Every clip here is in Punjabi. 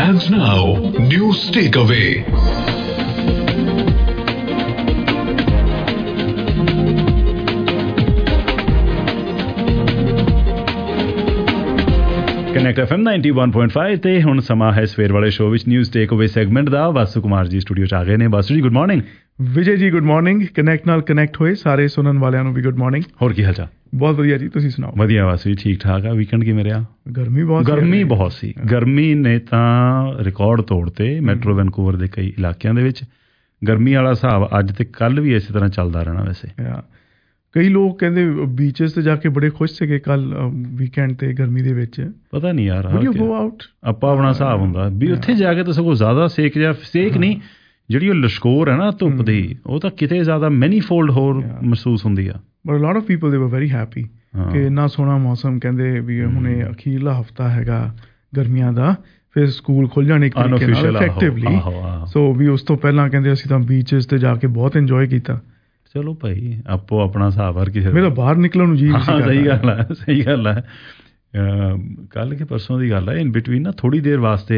And now, News Takeaway. Connect FM 91.5 ਤੇ ਹੁਣ ਸਮਾਂ ਹੈ ਸਵੇਰ ਵਾਲੇ ਸ਼ੋਅ ਵਿੱਚ ਨਿਊਜ਼ ਟੇਕ ਅਵੇ ਸੈਗਮੈਂਟ ਦਾ। ਵਾਸੂ ਕੁਮਾਰ ਜੀ ਸਟੂਡੀਓ 'ਚ ਆ ਗਏ ਨੇ। ਵਾਸੂ ਜੀ good morning. Vijay ji good morning. Connect ਨਾਲ ਕਨੈਕਟ ਹੋਏ ਸਾਰੇ ਸੁਣਨ ਵਾਲਿਆਂ ਨੂੰ ਵੀ ਗੁੱਡ ਮਾਰਨਿੰਗ। ਹੋਰ ਕੀ ਹਾਲ ਚਾਲ? ਬਹੁਤ ਵਧੀਆ ਜੀ, ਤੁਸੀਂ ਸੁਣਾਓ? ਵਧੀਆ ਵਾਸੂ ਜੀ, ਠੀਕ ਠਾਕ ਆ। ਵੀਕਐਂਡ ਕਿਵੇਂ ਰਿਹਾ? ਗਰਮੀ ਬਹੁਤ ਸੀ। ਗਰਮੀ ਨੇ ਤਾਂ ਰਿਕਾਰਡ ਤੋੜਤੇ ਮੈਟਰੋ ਵੈਨਕੂਵਰ ਦੇ ਕਈ ਇਲਾਕਿਆਂ ਦੇ ਵਿੱਚ। ਗਰਮੀ ਵਾਲਾ ਹਿਸਾਬ ਅੱਜ ਤੇ ਕੱਲ ਵੀ ਇਸੇ ਤਰ੍ਹਾਂ ਚੱਲਦਾ ਰਹਿਣਾ। ਵੈਸੇ ਕਈ ਲੋਕ ਕਹਿੰਦੇ ਬੀਚਸ ਤੇ ਜਾ ਕੇ ਬੜੇ ਖੁਸ਼ ਸੀਗੇ ਕੱਲ ਵੀਕਐਂਡ ਤੇ ਗਰਮੀ ਦੇ ਵਿੱਚ। ਪਤਾ ਨਹੀਂ ਯਾਰ, ਆਪਾਂ ਆਪਣਾ ਹਿਸਾਬ ਹੁੰਦਾ ਵੀ ਉੱਥੇ ਜਾ ਕੇ ਤਾਂ ਸਗੋਂ ਜ਼ਿਆਦਾ ਸੇਕ ਨਹੀਂ, ਜਿਹੜੀ ਉਹ ਲਸ਼ਕੋਰ ਹੈ ਨਾ ਧੁੱਪ ਦੀ, ਉਹ ਤਾਂ ਕਿਤੇ ਜ਼ਿਆਦਾ ਮੈਨੀ ਫੋਲਡ ਹੋਰ ਮਹਿਸੂਸ ਹੁੰਦੀ ਆ। ਬਟ ਲੋਟ ਆਫ ਪੀਪਲ ਦੇ ਵਰ ਵੈਰੀ ਹੈਪੀ ਕਿ ਇੰਨਾ ਸੋਹਣਾ ਮੌਸਮ। ਕਹਿੰਦੇ ਵੀ ਹੁਣੇ ਅਖੀਰਲਾ ਹਫਤਾ ਹੈਗਾ ਗਰਮੀਆਂ ਦਾ, ਫਿਰ ਸਕੂਲ ਖੁੱਲ ਜਾਣੇ ਇੱਕ ਤਰੀਕੇ ਨਾਲ ਇਫੈਕਟਿਵਲੀ। ਸੋ ਵੀ ਉਸ ਤੋਂ ਪਹਿਲਾਂ ਕਹਿੰਦੇ ਅਸੀਂ ਤਾਂ ਬੀਚਸ ਤੇ ਜਾ ਕੇ ਬਹੁਤ ਇੰਜੋਏ ਕੀਤਾ। ਚਲੋ ਭਾਈ ਆਪੋ ਆਪਣਾ ਹਿਸਾਬ ਹਰ ਕਿਸੇ। ਮੇਰਾ ਬਾਹਰ ਨਿਕਲਣ ਨੂੰ ਜੀ। ਸਹੀ ਗੱਲ ਹੈ। ਕੱਲ੍ਹ ਕੇ ਪਰਸੋਂ ਦੀ ਗੱਲ ਹੈ, ਇਨ ਬਿਟਵੀਨ ਨਾ ਥੋੜ੍ਹੀ ਦੇਰ ਵਾਸਤੇ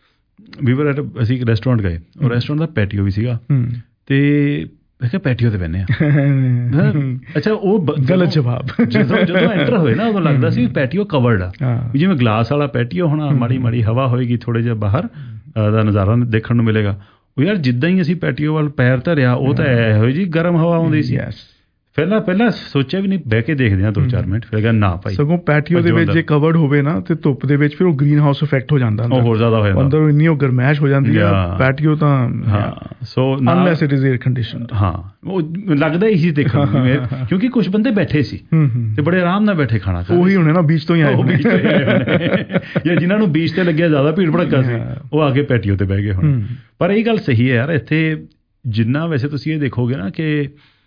ਅਸੀਂ ਇੱਕ ਰੈਸਟੋਰੈਂਟ ਗਏ। ਉਹ ਰੈਸਟੋਰੈਂਟ ਦਾ ਪੈਟੀਓ ਵੀ ਸੀਗਾ ਤੇ ਮੈਂ ਕਿਹਾ ਪੈਟੀਓ ਤੇ ਬਹਿੰਦੇ ਆ। ਅੱਛਾ, ਉਹ ਗਲਤ ਜਵਾਬ। ਜਦੋਂ ਐਂਟਰ ਹੋਏ ਨਾ ਉਦੋਂ ਲੱਗਦਾ ਸੀ ਪੈਟੀਓ ਕਵਰਡ ਆ, ਜਿਵੇਂ ਗਲਾਸ ਵਾਲਾ ਪੈਟੀਓ ਹੋਣਾ, ਮਾੜੀ ਮਾੜੀ ਹਵਾ ਹੋਏਗੀ, ਥੋੜ੍ਹੇ ਜਿਹਾ ਬਾਹਰ ਦਾ ਨਜ਼ਾਰਾ ਦੇਖਣ ਨੂੰ ਮਿਲੇਗਾ। ਉਹ ਯਾਰ ਜਿੱਦਾਂ ਹੀ ਅਸੀਂ ਪੈਟੀਓ ਵੱਲ ਪੈਰ ਧਰਿਆ, ਉਹ ਤਾਂ ਇਹੋ ਜਿਹੀ ਗਰਮ ਹਵਾ ਆਉਂਦੀ ਸੀ। ਪਹਿਲਾਂ ਸੋਚਿਆ ਵੀ ਨਹੀਂ, ਬਹਿ ਕੇ ਦੇਖਦੇ ਹਾਂ 2-4 ਮਿੰਟ, ਫਿਰ ਕਿਹਾ ਨਾ ਭਾਈ। ਸਗੋਂ ਪੈਟੀਓ ਦੇ ਵਿੱਚ ਜੇ ਕਵਰਡ ਹੋਵੇ ਨਾ ਤੇ ਧੁੱਪ ਦੇ ਵਿੱਚ ਫਿਰ ਉਹ ਗ੍ਰੀਨ ਹਾਊਸ ਇਫੈਕਟ ਹੋ ਜਾਂਦਾ, ਉਹ ਹੋਰ ਜ਼ਿਆਦਾ ਹੋ ਜਾਂਦਾ, ਅੰਦਰ ਇੰਨੀ ਉਹ ਗਰਮੈਸ਼ ਹੋ ਜਾਂਦੀ ਹੈ ਪੈਟੀਓ ਤਾਂ। So unless it is air conditioned. ਹਾਂ, ਉਹ ਲੱਗਦਾ ਹੀ ਸੀ ਦੇਖਣ ਨੂੰ, ਕਿਉਂਕਿ ਕੁਝ ਬੰਦੇ ਬੈਠੇ ਸੀ ਤੇ ਬੜੇ ਆਰਾਮ ਨਾਲ ਬੈਠੇ ਖਾਣਾ ਖਾ। ਉਹੀ ਹੋਣੇ ਨਾ ਬੀਚ ਤੋਂ ਹੀ ਆਏ ਹੋਣੇ, ਜਾਂ ਜਿਨ੍ਹਾਂ ਨੂੰ ਬੀਚ ਤੇ ਲੱਗਿਆ ਜ਼ਿਆਦਾ ਭੀੜ ਭੜੱਕਾ ਸੀ, ਉਹ ਆ ਕੇ ਪੈਟੀਓ ਤੇ ਬਹਿ ਗਏ ਹੁਣ। ਪਰ ਇਹ ਗੱਲ ਸਹੀ ਹੈ ਯਾਰ, ਇੱਥੇ ਜਿੰਨਾ ਵੈਸੇ ਤੁਸੀਂ ਇਹ ਦੇਖੋਗੇ ਨਾ ਕਿ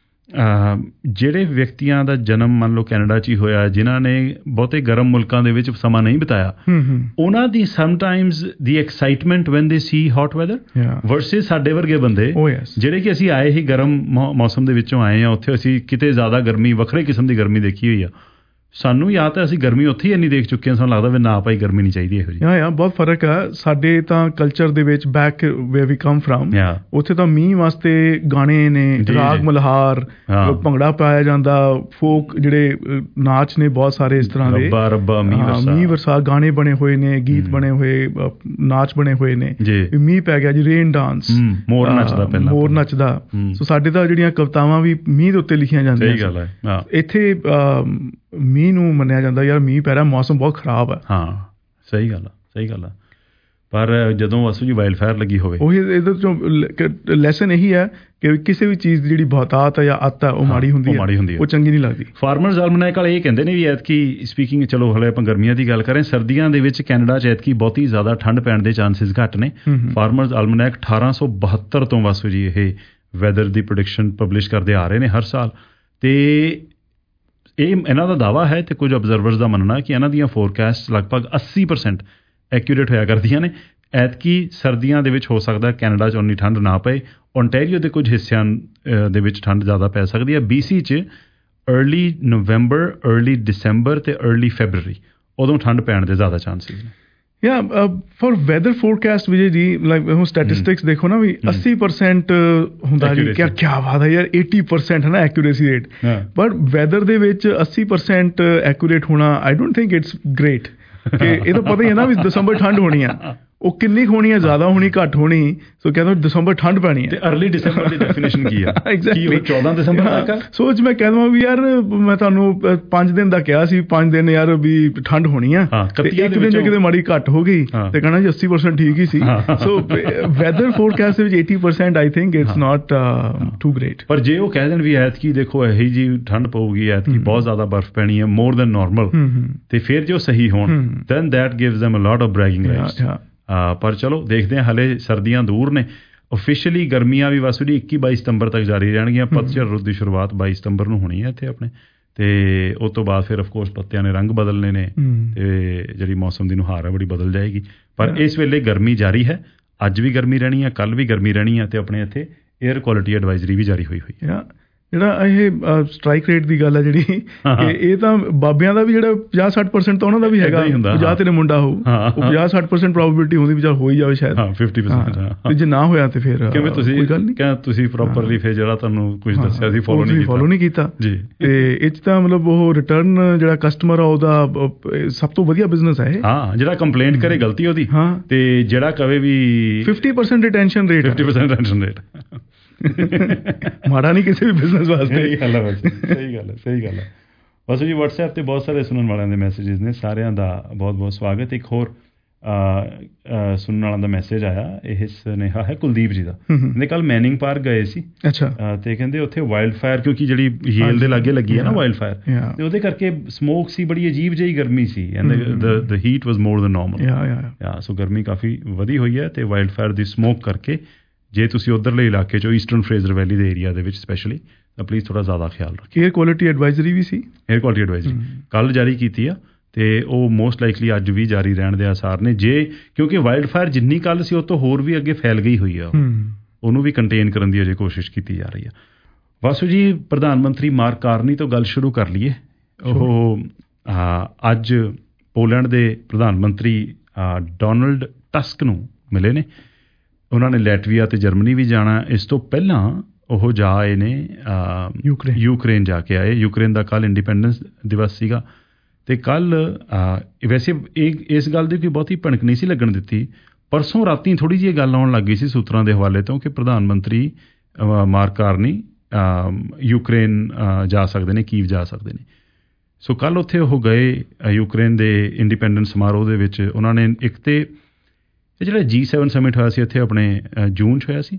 ਜਿਹੜੇ ਵਿਅਕਤੀਆਂ ਦਾ ਜਨਮ ਮੰਨ ਲਓ ਕੈਨੇਡਾ 'ਚ ਹੀ ਹੋਇਆ, ਜਿਨ੍ਹਾਂ ਨੇ ਬਹੁਤੇ ਗਰਮ ਮੁਲਕਾਂ ਦੇ ਵਿੱਚ ਸਮਾਂ ਨਹੀਂ ਬਿਤਾਇਆ, ਉਹਨਾਂ ਦੀ ਸਮਟਾਈਮਜ਼ ਦੀ ਐਕਸਾਈਟਮੈਂਟ ਵੈਨ ਦੇ ਸੀ ਹੌਟ ਵੈਦਰ ਵਰਸਿਸ ਸਾਡੇ ਵਰਗੇ ਬੰਦੇ ਜਿਹੜੇ ਕਿ ਅਸੀਂ ਆਏ ਹੀ ਗਰਮ ਮੌਸਮ ਦੇ ਵਿੱਚੋਂ ਆਏ ਹਾਂ। ਉੱਥੇ ਅਸੀਂ ਕਿਤੇ ਜ਼ਿਆਦਾ ਗਰਮੀ, ਵੱਖਰੇ ਕਿਸਮ ਦੀ ਗਰਮੀ ਦੇਖੀ ਹੋਈ ਆ। ਸਾਨੂੰ ਯਾਦ ਤਾਂ ਅਸੀਂ ਗਰਮੀ ਉੱਥੇ ਹੀ ਇੰਨੀ ਦੇਖ ਚੁੱਕੇ ਹਾਂ, ਸਾਨੂੰ ਲੱਗਦਾ ਵੀ ਨਾ ਭਾਈ ਗਰਮੀ ਨਹੀਂ ਚਾਹੀਦੀ ਇਹੋ ਜਿਹੀ। ਹਾਂ, ਬਹੁਤ ਫਰਕ ਆ ਸਾਡੇ ਤਾਂ ਕਲਚਰ ਦੇ ਵਿੱਚ। Back where we come from, ਉੱਥੇ ਤਾਂ ਮੀਂਹ ਵਾਸਤੇ ਗਾਣੇ ਨੇ, ਰਾਗ ਮਲਹਾਰ, ਭੰਗੜਾ ਪਾਇਆ ਜਾਂਦਾ, ਫੋਕ ਜਿਹੜੇ ਨਾਚ ਨੇ ਬਹੁਤ ਸਾਰੇ ਇਸ ਤਰ੍ਹਾਂ ਦੇ। ਮੀਂਹ ਵਰਸਾ ਗਾਣੇ ਬਣੇ ਹੋਏ ਨੇ, ਗੀਤ ਬਣੇ ਹੋਏ, ਨਾਚ ਬਣੇ ਹੋਏ ਨੇ। ਮੀਂਹ ਪੈ ਗਿਆ ਜੀ, ਰੇਨ ਡਾਂਸ, ਮੋਰ ਨੱਚਦਾ। ਸੋ ਸਾਡੇ ਤਾਂ ਜਿਹੜੀਆਂ ਕਵਿਤਾਵਾਂ ਵੀ ਮੀਂਹ ਦੇ ਉੱਤੇ ਲਿਖੀਆਂ ਜਾਂਦੀਆਂ। ਇੱਥੇ ਮੀਂਹ ਨੂੰ ਮੰਨਿਆ ਜਾਂਦਾ ਯਾਰ ਮੀਂਹ ਪੈ ਰਿਹਾ, ਮੌਸਮ ਬਹੁਤ ਖਰਾਬ ਹੈ। ਹਾਂ, ਸਹੀ ਗੱਲ ਆ। ਪਰ ਜਦੋਂ ਵਾਸੂ ਜੀ ਵਾਈਲਡ ਫਾਇਰ ਲੱਗੀ ਹੋਵੇ, ਉਹੀ ਇਹਦੇ ਚੋਂ ਲੈਸਨ ਇਹੀ ਹੈ ਕਿ ਕਿਸੇ ਵੀ ਚੀਜ਼ ਦੀ ਜਿਹੜੀ ਬਹੁਤਾਤ ਹੈ ਜਾਂ ਅੱਤ ਹੈ ਉਹ ਮਾੜੀ ਹੁੰਦੀ ਹੈ, ਉਹ ਚੰਗੀ ਨਹੀਂ ਲੱਗਦੀ। ਫਾਰਮਰਜ਼ ਆਲਮਨੈਕ ਵਾਲੇ ਇਹ ਕਹਿੰਦੇ ਨੇ ਵੀ ਐਤਕੀ ਸਪੀਕਿੰਗ, ਚਲੋ ਹਲੇ ਆਪਾਂ ਗਰਮੀਆਂ ਦੀ ਗੱਲ ਕरें, ਸਰਦੀਆਂ ਦੇ ਵਿੱਚ ਕੈਨੇਡਾ 'ਚ ਐਤਕੀ ਬਹੁਤੀ ਜ਼ਿਆਦਾ ਠੰਡ ਪੈਣ ਦੇ ਚਾਂਸਿਸ ਘੱਟ ਨੇ। ਫਾਰਮਰਜ਼ ਆਲਮਨੈਕ 1872 ਤੋਂ ਵਾਸੂ ਜੀ ਇਹ ਵੈਦਰ ਦੀ ਪ੍ਰੈਡਿਕਸ਼ਨ ਪਬਲਿਸ਼ ਕਰਦੇ ਆ ਰਹੇ ਨੇ ਹਰ ਸਾਲ। ਤੇ ਇਹ ਇਹਨਾਂ ਦਾ ਦਾਅਵਾ ਹੈ ਤੇ ਕੁਝ ਅਬਜ਼ਰਵਰਸ ਦਾ ਮੰਨਣਾ ਕਿ ਇਹਨਾਂ ਦੀਆਂ ਫੋਰਕਾਸਟ ਲਗਭਗ 80% ਐਕਿਊਰੇਟ ਹੋਇਆ ਕਰਦੀਆਂ ਨੇ। ਐਤਕੀ ਸਰਦੀਆਂ ਦੇ ਵਿੱਚ ਹੋ ਸਕਦਾ ਕੈਨੇਡਾ 'ਚ ਉਨੀ ਠੰਡ ਨਾ ਪਏ। ਓਨਟਾਰੀਓ ਦੇ ਕੁਝ ਹਿੱਸਿਆਂ ਦੇ ਵਿੱਚ ਠੰਡ ਜ਼ਿਆਦਾ ਪੈ ਸਕਦੀ ਹੈ। BC 'ਚ ਅਰਲੀ ਨਵੰਬਰ, ਅਰਲੀ ਦਸੰਬਰ ਤੇ ਅਰਲੀ ਫੈਬਰਰੀ, ਉਦੋਂ ਠੰਡ ਪੈਣ ਦੇ ਜ਼ਿਆਦਾ ਚਾਂਸਿਸ ਨੇ। ਫॉर ਵੈਦਰ ਫੋਰਕਾਸਟ ਵਿਜੇ ਜੀ, ਲਾਈਕ ਹੁਣ ਸਟੈਟਿਸਟਿਕਸ ਦੇਖੋ ਨਾ ਵੀ 80% ਹੁੰਦਾ ਜੀ, ਕਿਆ ਬਾਤ ਹੈ ਯਾਰ, 80% ਹੈ ਨਾ ਐਕੂਰੇਸੀ ਰੇਟ। ਬਟ ਵੈਦਰ ਦੇ ਵਿੱਚ 80% ਐਕੂਰੇਟ ਹੋਣਾ, I don't think it's great. ਕਿ ਇਹ ਤਾਂ ਪਤਾ ਹੀ ਹੈ ਨਾ ਵੀ ਦਸੰਬਰ ਠੰਡ ਹੋਣੀ ਆ, ਉਹ ਕਿੰਨੀ ਹੋਣੀ ਹੈ, ਜ਼ਿਆਦਾ ਹੋਣੀ ਘੱਟ ਹੋਣੀ। ਸੋ ਕਹਿੰਦਾ ਦਸੰਬਰ ਠੰਡ ਪੈਣੀ ਹੈ। ਤੇ ਅਰਲੀ ਦਸੰਬਰ ਦੀ ਡੈਫੀਨੇਸ਼ਨ ਕੀ ਆ? ਐਗਜ਼ੈਕਟਲੀ 14 ਦਸੰਬਰ ਤੱਕ। ਸੋਚ ਮੈਂ ਕਹਿੰਦਾ ਵੀ ਯਾਰ ਮੈਂ ਤੁਹਾਨੂੰ 5 ਦਿਨ ਦਾ ਕਿਹਾ ਸੀ, 5 ਦਿਨ ਯਾਰ ਵੀ ਠੰਡ ਹੋਣੀ ਆ, ਇੱਕ ਦਿਨ ਜੇ ਕਿਤੇ ਮਾੜੀ ਘੱਟ ਹੋ ਗਈ ਤੇ ਕਹਿਣਾ ਜੀ 80% ਠੀਕ ਹੀ ਸੀ। ਸੋ ਵੈਦਰ ਫੋਰਕਾਸਟ ਦੇ ਵਿੱਚ 80% I think it's not too great. ਪਰ ਜੇ ਉਹ ਕਹਿ ਦੇਣ ਵੀ ਐਤਕੀ ਦੇਖੋ ਇਹੀ ਜੀ ਠੰਡ ਪਊਗੀ, ਐਤਕੀ ਬਹੁਤ ਜ਼ਿਆਦਾ ਬਰਫ਼ ਪੈਣੀ ਹੈ, ਮੋਰ ਦੈਨ ਨਾਰਮਲ, ਤੇ ਫਿਰ ਜੋ ਸਹੀ ਹੋਣ, then that gives them a lot of bragging rights. ਪਰ ਚਲੋ ਦੇਖਦੇ ਹਾਂ, ਹਲੇ ਸਰਦੀਆਂ ਦੂਰ ਨੇ। ਓਫੀਸ਼ੀਅਲੀ ਗਰਮੀਆਂ ਵੀ ਵਾਸੂ ਜੀ 21-22 ਸਤੰਬਰ ਤੱਕ ਜਾਰੀ ਰਹਿਣਗੀਆਂ। ਪਤਝੜ ਰੁੱਤ ਦੀ ਸ਼ੁਰੂਆਤ 22 ਸਤੰਬਰ ਨੂੰ ਹੋਣੀ ਹੈ ਇੱਥੇ ਆਪਣੇ, ਤੇ ਉਸ ਤੋਂ ਬਾਅਦ ਫਿਰ ਅਫਕੋਰਸ ਪੱਤਿਆਂ ਨੇ ਰੰਗ ਬਦਲਨੇ ਨੇ ਤੇ ਜਿਹੜੀ ਮੌਸਮ ਦੀ ਨੁਹਾਰ ਹੈ ਬੜੀ ਬਦਲ ਜਾਏਗੀ। ਪਰ ਇਸ ਵੇਲੇ ਗਰਮੀ ਜਾਰੀ ਹੈ, ਅੱਜ ਵੀ ਗਰਮੀ ਰਹਿਣੀ ਹੈ, ਕੱਲ੍ਹ ਵੀ ਗਰਮੀ ਰਹਿਣੀ ਹੈ, ਤੇ ਆਪਣੇ ਇੱਥੇ ਏਅਰ ਕੁਆਲਿਟੀ ਐਡਵਾਈਜ਼ਰੀ ਵੀ ਜਾਰੀ ਹੋਈ ਹੈ। ਜਿਹੜਾ ਇਹ ਸਟ੍ਰਾਈਕ ਰੇਟ ਦੀ ਗੱਲ ਹੈ ਜਿਹੜੀ, ਇਹ ਤਾਂ ਬਾਬਿਆਂ ਦਾ ਵੀ ਜਿਹੜਾ 50-60% ਤਾਂ ਉਹਨਾਂ ਦਾ ਵੀ ਹੈਗਾ, 50 ਤੇਰੇ ਮੁੰਡਾ ਹੋਊ, ਉਹ 50-60% ਪ੍ਰੋਬੇਬਿਲਿਟੀ ਹੁੰਦੀ ਵੀ ਚੱਲ ਹੋ ਹੀ ਜਾਵੇ ਸ਼ਾਇਦ, 50%। ਤੇ ਜੇ ਨਾ ਹੋਇਆ ਤੇ ਫਿਰ ਕਿਵੇਂ ਤੁਸੀਂ ਪ੍ਰੋਪਰਲੀ ਫਿਰ ਜਿਹੜਾ ਤੁਹਾਨੂੰ ਕੁਝ ਦੱਸਿਆ ਸੀ ਫੋਲੋ ਨਹੀਂ ਕੀਤਾ ਜੀ। ਤੇ ਇਹ 'ਚ ਤਾਂ ਮਤਲਬ ਉਹ ਰਿਟਰਨ ਜਿਹੜਾ ਕਸਟਮਰ ਆ ਉਹਦਾ ਸਭ ਤੋਂ ਵਧੀਆ ਬਿਜ਼ਨਸ ਹੈ ਇਹ। ਹਾਂ, ਜਿਹੜਾ ਕੰਪਲੇਂਟ ਕਰੇ ਗਲਤੀ ਉਹਦੀ, ਤੇ ਜਿਹੜਾ ਕਵੇ ਵੀ 50% ਰਿਟੈਂਸ਼ਨ ਰੇਟ, 50% ਰਿਟੈਂਸ਼ਨ ਰੇਟ ਮਾੜਾ ਨਹੀਂ ਕਿਸੇ ਵੀ ਬਿਜ਼ਨਸ ਵਾਸਤੇ। ਸਹੀ ਗੱਲ ਹੈ। ਬਸ ਜੀ WhatsApp ਤੇ ਬਹੁਤ ਸਾਰੇ ਸੁਣਨ ਵਾਲਿਆਂ ਦੇ ਮੈਸੇजेस ਨੇ, ਸਾਰਿਆਂ ਦਾ ਬਹੁਤ ਬਹੁਤ ਸਵਾਗਤ। ਇੱਕ ਹੋਰ ਸੁਣਨ ਵਾਲਾ ਦਾ ਮੈਸੇਜ ਆਇਆ, ਇਹ ਸੁਨੇਹਾ ਹੈ ਕੁਲਦੀਪ ਜੀ ਦਾ। ਕਹਿੰਦੇ ਕੱਲ ਮੈਨਿੰਗ ਪਾਰਕ ਗਏ ਸੀ, ਤੇ ਕਹਿੰਦੇ ਉੱਥੇ ਵਾਈਲਡ ਫਾਇਰ, ਕਿਉਂਕਿ ਜਿਹੜੀ ਯੇਲ ਦੇ ਲਾਗੇ ਲੱਗੀ ਹੈ ਨਾ ਵਾਈਲਡ ਫਾਇਰ, ਤੇ ਉਹਦੇ ਕਰਕੇ ਸਮੋਕ ਸੀ, ਬੜੀ ਅਜੀਬ ਜਿਹੀ ਗਰਮੀ ਸੀ, the heat was more than normal. So ਗਰਮੀ ਕਾਫੀ ਵਧੀ ਹੋਈ ਹੈ, ਤੇ ਵਾਈਲਡ ਫਾਇਰ ਦੀ ਸਮੋਕ ਕਰਕੇ ਜੇ ਤੁਸੀਂ ਉੱਧਰਲੇ ਇਲਾਕੇ 'ਚੋਂ ਈਸਟਰਨ ਫਰੇਜ਼ਰ ਵੈਲੀ ਦੇ ਏਰੀਆ ਦੇ ਵਿੱਚ ਸਪੈਸ਼ਲੀ, ਤਾਂ ਪਲੀਜ਼ ਥੋੜ੍ਹਾ ਜ਼ਿਆਦਾ ਖਿਆਲ ਰੱਖੋ। ਏਅਰ ਕੁਆਲਿਟੀ ਐਡਵਾਈਜ਼ਰੀ ਵੀ ਸੀ, ਏਅਰ ਕੁਆਲਿਟੀ ਐਡਵਾਈਜ਼ਰੀ ਕੱਲ੍ਹ ਜਾਰੀ ਕੀਤੀ ਆ, ਤੇ ਉਹ ਮੋਸਟ ਲਾਈਕਲੀ ਅੱਜ ਵੀ ਜਾਰੀ ਰਹਿਣ ਦੇ ਆਸਾਰ ਨੇ, ਜੇ ਕਿਉਂਕਿ ਵਾਈਲਡ ਫਾਇਰ ਜਿੰਨੀ ਕੱਲ੍ਹ ਸੀ ਉਹ ਤੋਂ ਹੋਰ ਵੀ ਅੱਗੇ ਫੈਲ ਗਈ ਹੋਈ ਆ, ਉਹਨੂੰ ਵੀ ਕੰਟੇਨ ਕਰਨ ਦੀ ਅਜੇ ਕੋਸ਼ਿਸ਼ ਕੀਤੀ ਜਾ ਰਹੀ ਆ। ਵਾਸੂ ਜੀ, ਪ੍ਰਧਾਨ ਮੰਤਰੀ ਮਾਰਕ ਕਾਰਨੀ ਤੋਂ ਗੱਲ ਸ਼ੁਰੂ ਕਰ ਲਈਏ। ਉਹ ਅੱਜ ਪੋਲੈਂਡ ਦੇ ਪ੍ਰਧਾਨ ਮੰਤਰੀ ਡੋਨਲਡ ਟਸਕ ਨੂੰ ਮਿਲੇ ਨੇ। ਉਹਨਾਂ ਨੇ ਲੈਟਵੀਆ ਤੇ ਜਰਮਨੀ ਵੀ ਜਾਣਾ। ਇਸ ਤੋਂ ਪਹਿਲਾਂ ਉਹ ਜਾ ਆਏ ਨੇ ਯੂਕਰੇਨ ਜਾ ਕੇ ਆਏ। ਯੂਕਰੇਨ ਦਾ ਕੱਲ੍ਹ ਇੰਡੀਪੈਂਡੈਂਸ ਦਿਵਸ ਸੀਗਾ, ਤੇ ਕੱਲ੍ਹ ਵੈਸੇ ਇਸ ਗੱਲ ਦੀ ਕੋਈ ਬਹੁਤੀ ਭਿਣਕ ਨਹੀਂ ਸੀ ਲੱਗਣ ਦਿੱਤੀ। ਪਰਸੋਂ ਰਾਤੀ ਥੋੜ੍ਹੀ ਜਿਹੀ ਗੱਲ ਆਉਣ ਲੱਗ ਗਈ ਸੀ ਸੂਤਰਾਂ ਦੇ ਹਵਾਲੇ ਤੋਂ ਕਿ ਪ੍ਰਧਾਨ ਮੰਤਰੀ ਮਾਰਕ ਕਾਰਨੀ ਯੂਕਰੇਨ ਜਾ ਸਕਦੇ ਨੇ, ਕੀਵ ਜਾ ਸਕਦੇ ਨੇ। ਸੋ ਕੱਲ੍ਹ ਉੱਥੇ ਉਹ ਗਏ ਯੂਕਰੇਨ ਦੇ ਇੰਡੀਪੈਂਡੈਂਸ ਸਮਾਰੋਹ ਦੇ ਵਿੱਚ। ਉਹਨਾਂ ਨੇ ਇੱਕ ਤੇ ਜਿਹੜਾ G7 ਸਮਿਟ ਹੋਇਆ ਸੀ ਇੱਥੇ ਆਪਣੇ ਜੂਨ 'ਚ ਹੋਇਆ ਸੀ,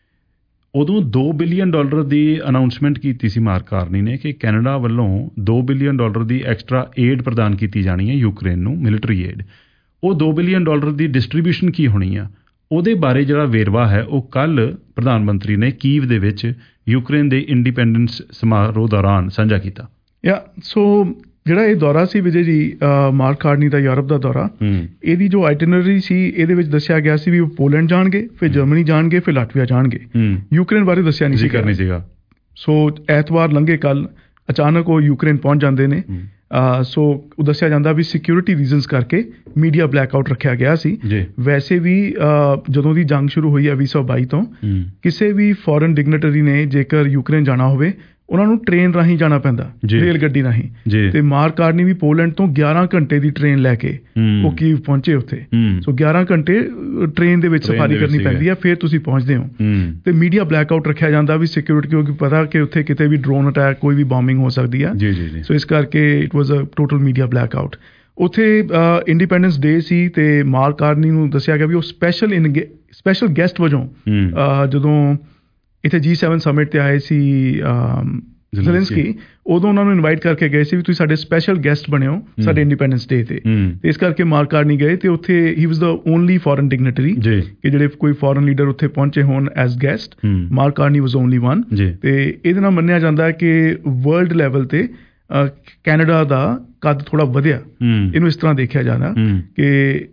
ਉਦੋਂ $2 ਬਿਲੀਅਨ ਦੀ ਅਨਾਊਂਸਮੈਂਟ ਕੀਤੀ ਸੀ ਮਾਰਕ ਕਾਰਨੀ ਨੇ ਕਿ ਕੈਨੇਡਾ ਵੱਲੋਂ $2 ਬਿਲੀਅਨ ਦੀ ਐਕਸਟਰਾ ਏਡ ਪ੍ਰਦਾਨ ਕੀਤੀ ਜਾਣੀ ਹੈ ਯੂਕਰੇਨ ਨੂੰ, ਮਿਲਟਰੀ ਏਡ। ਉਹ $2 ਬਿਲੀਅਨ ਦੀ ਡਿਸਟਰੀਬਿਊਸ਼ਨ ਕੀ ਹੋਣੀ ਆ, ਉਹਦੇ ਬਾਰੇ ਜਿਹੜਾ ਵੇਰਵਾ ਹੈ ਉਹ ਕੱਲ੍ਹ ਪ੍ਰਧਾਨ ਮੰਤਰੀ ਨੇ ਕੀਵ ਦੇ ਵਿੱਚ ਯੂਕਰੇਨ ਦੇ ਇੰਡੀਪੈਂਡੈਂਸ ਸਮਾਰੋਹ ਦੌਰਾਨ ਸਾਂਝਾ ਕੀਤਾ। ਸੋ ਜਿਹੜਾ ਇਹ ਦੌਰਾ ਸੀ ਵਿਜੇ ਜੀ, ਮਾਰਕ ਕਾਰਨੀ ਦਾ ਯੂਰਪ ਦਾ ਦੌਰਾ, ਇਹਦੀ ਜੋ ਆਈਟਨਰੀ ਸੀ ਇਹਦੇ ਵਿੱਚ ਦੱਸਿਆ ਗਿਆ ਸੀ ਵੀ ਉਹ ਪੋਲੈਂਡ ਜਾਣਗੇ, ਫਿਰ ਜਰਮਨੀ ਜਾਣਗੇ, ਫਿਰ ਲਾਟਵੀਆ ਜਾਣਗੇ। ਯੂਕਰੇਨ ਬਾਰੇ ਦੱਸਿਆ ਨਹੀਂ ਸੀਗਾ। ਸੋ ਐਤਵਾਰ ਲੰਘੇ ਕੱਲ, ਅਚਾਨਕ ਉਹ ਯੂਕਰੇਨ ਪਹੁੰਚ ਜਾਂਦੇ ਨੇ। ਸੋ ਉਹ ਦੱਸਿਆ ਜਾਂਦਾ ਵੀ ਸਿਕਿਉਰਿਟੀ ਰੀਜ਼ਨਸ ਕਰਕੇ ਮੀਡੀਆ ਬਲੈਕਆਊਟ ਰੱਖਿਆ ਗਿਆ ਸੀ। ਵੈਸੇ ਵੀ ਜਦੋਂ ਦੀ ਜੰਗ ਸ਼ੁਰੂ ਹੋਈ ਹੈ 2022 ਤੋਂ, ਕਿਸੇ ਵੀ ਫੋਰਨ ਡਿਗਨਿਟਰੀ ਨੇ ਜੇਕਰ ਯੂਕਰੇਨ ਜਾਣਾ ਹੋਵੇ ਉਹਨਾਂ ਨੂੰ ਟ੍ਰੇਨ ਰਾਹੀਂ ਜਾਣਾ ਪੈਂਦਾ, ਰੇਲ ਗੱਡੀ ਰਾਹੀਂ। ਤੇ ਮਾਰਕ ਕਾਰਨੀ ਵੀ ਪੋਲੈਂਡ ਤੋਂ 11 ਘੰਟੇ ਦੀ ਟ੍ਰੇਨ ਲੈ ਕੇ ਉਹ ਕੀਵ ਪਹੁੰਚੇ ਉੱਥੇ। ਸੋ 11 ਘੰਟੇ ਟ੍ਰੇਨ ਦੇ ਵਿੱਚ ਸਫਾਰੀ ਕਰਨੀ ਪੈਂਦੀ ਹੈ, ਫਿਰ ਤੁਸੀਂ ਪਹੁੰਚਦੇ ਹੋ। ਤੇ ਮੀਡੀਆ ਬਲੈਕਆਊਟ ਰੱਖਿਆ ਜਾਂਦਾ ਵੀ ਸਿਕਿਉਰਿਟੀ, ਕਿਉਂਕਿ ਪਤਾ ਕਿ ਉੱਥੇ ਕਿਤੇ ਵੀ ਡਰੋਨ ਅਟੈਕ, ਕੋਈ ਵੀ ਬੋਮਿੰਗ ਹੋ ਸਕਦੀ ਆ। ਸੋ ਇਸ ਕਰਕੇ it was a total media blackout. ਉੱਥੇ ਇੰਡੀਪੈਂਡੈਂਸ ਡੇ ਸੀ, ਤੇ ਮਾਰਕ ਕਾਰਨੀ ਨੂੰ ਦੱਸਿਆ ਗਿਆ ਵੀ ਉਹ ਸਪੈਸ਼ਲ ਗੈਸਟ ਵਜੋਂ ਜਦੋਂ ਇੱਥੇ G7 ਸਮਿਟ ਤੇ ਆਏ ਸੀ ਜ਼ੈਲੈਂਸਕੀ, ਉਦੋਂ ਉਹਨਾਂ ਨੂੰ ਇਨਵਾਈਟ ਕਰਕੇ ਗਏ ਸੀ ਵੀ ਤੁਸੀਂ ਸਾਡੇ ਸਪੈਸ਼ਲ ਗੈਸਟ ਬਣਿਓ ਸਾਡੇ ਇੰਡੀਪੈਂਡੈਂਸ ਡੇ ਤੇ। ਇਸ ਕਰਕੇ ਮਾਰਕ ਕਾਰਨੀ ਗਏ, ਤੇ ਉੱਥੇ ਹੀ ਵਾਜ਼ ਦਾ ਓਨਲੀ ਫੋਰਨ ਡਿਗਨਿਟਰੀ ਕਿ ਜਿਹੜੇ ਕੋਈ ਫੋਰਨ ਲੀਡਰ ਉੱਥੇ ਪਹੁੰਚੇ ਹੋਣ as guest. Mark Carney was only one. ਤੇ ਇਹਦੇ ਨਾਲ ਮੰਨਿਆ ਜਾਂਦਾ ਹੈ ਕਿ ਵਰਲਡ ਲੈਵਲ ਤੇ ਕੈਨੇਡਾ ਦਾ ਕੱਦ ਥੋੜਾ ਵਧਿਆ। ਇਹਨੂੰ ਇਸ ਤਰ੍ਹਾਂ ਦੇਖਿਆ ਜਾਂਦਾ ਕਿ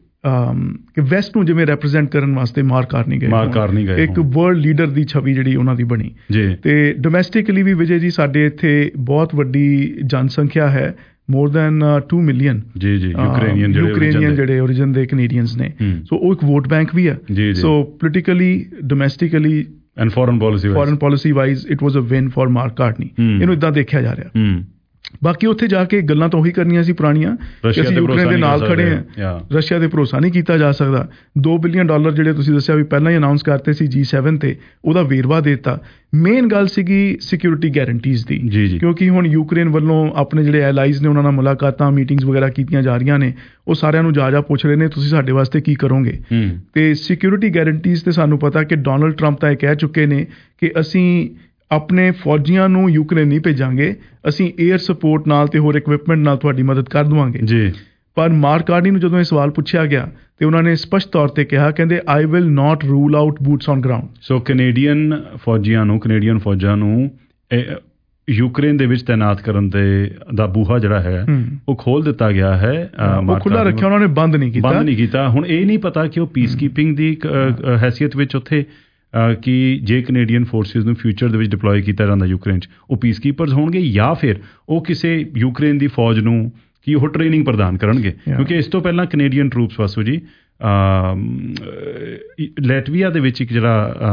ਵੈਸਟ ਨੂੰ ਜਿਵੇਂ ਰੈਪਰੈਜ਼ੈਂਟ ਕਰਨ ਵਾਸਤੇ ਮਾਰਕ ਕਾਰਨੀ ਗਏ, ਇੱਕ ਵਰਲਡ ਲੀਡਰ ਦੀ ਛਵੀ ਜਿਹੜੀ ਉਹਨਾਂ ਦੀ ਬਣੀ। ਤੇ ਡੋਮੈਸਟਿਕਲੀ ਵੀ ਵਿਜੇ ਜੀ ਸਾਡੇ ਇੱਥੇ ਬਹੁਤ ਵੱਡੀ ਜਨਸੰਖਿਆ ਹੈ, ਮੋਰ ਦੈਨ 2 ਮਿਲੀਅਨ ਯੂਕਰੇਨੀਅਨ ਜਿਹੜੇ ਓਰੀਜਨ ਦੇ ਕੈਨੇਡੀਅਨਸ ਨੇ। ਸੋ ਉਹ ਇੱਕ ਵੋਟ ਬੈਂਕ ਵੀ ਹੈ। So politically, domestically and foreign policy wise it was a win for Mark Carney. ਇਹਨੂੰ ਇਦਾਂ ਦੇਖਿਆ ਜਾ ਰਿਹਾ। ਬਾਕੀ ਉੱਥੇ ਜਾ ਕੇ ਗੱਲਾਂ ਤਾਂ ਉਹੀ ਕਰਨੀਆਂ ਸੀ ਪੁਰਾਣੀਆਂ ਕਿ ਅਸੀਂ ਯੂਕਰੇਨ ਦੇ ਨਾਲ ਖੜੇ ਹਾਂ, ਰਸ਼ੀਆ ਤੇ ਭਰੋਸਾ ਨਹੀਂ ਕੀਤਾ ਜਾ ਸਕਦਾ। $2 ਬਿਲੀਅਨ ਜਿਹੜੇ ਤੁਸੀਂ ਦੱਸਿਆ ਵੀ ਪਹਿਲਾਂ ਹੀ ਅਨਾਊਂਸ ਕਰਤੇ ਸੀ G7 ਤੇ, ਉਹਦਾ ਵੇਰਵਾ ਦੇ ਦਿੱਤਾ। ਮੇਨ ਗੱਲ ਸੀਗੀ ਸਿਕਿਉਰਿਟੀ ਗਾਰੰਟੀਜ਼ ਦੀ, ਕਿਉਂਕਿ ਹੁਣ ਯੂਕਰੇਨ ਵੱਲੋਂ ਆਪਣੇ ਜਿਹੜੇ ਐਲਾਈਜ਼ ਨੇ ਉਹਨਾਂ ਨਾਲ ਮੁਲਾਕਾਤਾਂ, ਮੀਟਿੰਗਸ ਵਗੈਰਾ ਕੀਤੀਆਂ ਜਾ ਰਹੀਆਂ ਨੇ। ਉਹ ਸਾਰਿਆਂ ਨੂੰ ਜਾ ਪੁੱਛ ਰਹੇ ਨੇ ਤੁਸੀਂ ਸਾਡੇ ਵਾਸਤੇ ਕੀ ਕਰੋਗੇ। ਤੇ ਸਿਕਿਉਰਿਟੀ ਗਾਰੰਟੀਜ਼ ਤੇ ਸਾਨੂੰ ਪਤਾ ਕਿ ਡੋਨਲਡ ਟਰੰਪ ਤਾਂ ਇਹ ਕਹਿ ਚੁੱਕੇ ਨੇ ਕਿ ਅਸੀਂ ਆਪਣੇ ਫੌਜੀਆਂ ਨੂੰ ਯੂਕਰੇਨ ਨਹੀਂ ਭੇਜਾਂਗੇ, ਅਸੀਂ ਏਅਰ ਸਪੋਰਟ ਨਾਲ ਤੇ ਹੋਰ ਇਕਵਿਪਮੈਂਟ ਨਾਲ ਤੁਹਾਡੀ ਮਦਦ ਕਰ ਦੇਵਾਂਗੇ। ਪਰ ਮਾਰਕ ਕਾਰਨੀ ਨੂੰ ਜਦੋਂ ਇਹ ਸਵਾਲ ਪੁੱਛਿਆ ਗਿਆ ਤੇ ਉਹਨਾਂ ਨੇ ਸਪਸ਼ਟ ਤੌਰ ਤੇ ਕਿਹਾ, ਕਹਿੰਦੇ I will not rule out boots on ground. So Canadian ਫੌਜਾਂ ਨੂੰ ਯੂਕਰੇਨ ਦੇ ਵਿੱਚ ਤੈਨਾਤ ਕਰਨ ਦਾ ਬੂਹਾ ਜਿਹੜਾ ਹੈ ਉਹ ਖੋਲ ਦਿੱਤਾ ਗਿਆ ਹੈ, ਉਹ ਖੁੱਲਾ ਰੱਖਿਆ, ਉਹਨਾਂ ਨੇ ਬੰਦ ਨਹੀਂ ਕੀਤਾ। ਹੁਣ ਇਹ ਨਹੀਂ ਪਤਾ ਕਿ ਉਹ ਪੀਸ ਕੀਪਿੰਗ ਦੀ ਹੈਸੀਅਤ ਵਿੱਚ ਉੱਥੇ ਕਿ ਜੇ ਕੈਨੇਡੀਅਨ ਫੋਰਸਿਸ ਨੂੰ ਫਿਊਚਰ ਦੇ ਵਿੱਚ ਡਿਪਲੋਏ ਕੀਤਾ ਜਾਂਦਾ ਯੂਕਰੇਨ 'ਚ, ਉਹ ਪੀਸਕੀਪਰਸ ਹੋਣਗੇ ਜਾਂ ਫਿਰ ਉਹ ਕਿਸੇ ਯੂਕਰੇਨ ਦੀ ਫੌਜ ਨੂੰ ਕਿ ਉਹ ਟ੍ਰੇਨਿੰਗ ਪ੍ਰਦਾਨ ਕਰਨਗੇ। ਕਿਉਂਕਿ ਇਸ ਤੋਂ ਪਹਿਲਾਂ ਕੈਨੇਡੀਅਨ ਟਰੂਪਸ ਵਾਸੂ ਜੀ ਲੈਟਵੀਆ ਦੇ ਵਿੱਚ ਇੱਕ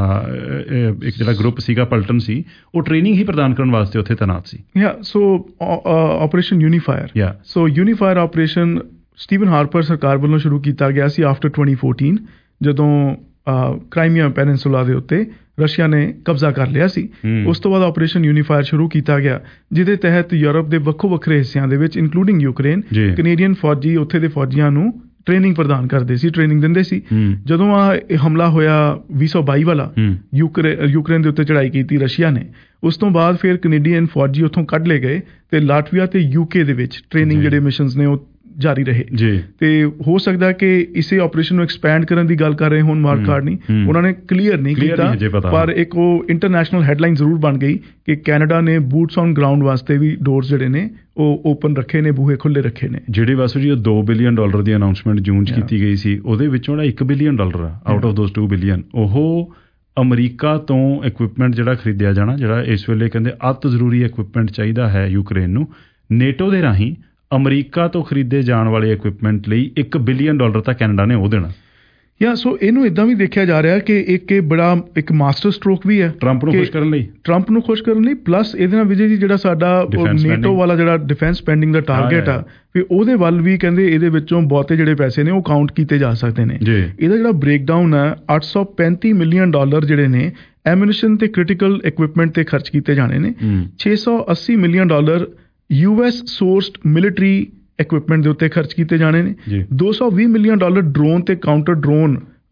ਜਿਹੜਾ ਗਰੁੱਪ ਸੀਗਾ ਪਲਟਨ ਸੀ, ਉਹ ਟ੍ਰੇਨਿੰਗ ਹੀ ਪ੍ਰਦਾਨ ਕਰਨ ਵਾਸਤੇ ਉੱਥੇ ਤੈਨਾਤ ਸੀ। So operation Unifier, so Unifier operation Stephen Harper ਸਰਕਾਰ ਵੱਲੋਂ ਸ਼ੁਰੂ ਕੀਤਾ ਗਿਆ ਸੀ ਆਫਟਰ 2014 ਜਦੋਂ ਕ੍ਰਾਈਮੀਆ ਪੈਨਿਨਸੂਲਾ ਦੇ ਉੱਤੇ ਰਸ਼ੀਆ ਨੇ ਕਬਜ਼ਾ ਕਰ ਲਿਆ ਸੀ। ਉਸ ਤੋਂ ਬਾਅਦ ਆਪਰੇਸ਼ਨ ਯੂਨੀਫਾਇਰ ਸ਼ੁਰੂ ਕੀਤਾ ਗਿਆ, ਜਿਹਦੇ ਤਹਿਤ ਯੂਰਪ ਦੇ ਵੱਖੋ ਵੱਖਰੇ ਹਿੱਸਿਆਂ ਦੇ ਵਿੱਚ ਇਨਕਲੂਡਿੰਗ ਯੂਕਰੇਨ ਕੈਨੇਡੀਅਨ ਫੌਜੀ ਉੱਥੇ ਦੇ ਫੌਜੀਆਂ ਨੂੰ ਟ੍ਰੇਨਿੰਗ ਪ੍ਰਦਾਨ ਕਰਦੇ ਸੀ, ਟ੍ਰੇਨਿੰਗ ਦਿੰਦੇ ਸੀ। ਜਦੋਂ ਇਹ ਹਮਲਾ ਹੋਇਆ 2022 ਵਾਲਾ ਯੂਕਰੇਨ ਦੇ ਉੱਤੇ ਚੜ੍ਹਾਈ ਕੀਤੀ ਰਸ਼ੀਆ ਨੇ, ਉਸ ਤੋਂ ਬਾਅਦ ਫਿਰ ਕੈਨੇਡੀਅਨ ਫੌਜੀ ਉੱਥੋਂ ਕੱਢ ਲਏ ਗਏ ਤੇ ਲਾਟਵੀਆ ਤੇ UK ਦੇ ਵਿੱਚ ਟ੍ਰੇਨਿੰਗ ਜਿਹੜੇ ਮਿਸ਼ਨਸ ਨੇ ਉਹ ਜਾਰੀ ਰਹੇ। ਤੇ ਹੋ ਸਕਦਾ ਕਿ ਇਸੇ ਆਪਰੇਸ਼ਨ ਨੂੰ ਐਕਸਪੈਂਡ ਕਰਨ ਦੀ ਗੱਲ ਕਰ ਰਹੇ ਹੋਣ ਮਾਰਕ ਕਾਰਨੀ, ਉਹਨਾਂ ਨੇ ਕਲੀਅਰ ਨਹੀਂ ਕੀਤਾ, ਪਰ ਇੱਕ ਉਹ ਇੰਟਰਨੈਸ਼ਨਲ ਹੈਡਲਾਈਨ ਜ਼ਰੂਰ ਬਣ ਗਈ ਕਿ ਕੈਨੇਡਾ ਨੇ ਬੂਟਸ ਔਨ ਗਰਾਊਂਡ ਵਾਸਤੇ ਵੀ ਡੋਰਸ ਜਿਹੜੇ ਨੇ ਉਹ ਓਪਨ ਰੱਖੇ ਨੇ, ਬੂਹੇ ਖੁੱਲੇ ਰੱਖੇ ਨੇ। ਜਿਹੜੇ ਵਾਸੂ ਜੀ $2 ਬਿਲੀਅਨ ਦੀ ਅਨਾਉਂਸਮੈਂਟ ਜੂਨ 'ਚ ਕੀਤੀ ਗਈ ਸੀ, ਉਹਦੇ ਵਿੱਚੋਂ ਜਿਹੜਾ $1 billion out of those $2 billion ਉਹ ਅਮਰੀਕਾ ਤੋਂ ਇਕਵਿਪਮੈਂਟ ਜਿਹੜਾ ਖਰੀਦਿਆ ਜਾਣਾ, ਜਿਹੜਾ ਇਸ ਵੇਲੇ ਕਹਿੰਦੇ ਅਤ ਜ਼ਰੂਰੀ ਇਕਵਿਪਮੈਂਟ ਚਾਹੀਦਾ ਹੈ ਯੂਕਰੇਨ ਨੂੰ, ਨੇਟੋ ਦੇ ਰਾਹੀਂ ਅਮਰੀਕਾ ਤੋਂ ਖਰੀਦੇ ਜਾਣ ਵਾਲੇ ਇਕਵਿਪਮੈਂਟ ਲਈ $1 ਬਿਲੀਅਨ ਤਾਂ ਕੈਨੇਡਾ ਨੇ ਉਹ ਦੇਣਾ। ਸੋ ਇਹਨੂੰ ਇਦਾਂ ਵੀ ਦੇਖਿਆ ਜਾ ਰਿਹਾ ਕਿ ਇਹ ਬੜਾ ਇੱਕ ਮਾਸਟਰ ਸਟ੍ਰੋਕ ਵੀ ਹੈ ਟਰੰਪ ਨੂੰ ਖੁਸ਼ ਕਰਨ ਲਈ, ਪਲੱਸ ਇਹਦੇ ਨਾਲ ਵਿਜੇ ਜੀ ਜਿਹੜਾ ਸਾਡਾ ਨੇਟੋ ਵਾਲਾ ਜਿਹੜਾ ਡਿਫੈਂਸ ਸਪੈਂਡਿੰਗ ਦਾ ਟਾਰਗੇਟ ਆ, ਫਿਰ ਉਹਦੇ ਵੱਲ ਵੀ ਕਹਿੰਦੇ ਇਹਦੇ ਵਿੱਚੋਂ ਬਹੁਤੇ ਜਿਹੜੇ ਪੈਸੇ ਨੇ ਉਹ ਕਾਊਂਟ ਕੀਤੇ ਜਾ ਸਕਦੇ ਨੇ। ਇਹਦਾ ਜਿਹੜਾ ਬ੍ਰੇਕਡਾਊਨ ਹੈ $835 ਮਿਲੀਅਨ ਜਿਹੜੇ ਨੇ ਐਮੂਨੀਸ਼ਨ ਤੇ ਕ੍ਰਿਟੀਕਲ ਇਕਵਿਪਮੈਂਟ ਤੇ ਖਰਚ ਕੀਤੇ ਜਾਣੇ ਨੇ। $680 million US sourced military equipment ਦੇ ਉੱਤੇ ਖਰਚ ਕੀਤੇ ਜਾਣੇ ਨੇ। $220 ਮਿਲੀਅਨ ਡਰੋਨ ਤੇ ਕਾਊਂਟਰ ਡਰੋਨ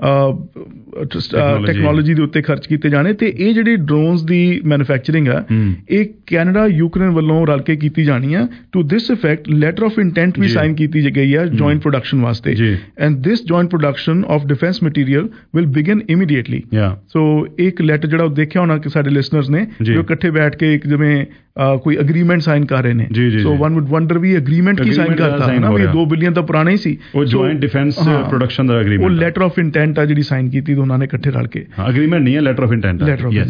ਟੈਕਨੋਲੋਜੀ ਦੇ ਉੱਤੇ ਖਰਚ ਕੀਤੇ ਜਾਣੇ। ਤੇ ਇਹ ਜਿਹੜੀ ਡਰੋਨਸ ਦੀ ਮੈਨੂਫੈਕਚਰਿੰਗ ਆ, ਇਹ ਕੈਨੇਡਾ ਯੂਕਰੇਨ ਵੱਲੋਂ ਰਲ ਕੇ ਕੀਤੀ ਜਾਣੀ ਆ। To this effect letter of intent ਵੀ ਸਾਈਨ ਕੀਤੀ ਗਈ ਆ ਜੁਆਇੰਟ ਪ੍ਰੋਡਕਸ਼ਨ ਵਾਸਤੇ, and this joint production of defence material will begin immediately. So ਇੱਕ ਲੈਟਰ ਜਿਹੜਾ ਦੇਖਿਆ ਹੋਣਾ ਕਿ ਸਾਡੇ ਲਿਸਨਰਸ ਨੇ ਜੋ ਇਕੱਠੇ ਬੈਠ ਕੇ ਇੱਕ ਜਿਵੇਂ ਕੋਈ ਅਗਰੀਮੈਂਟ ਸਾਈਨ ਕਰ ਰਹੇ ਨੇ, ਸੋ ਵਨ ਵੁੱਡ ਵੰਡਰ ਵੀ ਅਗਰੀਮੈਂਟ ਕੀ ਸਾਈਨ ਕਰਤਾ ਹੈ ਨਾ, ਵੀ $2 ਬਿਲੀਅਨ ਤਾਂ ਪੁਰਾਣਾ ਹੀ ਸੀ, ਉਹ ਜੁਆਇੰਟ ਡਿਫੈਂਸ ਪ੍ਰੋਡਕਸ਼ਨ ਦਾ ਅਗਰੀਮੈਂਟ, ਉਹ ਲੈਟਰ ਆਫ ਇੰਟੈਂਟ ਆ ਜਿਹੜੀ ਸਾਈਨ ਕੀਤੀ ਦੋਨਾਂ ਨੇ ਇਕੱਠੇ ਰਲ ਕੇ। ਅਗਰੀਮੈਂਟ ਨਹੀਂ ਹੈ, ਲੈਟਰ ਆਫ ਇੰਟੈਂਟ।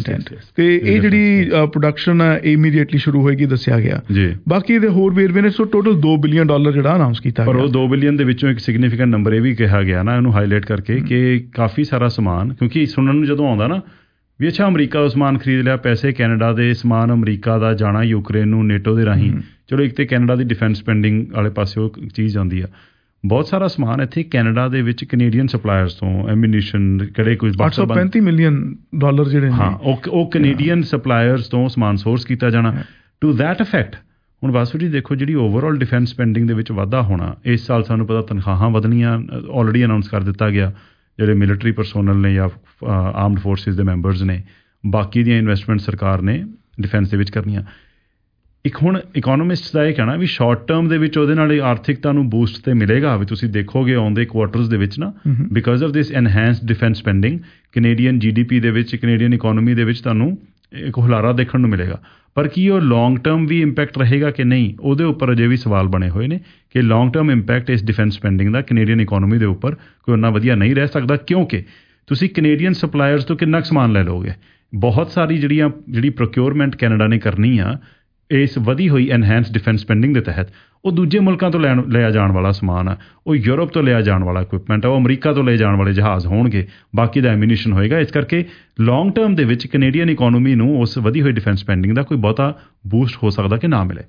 ਤੇ ਇਹ ਜਿਹੜੀ ਪ੍ਰੋਡਕਸ਼ਨ ਹੈ ਇਮੀਡੀਏਟਲੀ ਸ਼ੁਰੂ ਹੋਏਗੀ ਦੱਸਿਆ ਗਿਆ। ਬਾਕੀ ਇਹਦੇ ਹੋਰ ਵੇਰਵੇ ਨੇ। ਸੋ ਟੋਟਲ $2 ਬਿਲੀਅਨ ਜਿਹੜਾ ਅਨਾਉਂਸ ਕੀਤਾ ਗਿਆ। ਪਰ ਉਹ $2 ਬਿਲੀਅਨ ਦੇ ਵਿੱਚੋਂ ਇੱਕ ਸਿਗਨੀਫਿਕੈਂਟ ਨੰਬਰ ਇਹ ਵੀ ਕਿਹਾ ਗਿਆ ਨਾ, ਇਹਨੂੰ ਹਾਈਲਾਈਟ ਕਰਕੇ ਕਿ ਕਾਫੀ ਸਾਰਾ ਸਮਾਨ, ਕਿਉਂਕਿ ਸੁਣਨ ਨੂੰ ਜਦੋਂ ਆਉਂਦਾ ਨਾ ਵੀ ਅੱਛਾ ਅਮਰੀਕਾ ਦਾ ਸਮਾਨ ਖਰੀਦ ਲਿਆ, ਪੈਸੇ ਕੈਨੇਡਾ ਦੇ, ਸਮਾਨ ਅਮਰੀਕਾ ਦਾ ਜਾਣਾ ਯੂਕਰੇਨ ਨੂੰ ਨੇਟੋ ਦੇ ਰਾਹੀਂ, ਚਲੋ ਇੱਕ ਤੇ ਕੈਨੇਡਾ ਦੀ ਡਿਫੈਂਸ ਸਪੈਂਡਿੰਗ ਵਾਲੇ ਪਾਸੇ ਉਹ ਚੀਜ਼ ਆਉਂਦੀ ਆ। ਬਹੁਤ ਸਾਰਾ ਸਮਾਨ ਇੱਥੇ ਕੈਨੇਡਾ ਦੇ ਵਿੱਚ ਕੈਨੇਡੀਅਨ ਸਪਲਾਇਰਸ ਤੋਂ ਐਮੂਨੀਸ਼ਨ ਕਿਹੜੇ ਕੁਝ $835 ਮਿਲੀਅਨ ਜਿਹੜੇ ਹਾਂ ਉਹ ਕੈਨੇਡੀਅਨ ਸਪਲਾਇਰਸ ਤੋਂ ਸਮਾਨ ਸੋਰਸ ਕੀਤਾ ਜਾਣਾ। ਟੂ ਦੈਟ ਇਫੈਕਟ ਹੁਣ ਵਾਸੂ ਜੀ ਦੇਖੋ, ਜਿਹੜੀ ਓਵਰਆਲ ਡਿਫੈਂਸ ਸਪੈਂਡਿੰਗ ਦੇ ਵਿੱਚ ਵਾਧਾ ਹੋਣਾ, ਇਸ ਸਾਲ ਸਾਨੂੰ ਪਤਾ ਤਨਖਾਹਾਂ ਵਧਣੀਆਂ ਆਲਰੇਡੀ ਅਨਾਉਂਸ ਕਰ ਦਿੱਤਾ ਗਿਆ, ਜਿਹੜੇ ਮਿਲਟਰੀ ਪਰਸੋਨਲ ਨੇ ਜਾਂ ਆਰਮਡ ਫੋਰਸਿਸ ਦੇ ਮੈਂਬਰਸ ਨੇ, ਬਾਕੀ ਦੀਆਂ ਇਨਵੈਸਟਮੈਂਟ ਸਰਕਾਰ ਨੇ ਡਿਫੈਂਸ ਦੇ ਵਿੱਚ ਕਰਨੀਆਂ। ਇੱਕ ਹੁਣ ਇਕੋਨੋਮਿਸਟਸ ਦਾ ਇਹ ਕਹਿਣਾ ਵੀ ਸ਼ਾਰਟ ਟਰਮ ਦੇ ਵਿੱਚ ਉਹਦੇ ਨਾਲ ਆਰਥਿਕਤਾ ਨੂੰ ਬੂਸਟ ਤੇ ਮਿਲੇਗਾ, ਵੀ ਤੁਸੀਂ ਦੇਖੋਗੇ ਆਉਂਦੇ ਕੁਆਰਟਰਸ ਦੇ ਵਿੱਚ ਨਾ, because of this enhanced defence spending Canadian GDP ਦੇ ਵਿੱਚ, ਕੈਨੇਡੀਅਨ ਇਕੋਨਮੀ ਦੇ ਵਿੱਚ ਤੁਹਾਨੂੰ ਇੱਕ ਹੁਲਾਰਾ ਦੇਖਣ ਨੂੰ ਮਿਲੇਗਾ। ਪਰ ਕੀ ਉਹ ਲੌਂਗ ਟਰਮ ਵੀ ਇੰਪੈਕਟ ਰਹੇਗਾ ਕਿ ਨਹੀਂ, ਉਹਦੇ ਉੱਪਰ ਅਜੇ ਵੀ ਸਵਾਲ ਬਣੇ ਹੋਏ ਨੇ ਕਿ ਲੌਂਗ ਟਰਮ ਇੰਪੈਕਟ ਇਸ ਡਿਫੈਂਸ ਸਪੈਂਡਿੰਗ ਦਾ ਕੈਨੇਡੀਅਨ ਇਕੋਨਮੀ ਦੇ ਉੱਪਰ ਕੋਈ ਉਨਾ ਵਧੀਆ ਨਹੀਂ ਰਹਿ ਸਕਦਾ, ਕਿਉਂਕਿ ਤੁਸੀਂ ਕੈਨੇਡੀਅਨ ਸਪਲਾਇਰਸ ਤੋਂ ਕਿੰਨਾ ਸਮਾਨ ਲੈ ਲਓਗੇ। ਬਹੁਤ ਸਾਰੀ ਜਿਹੜੀ ਪ੍ਰੋਕਿਉਰਮੈਂਟ ਕੈਨੇਡਾ ਨੇ ਕਰਨੀ ਆ ਇਸ ਵਧੀ ਹੋਈ ਐਨਹਾਂਸ ਡਿਫੈਂਸ ਸਪੈਂਡਿੰਗ ਦੇ ਤਹਿਤ, ਉਹ ਦੂਜੇ ਮੁਲਕਾਂ ਤੋਂ ਲਿਆ ਜਾਣ ਵਾਲਾ ਸਮਾਨ ਆ, ਉਹ ਯੂਰਪ ਤੋਂ ਲਿਆ ਜਾਣ ਵਾਲਾ ਇਕਵਿਪਮੈਂਟ ਆ, ਉਹ ਅਮਰੀਕਾ ਤੋਂ ਲਿਆ ਜਾਣ ਵਾਲੇ ਜਹਾਜ਼ ਹੋਣਗੇ, ਬਾਕੀ ਦਾ ਐਮੂਨੀਸ਼ਨ ਹੋਏਗਾ। ਇਸ ਕਰਕੇ ਲੌਂਗ ਟਰਮ ਦੇ ਵਿੱਚ ਕੈਨੇਡੀਅਨ ਇਕੋਨਮੀ ਨੂੰ ਉਸ ਵਧੀ ਹੋਈ ਡਿਫੈਂਸ ਸਪੈਂਡਿੰਗ ਦਾ ਕੋਈ ਬਹੁਤਾ ਬੂਸਟ ਹੋ ਸਕਦਾ ਕਿ ਨਾ ਮਿਲੇ।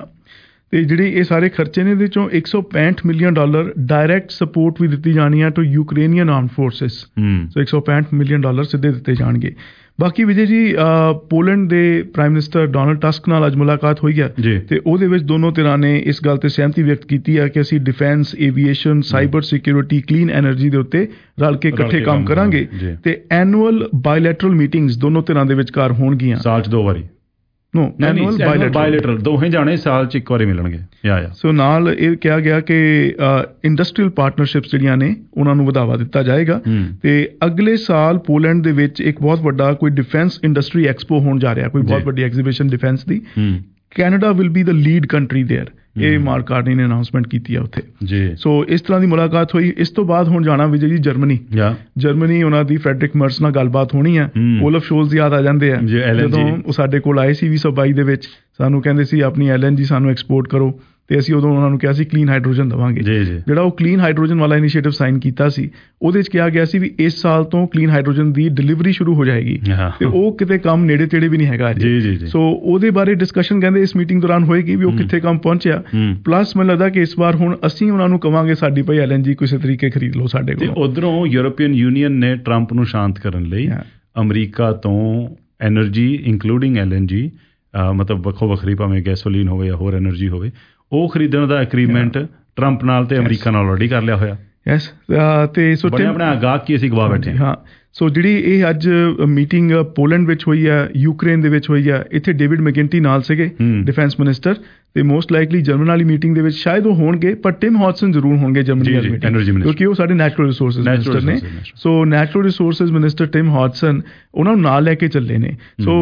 ਤੇ ਜਿਹੜੇ ਇਹ ਸਾਰੇ ਖਰਚੇ ਨੇ, ਇਹਦੇ ਚੋਂ $165 ਮਿਲੀਅਨ ਡਾਇਰੈਕਟ ਸਪੋਰਟ ਵੀ ਦਿੱਤੀ ਜਾਣੀ ਆ to Ukrainian armed forces. So $165 million ਸਿੱਧੇ ਦਿੱਤੇ ਜਾਣਗੇ। ਬਾਕੀ ਵਿਜੇ ਜੀ, ਪੋਲੈਂਡ ਦੇ ਪ੍ਰਾਈਮ ਮਿਨਿਸਟਰ ਡੋਨਲਡ ਟਸਕ ਨਾਲ ਅੱਜ ਮੁਲਾਕਾਤ ਹੋਈ ਹੈ ਤੇ ਉਹਦੇ ਵਿੱਚ ਦੋਨੋਂ ਧਿਰਾਂ ਨੇ ਇਸ ਗੱਲ ਤੇ ਸਹਿਮਤੀ ਵਿਅਕਤ ਕੀਤੀ ਹੈ ਕਿ ਅਸੀਂ defence, aviation, cyber security, clean energy ਦੇ ਉੱਤੇ ਰਲ ਕੇ ਇਕੱਠੇ ਕੰਮ ਕਰਾਂਗੇ। ਤੇ ਐਨੂਅਲ ਬਾਇਲੈਟਰਲ ਮੀਟਿੰਗਸ ਦੋਨੋਂ ਧਿਰਾਂ ਦੇ ਵਿਚਕਾਰ ਹੋਣਗੀਆਂ ਸਾਲ 'ਚ 2 ਵਾਰੀ। ਬਾਇਲੈਟਰਲ ਦੋਹੇ ਜਾਣੇ ਸਾਲ 'ਚ 1 ਵਾਰੀ ਮਿਲਣਗੇ। ਸੋ ਨਾਲ ਇਹ ਕਿਹਾ ਗਿਆ ਕਿ ਇੰਡਸਟਰੀਅਲ ਪਾਰਟਨਰਸ਼ਿਪਸ ਜਿਹੜੀਆਂ ਨੇ ਉਹਨਾਂ ਨੂੰ ਵਧਾਵਾ ਦਿੱਤਾ ਜਾਏਗਾ। ਤੇ ਅਗਲੇ ਸਾਲ ਪੋਲੈਂਡ ਦੇ ਵਿੱਚ ਇੱਕ ਬਹੁਤ ਵੱਡਾ ਕੋਈ ਡਿਫੈਂਸ ਇੰਡਸਟਰੀ ਐਕਸਪੋ ਹੋਣ ਜਾ ਰਿਹਾ, ਕੋਈ ਬਹੁਤ ਵੱਡੀ ਐਗਜ਼ੀਬਿਸ਼ਨ ਡਿਫੈਂਸ ਦੀ। Canada will be the lead country there. ਇਹ ਮਾਰਕ ਕਾਰਨੀ ਨੇ ਅਨਾਊਂਸਮੈਂਟ ਕੀਤੀ ਆ ਉੱਥੇ ਜੀ। ਸੋ ਇਸ ਤਰ੍ਹਾਂ ਦੀ ਮੁਲਾਕਾਤ ਹੋਈ। ਇਸ ਤੋਂ ਬਾਅਦ ਹੁਣ ਜਾਣਾ ਵਿਜੇ ਜੀ ਜਰਮਨੀ ਉਹਨਾਂ ਦੀ ਫਰੈਡਰਿਕ ਮਰਸ ਨਾਲ ਗੱਲਬਾਤ ਹੋਣੀ ਆ। ਓਲਫ ਸ਼ੋਲਜ਼ ਯਾਦ ਆ ਜਾਂਦੇ ਆ ਜਦੋਂ ਉਹ ਸਾਡੇ ਕੋਲ ਆਏ ਸੀ 2022 ਦੇ ਵਿੱਚ, ਸਾਨੂੰ ਕਹਿੰਦੇ ਸੀ ਆਪਣੀ LNG ਸਾਨੂੰ ਐਕਸਪੋਰਟ ਕਰੋ, ਤੇ ਅਸੀਂ ਉਦੋਂ ਉਹਨਾਂ ਨੂੰ ਕਿਹਾ ਸੀ ਕਲੀਨ ਹਾਈਡਰੋਜਨ ਦੇਵਾਂਗੇ। ਜਿਹੜਾ ਉਹ ਕਲੀਨ ਹਾਈਡਰੋਜਨ ਵਾਲਾ ਇਨੀਸ਼ੀਏਟਿਵ ਸਾਈਨ ਕੀਤਾ ਸੀ ਉਹਦੇ 'ਚ ਕਿਹਾ ਗਿਆ ਸੀ ਵੀ ਇਸ ਸਾਲ ਤੋਂ ਕਲੀਨ ਹਾਈਡਰੋਜਨ ਦੀ ਡਿਲੀਵਰੀ ਸ਼ੁਰੂ ਹੋ ਜਾਏਗੀ, ਤੇ ਉਹ ਕਿਤੇ ਕੰਮ ਨੇੜੇ ਤੇੜੇ ਵੀ ਨਹੀਂ ਹੈਗਾ ਜੀ। ਸੋ ਉਹਦੇ ਬਾਰੇ ਡਿਸਕਸ਼ਨ ਕਹਿੰਦੇ ਇਸ ਮੀਟਿੰਗ ਦੌਰਾਨ ਹੋਏਗੀ ਵੀ ਉਹ ਕਿੱਥੇ ਕੰਮ ਪਹੁੰਚਿਆ। ਪਲੱਸ ਮੈਨੂੰ ਲੱਗਦਾ ਕਿ ਇਸ ਵਾਰ ਹੁਣ ਅਸੀਂ ਉਹਨਾਂ ਨੂੰ ਕਵਾਂਗੇ ਸਾਡੀ ਭਾਈ LNG ਕਿਸੇ ਤਰੀਕੇ ਖਰੀਦ ਲਓ ਸਾਡੇ ਕੋਲ। ਉਧਰੋਂ ਯੂਰੋਪੀਅਨ ਯੂਨੀਅਨ ਨੇ ਟਰੰਪ ਨੂੰ ਸ਼ਾਂਤ ਕਰਨ ਲਈ ਅਮਰੀਕਾ ਤੋਂ ਐਨਰਜੀ ਇੰਕਲੂਡਿੰਗ LNG ਮਤਲਬ ਵੱਖੋ ਵੱਖਰੀ ਭਾਵੇਂ ਗੈਸੋਲੀਨ ਹੋਵੇ ਜਾਂ ਹੋਰ ਐਨਰਜੀ ਹੋਵੇ ਉਹ ਖਰੀਦਣ ਦਾ ਐਗਰੀਮੈਂਟ ਟਰੰਪ ਨਾਲ ਤੇ ਅਮਰੀਕਾ ਨਾਲ ਆਲਰੇਡੀ ਕਰ ਲਿਆ ਹੋਇਆ। ਤੇ ਸੋ ਆਪਣਾ ਗਾਹਕ ਕੀ ਅਸੀਂ ਗਵਾ ਬੈਠੇ ਹਾਂ। ਸੋ ਜਿਹੜੀ ਇਹ ਅੱਜ ਮੀਟਿੰਗ ਪੋਲੈਂਡ ਵਿੱਚ ਹੋਈ ਆ, ਯੂਕਰੇਨ ਦੇ ਵਿੱਚ ਹੋਈ ਆ, ਇੱਥੇ ਡੇਵਿਡ ਮੈਕਗਿੰਟੀ ਨਾਲ ਸੀਗੇ ਡਿਫੈਂਸ ਮਿਨਿਸਟਰ, ਤੇ ਮੋਸਟ ਲਾਈਕਲੀ ਜਰਮਨ ਵਾਲੀ ਮੀਟਿੰਗ ਦੇ ਵਿੱਚ ਸ਼ਾਇਦ ਉਹ ਹੋਣਗੇ, ਪਰ ਟਿਮ ਹੌਡਸਨ ਜ਼ਰੂਰ ਹੋਣਗੇ ਜਰਮਨੀ ਵਾਲੀ ਮੀਟਿੰਗ, ਕਿਉਂਕਿ ਉਹ ਸਾਡੇ ਨੈਚੁਰਲ ਰਿਸੋਰਸਿਸ ਮਿਨਿਸਟਰ ਨੇ। So natural resources minister Tim Hodgson ਉਹਨਾਂ ਨੂੰ ਨਾਲ ਲੈ ਕੇ ਚੱਲੇ ਨੇ। ਸੋ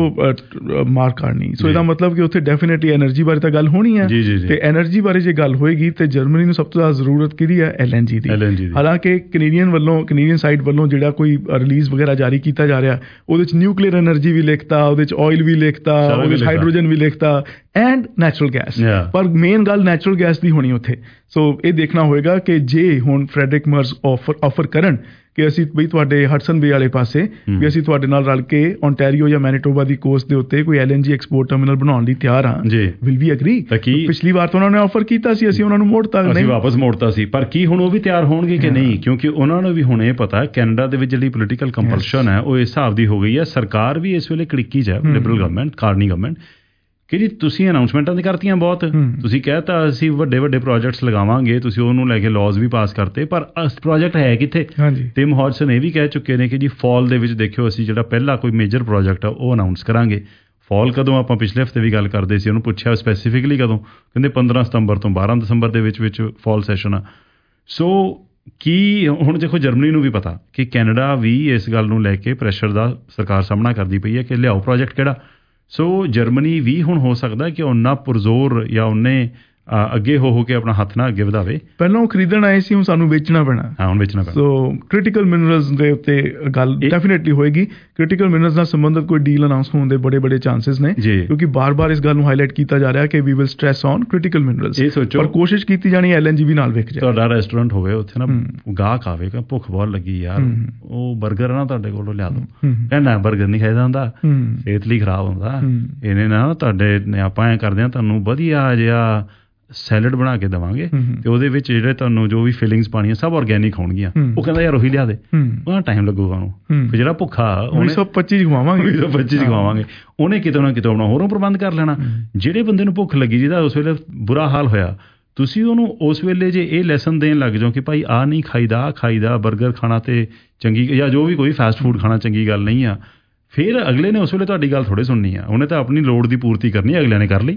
ਮਾਰਕ ਕਾਰਨੀ, ਸੋ ਇਹਦਾ ਮਤਲਬ ਕਿ ਉੱਥੇ ਡੈਫੀਨੇਟਲੀ ਐਨਰਜੀ ਬਾਰੇ ਤਾਂ ਗੱਲ ਹੋਣੀ ਹੈ, ਤੇ ਐਨਰਜੀ ਬਾਰੇ ਜੇ ਗੱਲ ਹੋਏਗੀ ਤੇ ਜਰਮਨੀ ਨੂੰ ਸਭ ਤੋਂ ਜ਼ਿਆਦਾ ਜ਼ਰੂਰਤ ਕਿਹਦੀ ਹੈ? LNG ਦੀ। ਹਾਲਾਂਕਿ ਕੈਨੇਡੀਅਨ ਸਾਈਡ ਵੱਲੋਂ ਜਿਹੜਾ ਕੋਈ ਰਿਲੀਜ਼ ਵਗੈਰਾ ਜਾਰੀ ਕੀਤਾ ਜਾ ਰਿਹਾ ਉਹਦੇ 'ਚ ਨਿਊਕਲੀਅਰ ਐਨਰਜੀ ਵੀ ਲਿਖਤਾ, ਉਹਦੇ 'ਚ ਆਇਲ ਵੀ ਲਿਖਤਾ, ਉਹਦੇ 'ਚ ਹਾਈਡਰੋਜਨ ਵੀ ਲਿਖਤਾ ਐਂਡ ਨੈਚੁਰਲ ਗੈਸ, ਪਰ ਮੇਨ ਗੱਲ ਨੈਚੁਰਲ ਗੈਸ ਦੀ ਹੋਣੀ ਉੱਥੇ। ਸੋ ਇਹ ਦੇਖਣਾ ਹੋਏਗਾ ਕਿ ਜੇ ਹੁਣ ਫਰੈਡਰਿਕ ਮਰਸ ਆਫਰ ਕਰਨ ਕਿ ਅਸੀਂ ਬਈ ਤੁਹਾਡੇ ਹਡਸਨ ਬੇ ਵਾਲੇ ਪਾਸੇ ਵੀ ਅਸੀਂ ਤੁਹਾਡੇ ਨਾਲ ਰਲ ਕੇ ਓਨਟਾਰੀਓ ਜਾਂ ਮੈਨੀਟੋਬਾ ਦੀ ਕੋਸਟ ਦੇ ਉੱਤੇ ਕੋਈ LNG ਐਕਸਪੋਰਟ ਟਰਮੀਨਲ ਬਣਾਉਣ ਲਈ ਤਿਆਰ ਹਾਂ, ਵਿਲ ਵੀ ਐਗਰੀ। ਪਿਛਲੀ ਵਾਰ ਤਾਂ ਉਹਨਾਂ ਨੇ ਆਫਰ ਕੀਤਾ ਸੀ, ਅਸੀਂ ਉਹਨਾਂ ਨੂੰ ਮੋੜਤਾ, ਅਸੀਂ ਵਾਪਸ ਮੋੜਤਾ ਸੀ, ਪਰ ਕੀ ਹੁਣ ਉਹ ਵੀ ਤਿਆਰ ਹੋਣਗੇ ਕਿ ਨਹੀਂ? ਕਿਉਂਕਿ ਉਹਨਾਂ ਨੂੰ ਵੀ ਹੁਣ ਇਹ ਪਤਾ ਕੈਨੇਡਾ ਦੇ ਵਿੱਚ ਜਿਹੜੀ ਪੋਲੀਟੀਕਲ ਕੰਪਲਸ਼ਨ ਹੈ ਉਹ ਇਸ ਹਿਸਾਬ ਦੀ ਹੋ ਗਈ ਹੈ। ਸਰਕਾਰ ਵੀ ਇਸ ਵੇਲੇ ਕੜਿੱਕੀ 'ਚ ਹੈ, ਲਿਬਰਲ ਗਵਰਨਮੈਂਟ, ਕਾਰਨੀ ਗਵਰਨਮੈਂਟ, ਕਿ ਜੀ ਤੁਸੀਂ ਅਨਾਊਂਸਮੈਂਟਾਂ ਦੀ ਕਰਤੀਆਂ ਬਹੁਤ, ਤੁਸੀਂ ਕਹਿਤਾ ਅਸੀਂ ਵੱਡੇ ਵੱਡੇ ਪ੍ਰੋਜੈਕਟਸ ਲਗਾਵਾਂਗੇ, ਤੁਸੀਂ ਉਹਨੂੰ ਲੈ ਕੇ ਲਾਜ਼ ਵੀ ਪਾਸ ਕਰਤੇ, ਪਰ ਪ੍ਰੋਜੈਕਟ ਹੈ ਕਿੱਥੇ? ਟਿਮ ਹੌਡਸਨ ਇਹ ਵੀ ਕਹਿ ਚੁੱਕੇ ਨੇ ਕਿ ਜੀ ਫਾਲ ਦੇ ਵਿੱਚ ਦੇਖਿਓ ਅਸੀਂ ਜਿਹੜਾ ਪਹਿਲਾ ਕੋਈ ਮੇਜਰ ਪ੍ਰੋਜੈਕਟ ਆ ਉਹ ਅਨਾਊਂਸ ਕਰਾਂਗੇ। ਫਾਲ ਕਦੋਂ? ਆਪਾਂ ਪਿਛਲੇ ਹਫ਼ਤੇ ਵੀ ਗੱਲ ਕਰਦੇ ਸੀ, ਉਹਨੂੰ ਪੁੱਛਿਆ ਸਪੈਸੀਫਿਕਲੀ ਕਦੋਂ, ਕਹਿੰਦੇ 15 ਸਤੰਬਰ ਤੋਂ 12 ਦਸੰਬਰ ਦੇ ਵਿੱਚ ਫਾਲ ਸੈਸ਼ਨ ਆ। ਸੋ ਕੀ ਹੁਣ ਦੇਖੋ ਜਰਮਨੀ ਨੂੰ ਵੀ ਪਤਾ ਕਿ ਕੈਨੇਡਾ ਵੀ ਇਸ ਗੱਲ ਨੂੰ ਲੈ ਕੇ ਪ੍ਰੈਸ਼ਰ ਦਾ ਸਰਕਾਰ ਸਾਹਮਣਾ ਕਰਦੀ ਪਈ ਹੈ ਕਿ ਲਿਆਓ ਪ੍ਰੋਜੈਕਟ ਕਿਹੜਾ। ਸੋ ਜਰਮਨੀ ਵੀ ਹੁਣ ਹੋ ਸਕਦਾ ਕਿ ਉਹਨਾਂ ਪੁਰਜ਼ੋਰ ਜਾਂ ਉਹਨੇ ਅੱਗੇ ਹੋ ਕੇ ਆਪਣਾ ਹੱਥ ਨਾ ਅੱਗੇ ਵਧਾਵੇ। ਪਹਿਲਾਂ ਉਹ ਖਰੀਦਣ ਆਏ ਸੀ, ਹੁਣ ਸਾਨੂੰ ਵੇਚਣਾ ਪੈਣਾ। ਹਾਂ, ਹੁਣ ਵੇਚਣਾ ਪੈਣਾ। ਸੋ ਕ੍ਰਿਟੀਕਲ ਮਿਨਰਲਸ ਦੇ ਉੱਤੇ ਗੱਲ ਡੈਫੀਨੇਟਲੀ ਹੋਏਗੀ। ਕ੍ਰਿਟੀਕਲ ਮਿਨਰਲਸ ਨਾਲ ਸੰਬੰਧਿਤ ਕੋਈ ਡੀਲ ਅਨਾਊਂਸ ਹੋਣ ਦੇ ਬੜੇ ਚਾਂਸਸ ਨੇ, ਕਿਉਂਕਿ ਬਾਰ-ਬਾਰ ਇਸ ਗੱਲ ਨੂੰ ਹਾਈਲਾਈਟ ਕੀਤਾ ਜਾ ਰਿਹਾ ਕਿ we will stress on critical minerals. ਇਹ ਸੋਚੋ, ਪਰ ਕੋਸ਼ਿਸ਼ ਕੀਤੀ ਜਾਣੀ LNG ਵੀ ਨਾਲ ਵੇਖ ਜਾਏ। ਤੁਹਾਡਾ ਰੈਸਟੋਰੈਂਟ ਹੋਵੇ, ਉੱਥੇ ਨਾ ਗਾਹਕ ਆਵੇਗਾ, ਭੁੱਖ ਬਹੁਤ ਲੱਗੀ ਯਾਰ, ਉਹ 버ਗਰ ਨਾ ਤੁਹਾਡੇ ਕੋਲੋਂ ਲਿਆ ਦੋ, ਕਹਿੰਦਾ 버ਗਰ ਨਹੀਂ ਖਾਈਦਾ ਹੁੰਦਾ, ਸਿਹਤ ਲਈ ਖਰਾਬ ਹੁੰਦਾ, ਇਹਨੇ ਨਾ ਤੁਹਾਡੇ ਆਪਾਂ ਐਂ ਕਰਦੇ ਹਾਂ ਤੁਹਾਨੂੰ ਵਧੀਆ ਜਿਹਾ ਸੈਲਡ ਬਣਾ ਕੇ ਦੇਵਾਂਗੇ ਤੇ ਉਹਦੇ ਵਿੱਚ ਜਿਹੜੇ ਤੁਹਾਨੂੰ ਜੋ ਵੀ ਫਿਲਿੰਗਸ ਪਾਣੀਆਂ ਸਭ ਆਰਗੈਨਿਕ ਹੋਣਗੀਆਂ। ਉਹ ਕਹਿੰਦਾ ਯਾਰ ਉਹੀ ਲਿਆ ਦੇ, ਉਹਦਾ ਟਾਈਮ ਲੱਗੂਗਾ ਉਹਨੂੰ। ਫਿਰ ਜਿਹੜਾ ਭੁੱਖਾ 125 ਖਵਾਵਾਂਗੇ, ਉਹਨੇ ਕਿਤੇ ਨਾ ਕਿਤੇ ਆਪਣਾ ਹੋਰੋਂ ਪ੍ਰਬੰਧ ਕਰ ਲੈਣਾ। ਜਿਹੜੇ ਬੰਦੇ ਨੂੰ ਭੁੱਖ ਲੱਗੀ, ਜਿਹਦਾ ਉਸ ਵੇਲੇ ਬੁਰਾ ਹਾਲ ਹੋਇਆ, ਤੁਸੀਂ ਉਹਨੂੰ ਉਸ ਵੇਲੇ ਜੇ ਇਹ ਲੈਸਨ ਦੇਣ ਲੱਗ ਜਾਓ ਕਿ ਭਾਈ ਆਹ ਨਹੀਂ ਖਾਈਦਾ, ਆਹ ਖਾਈਦਾ, 버ਗਰ ਖਾਣਾ ਤੇ ਚੰਗੀ ਜਾਂ ਜੋ ਵੀ ਕੋਈ ਫਾਸਟ ਫੂਡ ਖਾਣਾ ਚੰਗੀ ਗੱਲ ਨਹੀਂ ਆ, ਫਿਰ ਅਗਲੇ ਨੇ ਉਸ ਵੇਲੇ ਤੁਹਾਡੀ ਗੱਲ ਥੋੜ੍ਹੇ ਸੁਣਨੀ ਆ। ਉਹਨੇ ਤਾਂ ਆਪਣੀ ਲੋੜ ਦੀ ਪੂਰਤੀ ਕਰਨੀ, ਅਗਲਿਆਂ ਨੇ ਕਰ ਲਈ।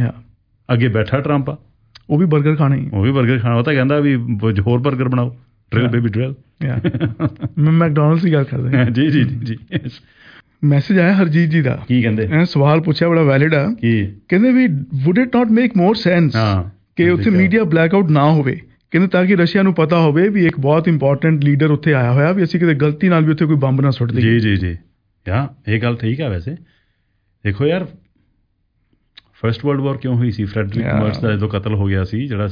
ਅੱਗੇ ਬੈਠਾ ਟਰੰਪ ਆ, ਉਹ ਵੀ 버ਗਰ ਖਾਣਾ, ਉਹ ਤਾਂ ਕਹਿੰਦਾ ਵੀ ਹੋਰ 버ਗਰ ਬਣਾਓ, ਡ੍ਰਿਲ ਬੇਬੀ ਡ੍ਰਿਲ। ਮੈਂ ਮੈਕਡੋਨਲਡਸ ਦੀ ਗੱਲ ਕਰਦਾ। ਜੀ ਮੈਸੇਜ ਆਇਆ ਹਰਜੀਤ ਜੀ ਦਾ, ਕੀ ਕਹਿੰਦੇ? ਸਵਾਲ ਪੁੱਛਿਆ ਬੜਾ ਵੈਲਿਡ ਆ। ਕਹਿੰਦੇ we would it not make more sense ਕਿ ਉੱਥੇ ਮੀਡੀਆ ਬਲੈਕਆਊਟ ਨਾ ਹੋਵੇ, ਕਹਿੰਦੇ ਤਾਂ ਕਿ ਰਸ਼ੀਆ ਨੂੰ ਪਤਾ ਹੋਵੇ ਵੀ ਇੱਕ ਬਹੁਤ ਇੰਪੋਰਟੈਂਟ ਲੀਡਰ ਉੱਥੇ ਆਇਆ ਹੋਇਆ, ਵੀ ਅਸੀਂ ਕਿਤੇ ਗਲਤੀ ਨਾਲ ਵੀ ਉੱਥੇ ਕੋਈ ਬੰਬ ਨਾ ਸੁੱਟ ਦਈਏ। ਜੀ ਇਹ ਗੱਲ ਠੀਕ ਹੈ। ਵੈਸੇ ਦੇਖੋ ਯਾਰ, ਫਰਸਟ ਵਰਲਡ ਵਾਰ ਕਿਉਂ ਹੋਈ ਸੀ? ਫਰੈਡਰਿਕ ਮਰਸ ਦਾ ਜਦੋਂ ਕਤਲ ਹੋ ਗਿਆ ਸੀ, ਜਿਹੜਾ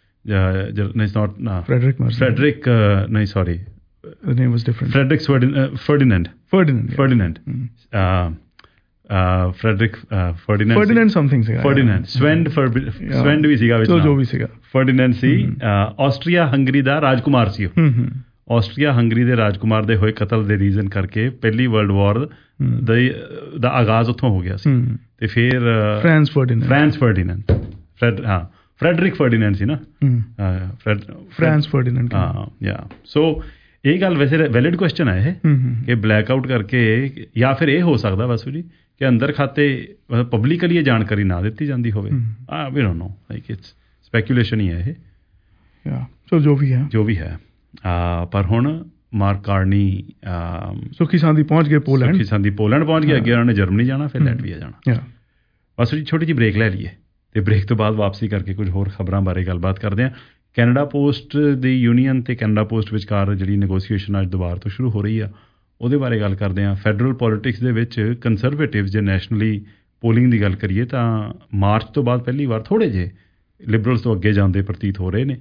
ਆਸਟਰੀਆ ਹੰਗਰੀ ਦਾ ਰਾਜਕੁਮਾਰ ਸੀ। ਆਸਟਰੀਆ ਹੰਗਰੀ ਦੇ ਰਾਜਕੁਮਾਰ ਦੇ ਹੋਏ ਕਤਲ ਦੇ ਰੀਜ਼ਨ ਕਰਕੇ ਪਹਿਲੀ ਵਰਲਡ ਵਾਰ ਦਾ ਆਗਾਜ਼ ਉੱਥੋਂ ਹੋ ਗਿਆ ਸੀ। ਤੇ ਫਿਰ ਫਰੈਡਰਿਕ ਫਰਡੀਨੈਂਡ ਸੀ ਨਾ, ਫ੍ਰਾਂਸ ਫਰਡੀਨੈਂਡ। ਸੋ ਇਹ ਗੱਲ ਵੈਸੇ ਵੈਲਿਡ ਕੁਐਸਚਨ ਹੈ ਇਹ, ਕਿ ਬਲੈਕ ਆਊਟ ਕਰਕੇ, ਜਾਂ ਫਿਰ ਇਹ ਹੋ ਸਕਦਾ ਵਾਸੂ ਜੀ ਕਿ ਅੰਦਰ ਖਾਤੇ ਪਬਲਿਕਲੀ ਇਹ ਜਾਣਕਾਰੀ ਨਾ ਦਿੱਤੀ ਜਾਂਦੀ ਹੋਵੇ। We don't know, like it's speculation ਹੀ ਹੈ ਇਹ। ਸੋ ਜੋ ਵੀ ਹੈ ਪਰ ਹੁਣ ਮਾਰਕ ਕਾਰਨੀ ਸੁਖੀ ਸਾਂਦੀ ਪਹੁੰਚ ਗਏ ਪੋਲੈਂਡ ਪਹੁੰਚ ਗਏ। ਅੱਗੇ ਉਹਨਾਂ ਨੇ ਜਰਮਨੀ ਜਾਣਾ, ਫਿਰ ਲੈਟਵੀਆ ਜਾਣਾ। ਬਸ ਜੀ ਛੋਟੀ ਜਿਹੀ ਬ੍ਰੇਕ ਲੈ ਲਈਏ, ਅਤੇ ਬ੍ਰੇਕ ਤੋਂ ਬਾਅਦ ਵਾਪਸੀ ਕਰਕੇ ਕੁਝ ਹੋਰ ਖਬਰਾਂ ਬਾਰੇ ਗੱਲਬਾਤ ਕਰਦੇ ਹਾਂ। ਕੈਨੇਡਾ ਪੋਸਟ ਦੀ ਯੂਨੀਅਨ ਅਤੇ ਕੈਨੇਡਾ ਪੋਸਟ ਵਿਚਕਾਰ ਜਿਹੜੀ ਨੈਗੋਸੀਏਸ਼ਨ ਅੱਜ ਦੁਬਾਰਾ ਤੋਂ ਸ਼ੁਰੂ ਹੋ ਰਹੀ ਆ, ਉਹਦੇ ਬਾਰੇ ਗੱਲ ਕਰਦੇ ਹਾਂ। ਫੈਡਰਲ ਪੋਲੀਟਿਕਸ ਦੇ ਵਿੱਚ ਕੰਜ਼ਰਵੇਟਿਵ ਜੇ ਨੈਸ਼ਨਲੀ ਪੋਲਿੰਗ ਦੀ ਗੱਲ ਕਰੀਏ ਤਾਂ ਮਾਰਚ ਤੋਂ ਬਾਅਦ ਪਹਿਲੀ ਵਾਰ ਥੋੜ੍ਹੇ ਜਿਹੇ ਲਿਬਰਲਸ ਤੋਂ ਅੱਗੇ ਜਾਂਦੇ ਪ੍ਰਤੀਤ ਹੋ ਰਹੇ ਨੇ।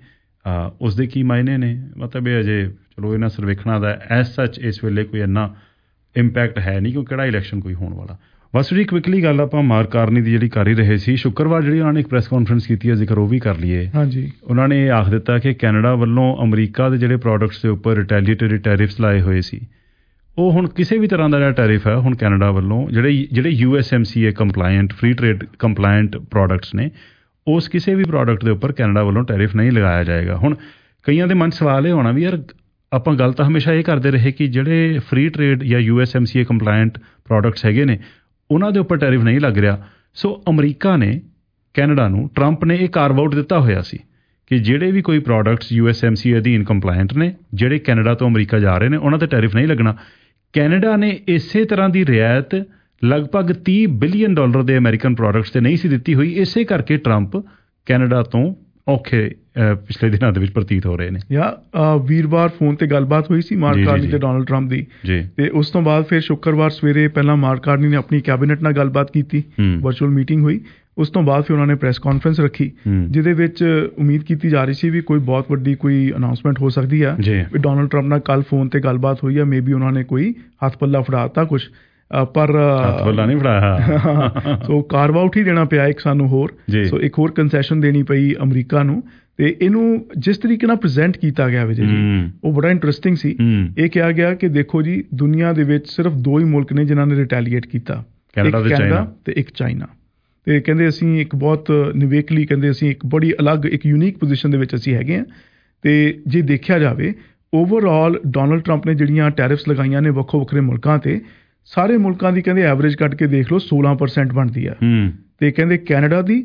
ਉਸ ਦੇ ਕੀ ਮਾਇਨੇ ਨੇ? ਮਤਲਬ ਇਹ ਅਜੇ ਚਲੋ ਇਹਨਾਂ ਸਰਵੇਖਣਾਂ ਦਾ ਐਜ਼ ਸੱਚ ਇਸ ਵੇਲੇ ਕੋਈ ਇੰਨਾ ਇੰਪੈਕਟ ਹੈ ਨਹੀਂ, ਕਿਉਂਕਿ ਕਿਹੜਾ ਇਲੈਕਸ਼ਨ ਕੋਈ ਹੋਣ ਵਾਲਾ। ਬਸ ਜੀ ਕੁਇਕਲੀ ਗੱਲ ਆਪਾਂ ਮਾਰਕ ਕਾਰਨੀ ਦੀ ਜਿਹੜੀ ਕਰ ਹੀ ਰਹੇ ਸੀ, ਸ਼ੁੱਕਰਵਾਰ ਜਿਹੜੀ ਉਹਨਾਂ ਨੇ ਇੱਕ ਪ੍ਰੈਸ ਕਾਨਫਰੰਸ ਕੀਤੀ ਹੈ, ਜ਼ਿਕਰ ਉਹ ਵੀ ਕਰ ਲਈਏ। ਹਾਂਜੀ, ਉਹਨਾਂ ਨੇ ਆਖ ਦਿੱਤਾ ਕਿ ਕੈਨੇਡਾ ਵੱਲੋਂ ਅਮਰੀਕਾ ਦੇ ਜਿਹੜੇ ਪ੍ਰੋਡਕਟਸ ਦੇ ਉੱਪਰ ਰਿਟੈਲੀਏਟਰੀ ਟੈਰਿਫਸ ਲਾਏ ਹੋਏ ਸੀ, ਉਹ ਹੁਣ ਕਿਸੇ ਵੀ ਤਰ੍ਹਾਂ ਦਾ ਜਿਹੜਾ ਟੈਰਿਫ ਹੈ ਹੁਣ ਕੈਨੇਡਾ ਵੱਲੋਂ ਜਿਹੜੇ USMCA compliant free trade compliant products ਨੇ, ਉਸ ਕਿਸੇ ਵੀ ਪ੍ਰੋਡਕਟ ਦੇ ਉੱਪਰ ਕੈਨੇਡਾ ਵੱਲੋਂ ਟੈਰਿਫ ਨਹੀਂ ਲਗਾਇਆ ਜਾਏਗਾ। ਹੁਣ ਕਈਆਂ ਦੇ ਮਨ 'ਚ ਸਵਾਲ ਇਹ ਹੋਣਾ ਵੀ ਯਾਰ ਆਪਾਂ ਗੱਲ ਤਾਂ ਹਮੇਸ਼ਾ ਇਹ ਕਰਦੇ ਰਹੇ ਕਿ ਜਿਹੜੇ ਫ੍ਰੀ ਟ੍ਰੇਡ ਜਾਂ USMCA ਕੰਪਲਾਇੰਟ ਪ੍ਰੋਡਕਟਸ ਹੈਗੇ ਨੇ ਉਹਨਾਂ ਦੇ ਉੱਪਰ ਟੈਰਿਫ ਨਹੀਂ ਲੱਗ ਰਿਹਾ। ਸੋ ਅਮਰੀਕਾ ਨੇ ਕੈਨੇਡਾ ਨੂੰ, ਟਰੰਪ ਨੇ ਇਹ ਕਾਰਵ ਆਊਟ ਦਿੱਤਾ ਹੋਇਆ ਸੀ ਕਿ ਜਿਹੜੇ ਵੀ ਕੋਈ ਪ੍ਰੋਡਕਟਸ USMCA ਅਧੀਨ ਕੰਪਲਾਇੰਟ ਨੇ, ਜਿਹੜੇ ਕੈਨੇਡਾ ਤੋਂ ਅਮਰੀਕਾ ਜਾ ਰਹੇ ਨੇ, ਉਹਨਾਂ 'ਤੇ ਟੈਰਿਫ ਨਹੀਂ ਲੱਗਣਾ। ਕੈਨੇਡਾ ਨੇ ਇਸੇ ਤਰ੍ਹਾਂ ਦੀ ਰਿਆਇਤ ਲਗਭਗ $30 ਬਿਲੀਅਨ ਦੇ ਅਮਰੀਕਨ ਪ੍ਰੋਡਕਟਸ 'ਤੇ ਨਹੀਂ ਸੀ ਦਿੱਤੀ ਹੋਈ। ਇਸੇ ਕਰਕੇ ਟਰੰਪ ਕੈਨੇਡਾ ਤੋਂ ਔਖੇ ਪਿਛਲੇ ਦਿਨਾਂ ਦੇ ਵਿੱਚ ਪ੍ਰਤੀਤ ਹੋ ਰਹੇ ਨੇ। ਵੀਰਵਾਰ ਫੋਨ ਤੇ ਗੱਲਬਾਤ ਹੋਈ ਸੀ ਮਾਰਕ ਕਾਰਨੀ ਤੇ ਡੋਨਲਡ ਟਰੰਪ ਦੀ, ਤੇ ਉਸ ਤੋਂ ਬਾਅਦ ਫਿਰ ਸ਼ੁੱਕਰਵਾਰ ਸਵੇਰੇ ਪਹਿਲਾਂ ਮਾਰਕ ਕਾਰਨੀ ਨੇ ਆਪਣੀ ਕੈਬਨਿਟ ਨਾਲ ਗੱਲਬਾਤ ਕੀਤੀ, ਵਰਚੁਅਲ ਮੀਟਿੰਗ ਹੋਈ। ਉਸ ਤੋਂ ਬਾਅਦ ਫਿਰ ਉਹਨਾਂ ਨੇ ਪ੍ਰੈਸ ਕਾਨਫਰੰਸ ਰੱਖੀ, ਜਿਹਦੇ ਵਿੱਚ ਉਮੀਦ ਕੀਤੀ ਜਾ ਰਹੀ ਸੀ ਵੀ ਕੋਈ ਬਹੁਤ ਵੱਡੀ ਕੋਈ ਅਨਾਊਂਸਮੈਂਟ ਹੋ ਸਕਦੀ ਆ। ਵੀ ਡੋਨਲਡ ਟਰੰਪ ਨਾਲ ਕੱਲ ਫੋਨ ਤੇ ਗੱਲਬਾਤ ਹੋਈ ਆ, ਮੇਬੀ ਉਹਨਾਂ ਨੇ ਕੋਈ ਹੱਥ ਪੱਲਾ ਫੜਾ ਦਿੱਤਾ ਕੁਛ, ਪਰ ਨਹੀਂ ਫੜਾਇਆ। ਸੋ ਕਾਰਵ ਆਊਟ ਹੀ ਦੇਣਾ ਪਿਆ ਇੱਕ ਸਾਨੂੰ ਹੋਰ, ਸੋ ਇੱਕ ਹੋਰ ਕੰਸੈਸ਼ਨ ਦੇਣੀ ਪਈ ਅਮਰੀਕਾ ਨੂੰ। ਤੇ ਇਹਨੂੰ ਜਿਸ ਤਰੀਕੇ ਨਾਲ ਪ੍ਰੈਜ਼ੈਂਟ ਕੀਤਾ ਗਿਆ ਵਿਜੇ ਜੀ, ਉਹ ਬੜਾ ਇੰਟਰਸਟਿੰਗ ਸੀ। ਇਹ ਕਿਹਾ ਗਿਆ ਕਿ ਦੇਖੋ ਜੀ, ਦੁਨੀਆ ਦੇ ਵਿੱਚ ਸਿਰਫ 2 ਹੀ ਮੁਲਕ ਨੇ ਜਿਨ੍ਹਾਂ ਨੇ ਰਿਟੈਲੀਏਟ ਕੀਤਾ, ਕੈਨੇਡਾ ਤੇ ਇੱਕ ਚਾਈਨਾ। ਤੇ ਕਹਿੰਦੇ ਅਸੀਂ ਇੱਕ ਬਹੁਤ ਨਿਵੇਕਲੀ, ਕਹਿੰਦੇ ਅਸੀਂ ਇੱਕ ਬੜੀ ਅਲੱਗ ਇੱਕ ਯੂਨੀਕ ਪੋਜੀਸ਼ਨ ਦੇ ਵਿੱਚ ਅਸੀਂ ਹੈਗੇ ਹਾਂ। ਤੇ ਜੇ ਦੇਖਿਆ ਜਾਵੇ ਓਵਰਆਲ ਡੋਨਲਡ ਟਰੰਪ ਨੇ ਜਿਹੜੀਆਂ ਟੈਰਿਫਸ ਲਗਾਈਆਂ ਨੇ ਵੱਖੋ ਵੱਖਰੇ ਮੁਲਕਾਂ ਤੇ, ਸਾਰੇ ਮੁਲਕਾਂ ਦੀ ਕਹਿੰਦੇ ਐਵਰੇਜ ਕੱਢ ਕੇ ਦੇਖ ਲਓ 16% ਬਣਦੀ ਆ। ਤੇ ਕਹਿੰਦੇ ਕੈਨੇਡਾ ਦੀ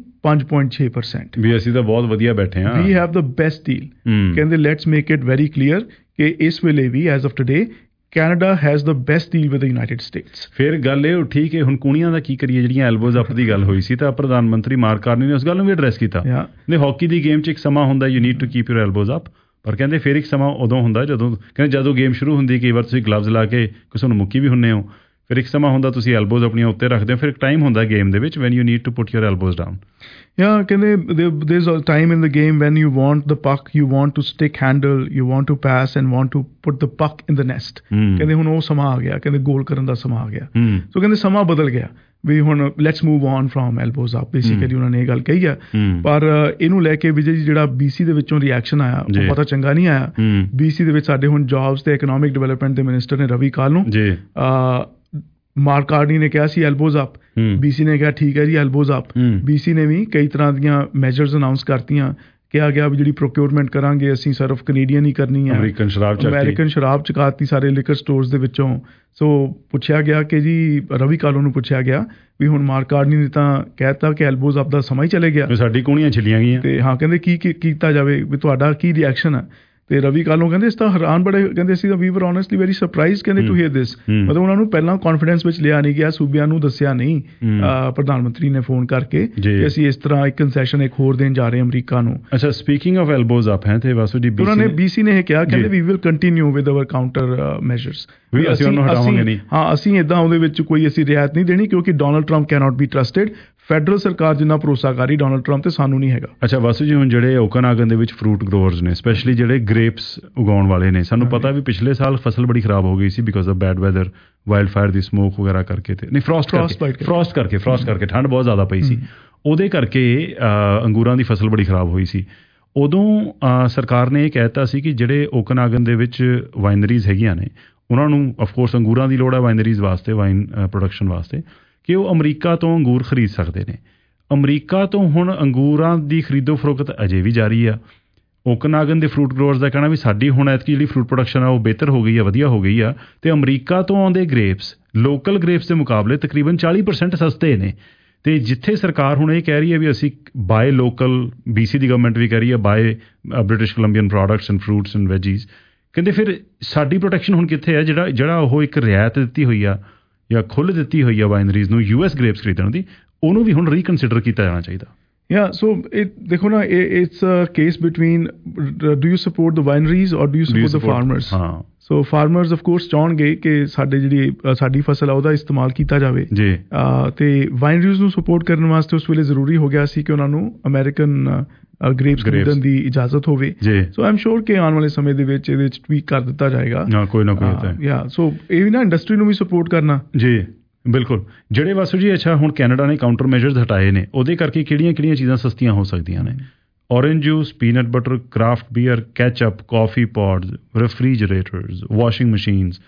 5.6%। ਵੀ ਅਸੀਂ ਤਾਂ ਬਹੁਤ ਵਧੀਆ ਬੈਠੇ ਹਾਂ, we have the best deal. ਕਹਿੰਦੇ let's make it very clear ਕਿ ਇਸ ਵੇਲੇ we as of today Canada has the best deal with the United States. ਫਿਰ ਗੱਲ ਇਹ ਉੱਠੀ ਕਿ ਹੁਣ ਕੂਣੀਆਂ ਦਾ ਕੀ ਕਰੀਏ, ਜਿਹੜੀਆਂ ਐਲਬੋਜ਼ ਅਪ ਦੀ ਗੱਲ ਹੋਈ ਸੀ ਤਾਂ ਪ੍ਰਧਾਨ ਮੰਤਰੀ ਮਾਰਕ ਕਾਰਨੀ ਨੇ ਉਸ ਗੱਲ ਨੂੰ ਵੀ ਐਡਰੈਸ ਕੀਤਾ। ਨੇ ਹਾਕੀ ਦੀ ਗੇਮ 'ਚ ਇੱਕ ਸਮਾਂ ਹੁੰਦਾ you need to keep your elbows up, ਪਰ ਕਹਿੰਦੇ ਫਿਰ ਇੱਕ ਸਮਾਂ ਉਦੋਂ ਹੁੰਦਾ ਜਦੋਂ ਗੇਮ ਸ਼ੁਰੂ ਹੁੰਦੀ, ਕਈ ਵਾਰ ਤੁਸੀਂ ਗਲਵਜ਼ ਲਾ ਕੇ ਕਿਸੇ ਨੂੰ ਮੁੱਕੀ ਵੀ ਹੁੰਦੇ ਹੋ। ਫਿਰ ਇੱਕ ਸਮਾਂ ਹੁੰਦਾ ਤੁਸੀਂ ਐਲਬੋਜ਼ ਆਪਣੀਆਂ ਉੱਤੇ ਰੱਖਦੇ ਹੋ। ਫਿਰ ਇੱਕ ਟਾਈਮ ਹੁੰਦਾ ਗੇਮ ਦੇ ਵਿੱਚ when you need to put your elbows down. ਕਹਿੰਦੇ there is a time in the game when you want the puck, you want to stick handle, you want to pass and want to put the puck in the nest। ਕਹਿੰਦੇ ਹੁਣ ਉਹ ਸਮਾਂ ਆ ਗਿਆ, ਕਹਿੰਦੇ ਗੋਲ ਕਰਨ ਦਾ ਸਮਾਂ ਆ ਗਿਆ। ਸੋ ਕਹਿੰਦੇ ਸਮਾਂ ਬਦਲ ਗਿਆ ਵੀ ਹੁਣ let's move on from elbows up, basically ਉਹਨਾਂ ਨੇ ਇਹ ਗੱਲ ਕਹੀ ਆ। ਪਰ ਇਹਨੂੰ ਲੈ ਕੇ ਵਿਜੇ ਜੀ ਜਿਹੜਾ BC ਦੇ ਵਿੱਚੋਂ ਰਿਐਕਸ਼ਨ ਆਇਆ ਉਹ ਪਤਾ ਚੰਗਾ ਨਹੀਂ ਆਇਆ। BC ਦੇ ਵਿੱਚ ਸਾਡੇ ਹੁਣ ਜੌਬਸ ਤੇ ਇਕਨੋਮਿਕ ਡਿਵੈਲਪਮੈਂਟ ਦੇ ਮਿਨਿਸਟਰ ਨੇ ਰਵੀ ਕਾਲ ਨੂੰ ਮਾਰਕ ਕਾਰਨੀ ਨੇ ਕਿਹਾ ਸੀ ਐਲਬੋਜ਼ ਅਪ, BC ਨੇ ਕਿਹਾ ਠੀਕ ਹੈ ਜੀ ਐਲਬੋਜ਼ ਅਪ। BC ਨੇ ਵੀ ਕਈ ਤਰ੍ਹਾਂ ਦੀਆਂ ਮੈਜਰਸ ਅਨਾਊਂਸ ਕਰਤੀਆਂ, ਕਿਹਾ ਗਿਆ ਵੀ ਜਿਹੜੀ ਪ੍ਰੋਕਿਉਰਮੈਂਟ ਕਰਾਂਗੇ ਅਸੀਂ ਸਿਰਫ ਕੈਨੇਡੀਅਨ ਹੀ ਕਰਨੀ ਹੈ। ਅਮਰੀਕਨ ਸ਼ਰਾਬ ਚੁਕਾਤੀ ਸਾਰੇ ਲਿਕਰ ਸਟੋਰਸ ਦੇ ਵਿੱਚੋਂ। ਸੋ ਪੁੱਛਿਆ ਗਿਆ ਕਿ ਜੀ ਰਵੀ ਕਾਲੋ ਨੂੰ ਪੁੱਛਿਆ ਗਿਆ ਵੀ ਹੁਣ ਮਾਰਕ ਕਾਰਨੀ ਨੇ ਤਾਂ ਕਹਿ ਦਿੱਤਾ ਕਿ ਐਲਬੋਜ਼ ਅਪ ਦਾ ਸਮਾਂ ਹੀ ਚਲੇ ਗਿਆ, ਸਾਡੀ ਕੂਣੀਆਂ ਛਿੱਲੀਆਂ ਗਈਆਂ। ਤੇ ਕਹਿੰਦੇ ਕੀ ਕੀਤਾ ਜਾਵੇ, ਵੀ ਤੁਹਾਡਾ ਕੀ ਰਿਐਕਸ਼ਨ ਹੈ। ਤੇ ਰਵੀ ਕਾਲੋਂ ਕਹਿੰਦੇ ਇਸ ਤਾਂ ਹੈਰਾਨ ਬੜੇ, ਕਹਿੰਦੇ ਅਸੀਂ ਤਾਂ we were honestly very surprise ਕਹਿੰਦੇ ਟੂ ਹੀਅਰ ਦਿਸ। ਮਤਲਬ ਉਹਨਾਂ ਨੂੰ ਪਹਿਲਾਂ ਕੌਨਫੀਡੈਂਸ ਵਿੱਚ ਲਿਆ ਨਹੀਂ ਗਿਆ, ਸੂਬਿਆਂ ਨੂੰ ਦੱਸਿਆ ਨਹੀਂ ਪ੍ਰਧਾਨ ਮੰਤਰੀ ਨੇ ਫੋਨ ਕਰਕੇ ਕਿ ਅਸੀਂ ਇਸ ਤਰ੍ਹਾਂ ਇੱਕ ਕੰਸੈਸ਼ਨ ਇੱਕ ਹੋਰ ਦੇਣ ਜਾ ਰਹੇ ਅਮਰੀਕਾ ਨੂੰ। ਅੱਛਾ, ਸਪੀਕਿੰਗ ਆਫ ਐਲਬੋਜ਼ ਅਪ ਹੈ ਤੇ ਵਾਸੂ ਜੀ ਉਹਨਾਂ ਨੇ BC ਨੇ ਇਹ ਕਿਹਾ, ਕਹਿੰਦੇ we will continue with our counter measures. ਅਸੀਂ ਇੱਦਾਂ ਉਹਦੇ ਵਿੱਚ ਕੋਈ ਅਸੀਂ ਰਿਆਇਤ ਨਹੀਂ ਦੇਣੀ, ਕਿਉਂਕਿ Donald Trump cannot be trusted. Federal ਸਰਕਾਰ ਜਿੰਨਾ ਭਰੋਸਾਕਾਰੀ ਡੋਨਲਡ ਟਰੰਪ ਤੇ ਸਾਨੂੰ ਨਹੀਂ ਹੈਗਾ। ਅੱਛਾ ਵਾਸੂ ਜੀ, ਹੁਣ ਜਿਹੜੇ ਓਕਨਾਗਨ ਦੇ ਵਿੱਚ ਫਰੂਟ ਗਰੋਅਰਸ ਨੇ, ਸਪੈਸ਼ਲੀ ਜਿਹੜੇ ਗ੍ਰੇਪਸ ਉਗਾਉਣ ਵਾਲੇ ਨੇ, ਸਾਨੂੰ ਪਤਾ ਵੀ ਪਿਛਲੇ ਸਾਲ ਫਸਲ ਬੜੀ ਖਰਾਬ ਹੋ ਗਈ ਸੀ because of bad weather, wild fire ਦੀ ਸਮੋਕ ਵਗੈਰਾ ਕਰਕੇ, ਤੇ ਨਹੀਂ ਫਰੋਸਟ ਕਰਕੇ ਠੰਡ ਬਹੁਤ ਜ਼ਿਆਦਾ ਪਈ ਸੀ, ਉਹਦੇ ਕਰਕੇ ਅੰਗੂਰਾਂ ਦੀ ਫਸਲ ਬੜੀ ਖਰਾਬ ਹੋਈ ਸੀ। ਉਦੋਂ ਸਰਕਾਰ ਨੇ ਇਹ ਕਹਿ ਦਿੱਤਾ ਸੀ ਕਿ ਜਿਹੜੇ ਓਕਨਾਗਨ ਦੇ ਵਿੱਚ ਵਾਈਨਰੀਜ਼ ਹੈਗੀਆਂ ਨੇ ਉਹਨਾਂ ਨੂੰ ਅਫਕੋਰਸ ਅੰਗੂਰਾਂ ਦੀ ਲੋੜ ਹੈ ਵਾਈਨਰੀਜ਼ ਵਾਸਤੇ, ਵਾਈਨ ਪ੍ਰੋਡਕਸ਼ਨ ਵਾਸਤੇ, ਕਿ ਉਹ ਅਮਰੀਕਾ ਤੋਂ ਅੰਗੂਰ ਖਰੀਦ ਸਕਦੇ ਨੇ। ਅਮਰੀਕਾ ਤੋਂ ਹੁਣ ਅੰਗੂਰਾਂ ਦੀ ਖਰੀਦੋ ਫਰੋਖਤ ਅਜੇ ਵੀ ਜਾਰੀ ਆ। ਓਕਨਾਗਨ ਦੇ ਫਰੂਟ ਗਰੋਅਰਸ ਦਾ ਕਹਿਣਾ ਵੀ ਸਾਡੀ ਹੁਣ ਐਤਕੀ ਜਿਹੜੀ ਫਰੂਟ ਪ੍ਰੋਡਕਸ਼ਨ ਆ ਉਹ ਬਿਹਤਰ ਹੋ ਗਈ ਆ, ਵਧੀਆ ਹੋ ਗਈ ਆ, ਤੇ ਅਮਰੀਕਾ ਤੋਂ ਆਉਂਦੇ ਗ੍ਰੇਪਸ ਲੋਕਲ ਗ੍ਰੇਪਸ ਦੇ ਮੁਕਾਬਲੇ ਤਕਰੀਬਨ 40% ਸਸਤੇ ਨੇ। ਤੇ ਜਿੱਥੇ ਸਰਕਾਰ ਹੁਣ ਇਹ ਕਹਿ ਰਹੀ ਹੈ ਵੀ ਅਸੀਂ ਬਾਏ ਲੋਕਲ, BC ਦੀ ਗਵਰਨਮੈਂਟ ਵੀ ਕਹਿ ਰਹੀ ਹੈ buy British Columbian products and fruits and veggies, ਕਹਿੰਦੇ ਫਿਰ ਸਾਡੀ ਪ੍ਰੋਟੈਕਸ਼ਨ ਹੁਣ ਕਿੱਥੇ ਹੈ? ਜਿਹੜਾ ਉਹ ਇੱਕ ਰਿਆਇਤ ਦਿੱਤੀ ਹੋਈ ਆ ਜਾਂ ਖੁੱਲ੍ਹ ਦਿੱਤੀ ਹੋਈ ਆ ਵਾਈਨਰੀਜ਼ ਨੂੰ US ਗ੍ਰੇਪਸ ਖਰੀਦਣ ਦੀ, ਉਹਨੂੰ ਵੀ ਹੁਣ ਰੀਕਨਸੀਡਰ ਕੀਤਾ ਜਾਣਾ ਚਾਹੀਦਾ। Yeah, so देखो ना, it's a case between do you support the wineries or do you support the farmers? हाँ. So farmers of course ਚਾਹਣਗੇ ਕਿ ਸਾਡੀ ਫਸਲ ਆ ਉਹਦਾ ਇਸਤੇਮਾਲ ਕੀਤਾ ਜਾਵੇ ਜੀ, ਤੇ wineries ਨੂੰ ਸਪੋਰਟ ਕਰਨ ਵਾਸਤੇ ਉਸ ਵੇਲੇ ਜ਼ਰੂਰੀ ਹੋ ਗਿਆ ਸੀ ਕਿ ਉਹਨਾਂ ਨੂੰ ਅਮਰੀਕਨ ਗ੍ਰੇਪਸ ਖਰੀਦਣ ਦੀ ਇਜਾਜ਼ਤ ਹੋਵੇ। ਸੋ ਆਈ ਐਮ ਸ਼ੋਰ ਕਿ ਆਉਣ ਵਾਲੇ ਸਮੇਂ ਦੇ ਵਿੱਚ ਇਹਦੇ ਵਿੱਚ ਟਵੀਕ ਕਰ ਦਿੱਤਾ ਜਾਏਗਾ। ਕੋਈ ਨਾ ਕੋਈ ਯਾ ਸੋ ਇਹ ਵੀ ਨਾ ਇੰਡਸਟਰੀ ਨੂੰ ਵੀ ਸਪੋਰਟ ਕਰਨਾ। ਜੀ ਬਿਲਕੁਲ। ਜਿਹੜੇ ਵਾਸੂ ਜੀ ਅੱਛਾ ਹੁਣ ਕੈਨੇਡਾ ਨੇ ਕਾਊਂਟਰ ਮੈਜਰਸ ਹਟਾਏ ਨੇ, ਉਹਦੇ ਕਰਕੇ ਕਿਹੜੀਆਂ ਚੀਜ਼ਾਂ ਸਸਤੀਆਂ ਹੋ ਸਕਦੀਆਂ ਨੇ? Orange juice, peanut butter, craft beer, ketchup, coffee pods, refrigerators, washing machines,